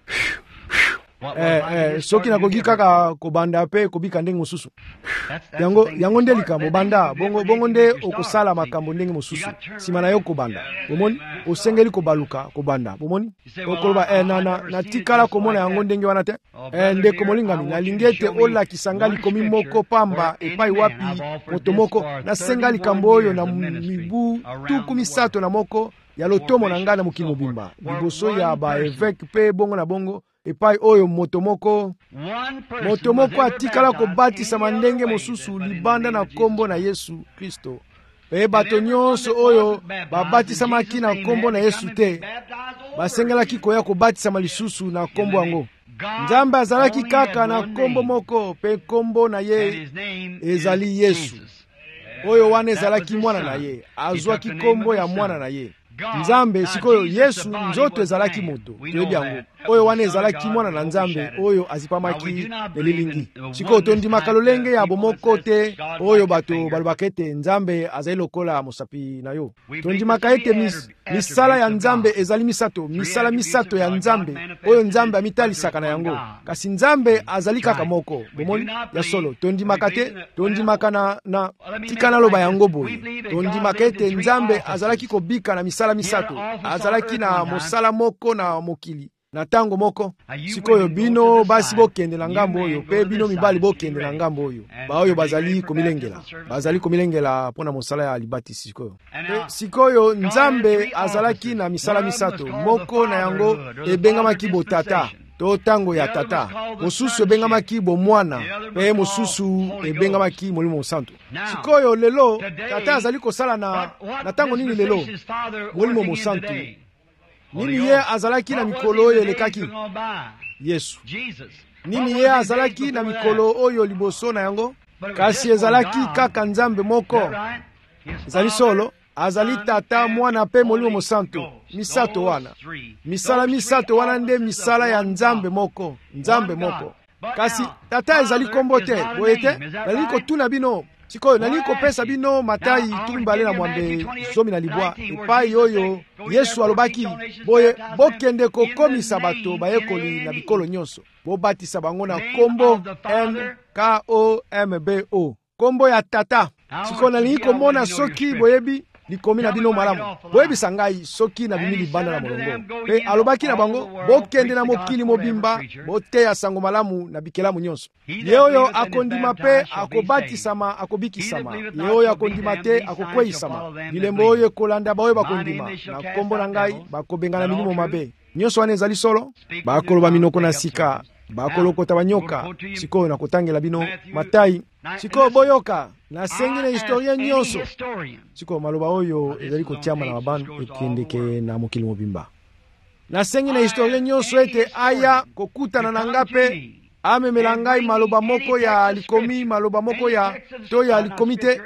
Eh, eh, soki nakoki kaka kobanda pe kobika ndenge mosusu, yango yango nde likambo banda bongo bongo nde okosala makambo ndenge mosusu sima na yo kobanda. Bomoni osengeli kobaluka kobanda. Bomoni okoloba eh na na natikala komona yango ndenge wana te. Eh nde komolingami nalingi ete olakisa ngali komi moko pamba epai wapi moto moko na sengali kambo oyo na mibu tuku misato na moko ya lotomo na ngana mokili mobimba liboso ya ba évêque pe bongo na bongo epai oyo moto moko moto moko atikala kobatisama ndenge mosusu libanda na kombo na Yesu Kristo. Pe bato nyonso oyo babatisamaki na kombo na Yesu te basengelaki koya kobatisama lisusu na kombo yango. Nzambe azalaki kaka na kombo moko, pe kombo na ye ezali Yesu. Oyo wana ezalaki mwana na ye, azwaki kombo ya mwana na ye. Nzambe sikoyo Yesu nzoto ezalaki moto toyebi yango, oyo wana ezalaki mwana na Nzambe oyo azipamaki elilingi. Sikoyo tondimaka lolenge ya bomoko te oyo bato balobaka ete Nzambe azali lokola mosapi na yo. Tondimaka ete mis, misala ya Nzambe ezali misato, misala misato ya Nzambe oyo Nzambe amitalisaka na yango, kasi Nzambe azali kaka moko. Bomoni ya solo tondimaka te, tondimaka na, na tika naloba yango boye, tondimaka ete Nzambe azalaki kobika na misala misato, azalaki na mosala moko na mokili na tango moko. Sikoyo bino basi bokende na ngambo oyo, pe bino mibali bokende na ngambo oyo, ba oyo bazali komilengela bazali komilengela pona mosala ya libatisi. Sikoyo pe sikoyo Nzambe azalaki na misala misato, moko na yango ebengamaki botata to tango ya tata, mosusu ebengamaki bomwana, pe mosusu ebengamaki Molimo Santo. Sikoyo lelo tata azali kosala na na tango nini lelo Molimo Santo? Nini ye azalaki na mikolo oyo elekaki? Yesu. Nini ye azalaki na mikolo oyo liboso na yango? Kasi ezalaki kaka Nzambe moko. Ezali solo, azali tata mwana pe Molimo Santo. Misato wana, misala misato wana nde misala ya Nzambe moko, Nzambe moko. Kasi tata ezali kombo te, boye te, nali kotuna bino. Sikoyo nali kopesa bino Matayi tumbale na mwambe zomi na libwa epai oyo Yesu alobaki boye bokende kokomisa bato bayekoli na bikolo nyonso, bobatisa bango na kombo N K O M B O, kombo ya tata. Sikoyo nali komona soki boyebi likomi na bino malamu, boyebisa ngai soki na bimi libanda na molongo. Pe alobaki na bango bokende na mokili mobimba boteya sango malamu na bikelamu nyonso. Ye oyo akondima pe akobatisama akobikisama, ye oyo akondima te akokweyisama. Bilembo oyo kolanda baoyo bakondima na kombo na ngai bakobengana milimo mabe. Nyonso wana ezali solo, bakoloba minoko na sika, bakolokota banyoka. Sikoyo na kotangela bino Matayi. Sikoyo boyoka na sengi na historia nyonso. Sikoyo maloba oyo ezali kotiama na mabandu ekendeke na mokili mobimba. Na sengi na historia nyonso ete aya kokutana na ngape amemela ngai maloba moko ya likomi, maloba moko ya to ya likomite,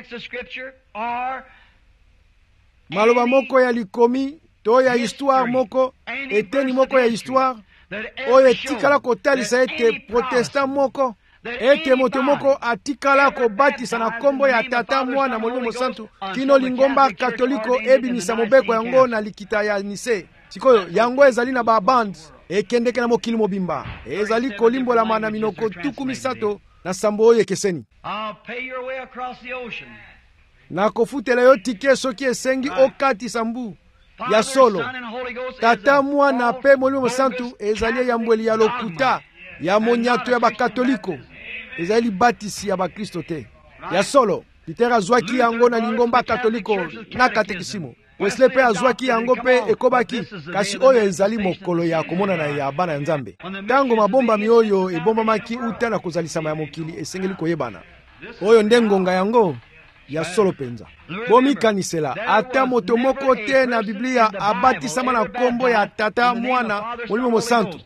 maloba moko ya likomi to ya histoire moko, eteni moko ya histoire oyo etikala kotalisa ete protestant moko, ete moto moko atikala kobatisa na kombo ya tata mwana Molimo Santo kino lingomba katoliko ebimisa mobeko yango na likita ya Nise. Sikoyo yango ezali na ba band ekendeke na mokili mobimba, ezali kolimbola mana minoko tuku misato na sambo oyo ekeseni. Na kofutela yo tike soki esengi okati sambu ya solo. Tata mwana pe Molimo Santo ezali ya mbweli ya lokuta ya monyato ya bakatoliko, ezali batisi ya bakristo te ya solo. Peter azwaki yango na lingomba katoliko na katekisimo, Wesley pe azwaki yango pe ekobaki, kasi oyo ezali mokolo ya komona na ya bana ya Nzambe. Tango mabomba mioyo ebombamaki uta na kozalisama ya mokili esengeli koyebana, oyo nde ngonga yango ya solo penza. Bomikanisela ata moto moko te na Biblia abatisama na kombo ya tata mwana Molimo Santo.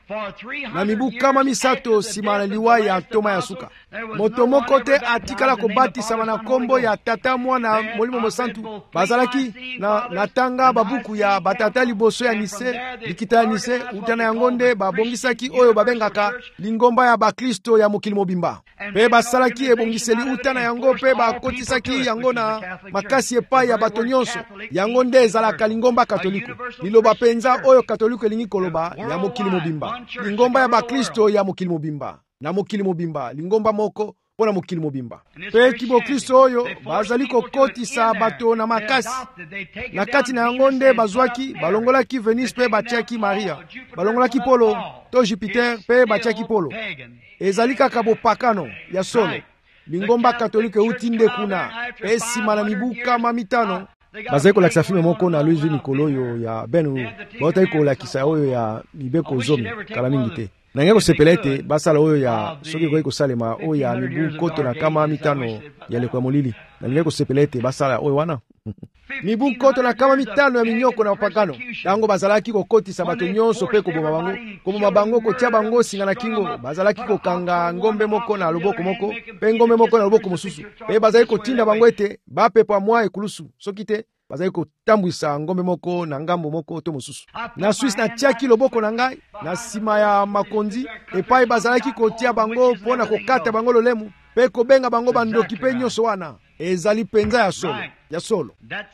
na mibu kama misato nsima na liwa ya ntoma ya suka. Moto moko te atikala kobatisama na kombo ya tata mwana molimo mosantu. Bazalaki na natanga babuku ya batata liboso ya nise likita ya nise utana ya ngonde babongisaki oyo babengaka lingomba ya bakristo ya mokili mobimba. Pe basalaki ebongiseli utana yango pe bakotisaki yango na makasi epai ya bato nyonso. Yango nde ezalaka lingomba katoliko. Liloba penza oyo katoliko elingi koloba ya mokili mobimba. Lingomba ya bakristo ya mokili mobimba. Na mokili mobimba lingomba moko pona mokili mobimba. Pe kibo kristo oyo bazali kokotisa bato na makasi. Na kati na yango nde bazwaki balongolaki Venus pe batiaki Maria. Balongolaki Polo to Jupiter pe batiaki Polo. Ezali kaka bopakano ya solo. Lingomba katolike utinde kuna pe sima na mibu kama mitano. Bazali kolakisa filme moko na Louis Nicolo yo ya Benu. Baotaki kolakisa oyo ya mibeko zomi kala mingi te. Na ngeko sepelete basala oyo ya soki koyi kosalema oyo ya mibu koto na kama mitano ya lekwa molili. Na ngeko sepelete basala oyo wana. Mibu koto na kama mitano ya minyoko na opakano. Tango bazalaki kokotisa bato nyonso pe koboma bango. Koboma bango kotia bango singa na kingo. Bazalaki kokanga ngombe moko na loboko moko. Pe ngombe moko na loboko mosusu. Pe bazalaki kotinda bango ete bapepa mwa ekulusu. Soki te bazali kotambwisa ngombe moko na ngambo moko to mosusu. Na Swiss na tiaki loboko na ngai na sima ya makonzi epai bazalaki kotia bango pona kokata bango lolemu pe kobenga bango bandoki pe nyonso wana. Ezali penza ya solo ya solo.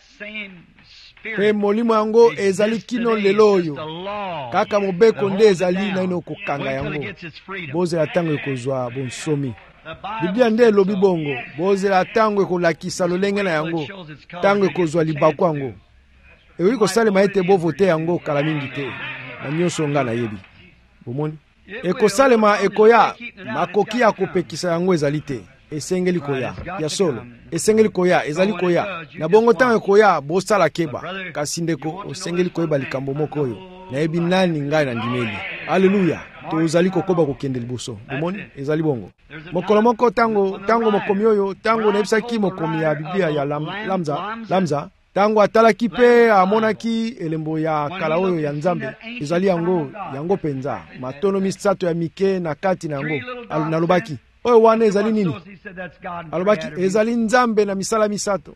Pe molimo yango ezali kino lelo oyo. Kaka mobeko nde ezali na ino kokanga yango. Bozela tango ekozwa bonsomi. Biblia nde elobi bongo. Bozela tango ekolakisa lolenge na yango. Tango ekozwa libaku yango. Ewi kosalema ete bovote yango kala mingi te. Na nyonso nga na yebi. Bomoni? Ekosalema ekoya makoki ya kopekisa yango ezali te. Esengeli koya ya solo. Esengeli koya ezali koya. Na bongo tango ekoya bosala keba. Kasi ndeko osengeli koyeba likambo moko oyo. Na yebi nani ngai na ndimeli. Haleluya. Tozali kokoba kokende liboso. Bomoni ezali bongo. Mokolo moko tango tango mokomi oyo tango nebisaki mokomi ya Biblia ya lam, Lamza Lamza tango atalaki pe amonaki elembo ya kala oyo ya Nzambe ezali yango yango penza matono misato ya mike na kati na yango nalobaki oyo wana ezali nini? Alobaki ezali Nzambe na misala misato.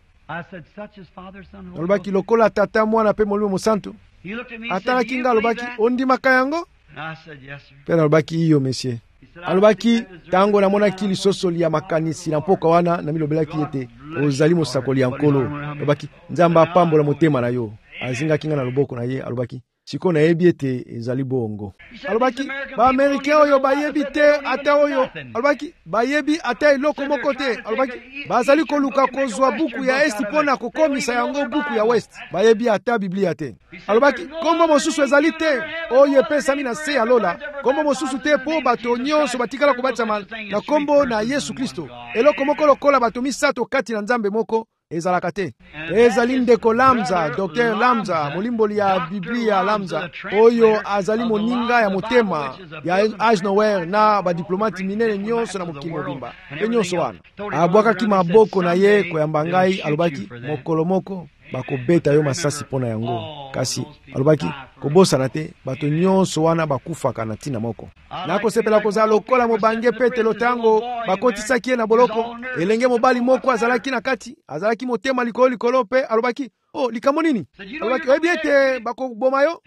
Alobaki lokola tata mwana pe molimo mosantu. Atalaki nga alobaki ondimaka yango? Pena alobaki iyo monsieur. Alobaki tango namonaki lisosoli ya makanisi na mpoka wana na milobelaki ete ozali mosakoli ya nkolo. Alobaki Nzambe apambola motema na yo. Azingaki nga na loboko na ye alobaki siko na yebi ete ezali bongo. Alobaki ba Amerika oyo bayebi te ata oyo. Alobaki bayebi ata eloko moko te. Alobaki bazali koluka kozwa buku ya Est pona kokomisa yango buku ya West. Bayebi ata Biblia te. Alobaki kombo mosusu ezali te oyo epesami na se ya lola. Kombo mosusu te po bato nyonso batikala kobatama na kombo na Yesu Kristo. Eloko moko lokola bato misato kati na Nzambe moko ezalaka te. Ezali ndeko Lamza, Docteur Lamza, molimboli ya Biblia Lamza, oyo azali moninga ya motema ya Eisenhower na badiplomati minene nyonso na mokili mobimba. Pe nyonso wana. Abwakaki maboko na ye koyamba ngai alobaki mokolo moko bakobeta yo masasi pona yango. Kasi alobaki kobosana te bato nyonso wana bakufaka na tina moko. Nako sepela kozala lokola mobange Petelo tango bakotisaki ye na boloko. Elenge mobali moko azalaki na kati, azalaki motema likolo likolo pe alobaki, "Oh, likambo nini?" Alobaki, "Oyebi ete bakoboma yo?"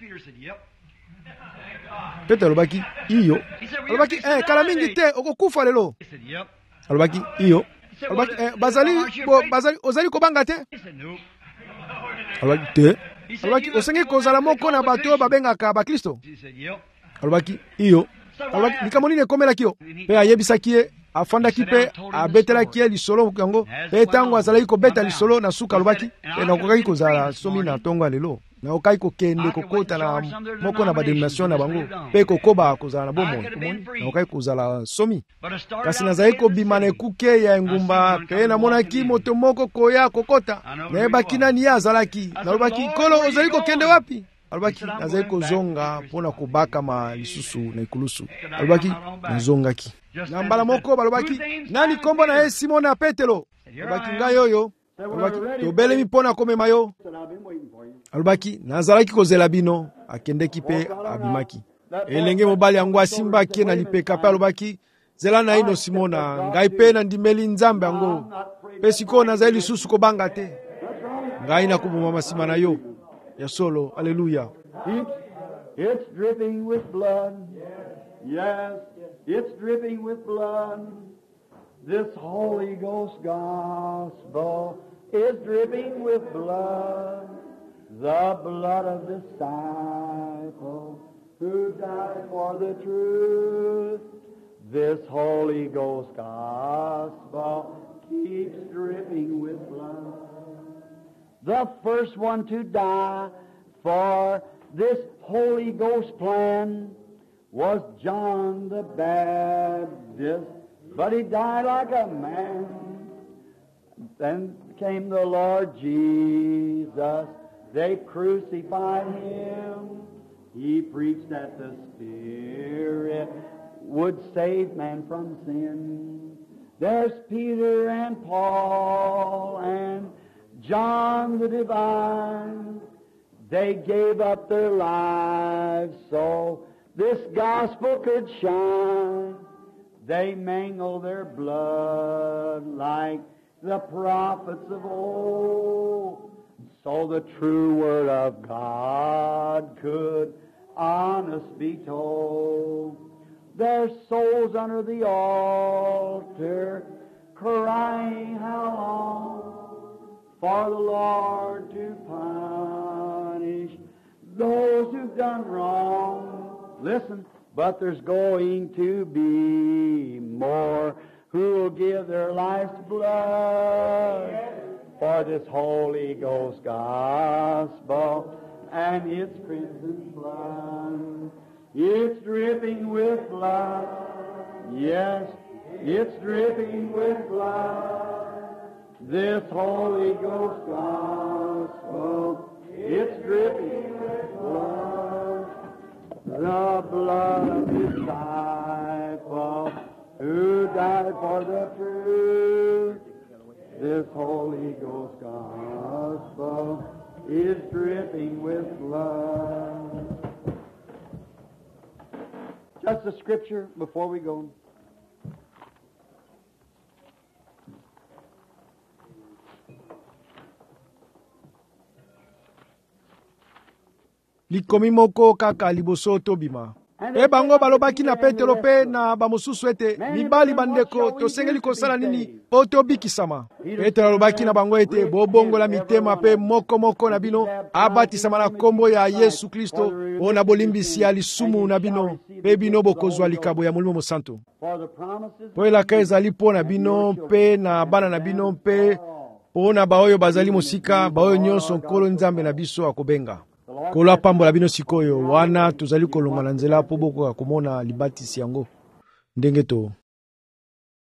Petelo alobaki, "Iyo." Alobaki, "Eh, kala mingi te okokufa lelo." Alobaki, "Iyo." Alobaki, "Eh, bazali bo, bazali ozali kobanga te?" Alobaki, "Te." Alobaki, "Osengi kozala moko na bato babengaka ba Kristo?" Alobaki, "Iyo." Alobaki, "Likambo nini ekomelaki yo?" Pe ayebisaki ye afandaki pe abetelaki ye lisolo yango pe tango azalaki kobeta lisolo na suka alobaki nakokaki kozala somi na ntongo lelo nakokaki kokende kokota na moko na badenomination na bango pe kokoba kozala na bomoi nakokaki kozala somi kasi nazalaki kobima na ekuke ya engumba pe namonaki moto moko koya kokota nayebaki nani ye azalaki nalobaki nkolo ozali kokende wapi? Alobaki nazali kozonga mpona kobakama lisusu na ekulusu. Alobaki nazongaki na mbala moko balobaki nani kombo na ye Simona Petelo? Alobaki ngai oyo. Alobaki tobelemi mpona komema yo. Alobaki nazalaki kozela bino. Akendeki pe abimaki. elenge mobali yango asimbaki na lipeka mpe alobaki, zela na ino Simona, ngai mpe nandimeli Nzambe yango, mpe sikoyo nazali lisusu kobanga te. Ngai nakoboma masima na yo ya solo. Haleluya. It's dripping with blood. Yes, it's dripping with blood. This Holy Ghost gospel is dripping with blood. The blood of disciples who died for the truth. This Holy Ghost gospel keeps dripping with blood. The first one to die for this Holy Ghost plan was John the Baptist, but he died like a man. Then came the Lord Jesus. They crucified him. He preached that the Spirit would save man from sin. There's Peter and Paul and John the Divine. They gave up their lives so this gospel could shine. They mangled their blood like the prophets of old, so the true word of God could honest be told. Their souls under the altar crying, how long for the Lord to punish those who've done wrong. Listen, but there's going to be more who'll give their life's blood for this Holy Ghost gospel and its crimson blood. It's dripping with blood. Yes, it's dripping with blood. This Holy Ghost gospel, it's dripping with blood. The blood of disciples who died for the truth. This Holy Ghost gospel is dripping with blood. Just a scripture before we go. Likomi moko kaka liboso tobima. E bango balobaki na Petelo pe na bamosusu ete, mibali bandeko tosengeli kosala nini po tobikisama. Petelo alobaki na bango ete bobongola mitema pe moko moko na bino abatisama na kombo ya Yesu Kristo ona bolimbisi ya lisumu na bino pe bino bokozwa likabo ya Molimo Mosantu. Po elaka ezali po na bino pe na bana na bino pe po na baoyo bazali mosika baoyo nyonso nkolo Nzambe na biso akobenga. Kola pambola bino sikoyo wana tozali kolonga na nzela po bokoka komona libatisi yango ndenge to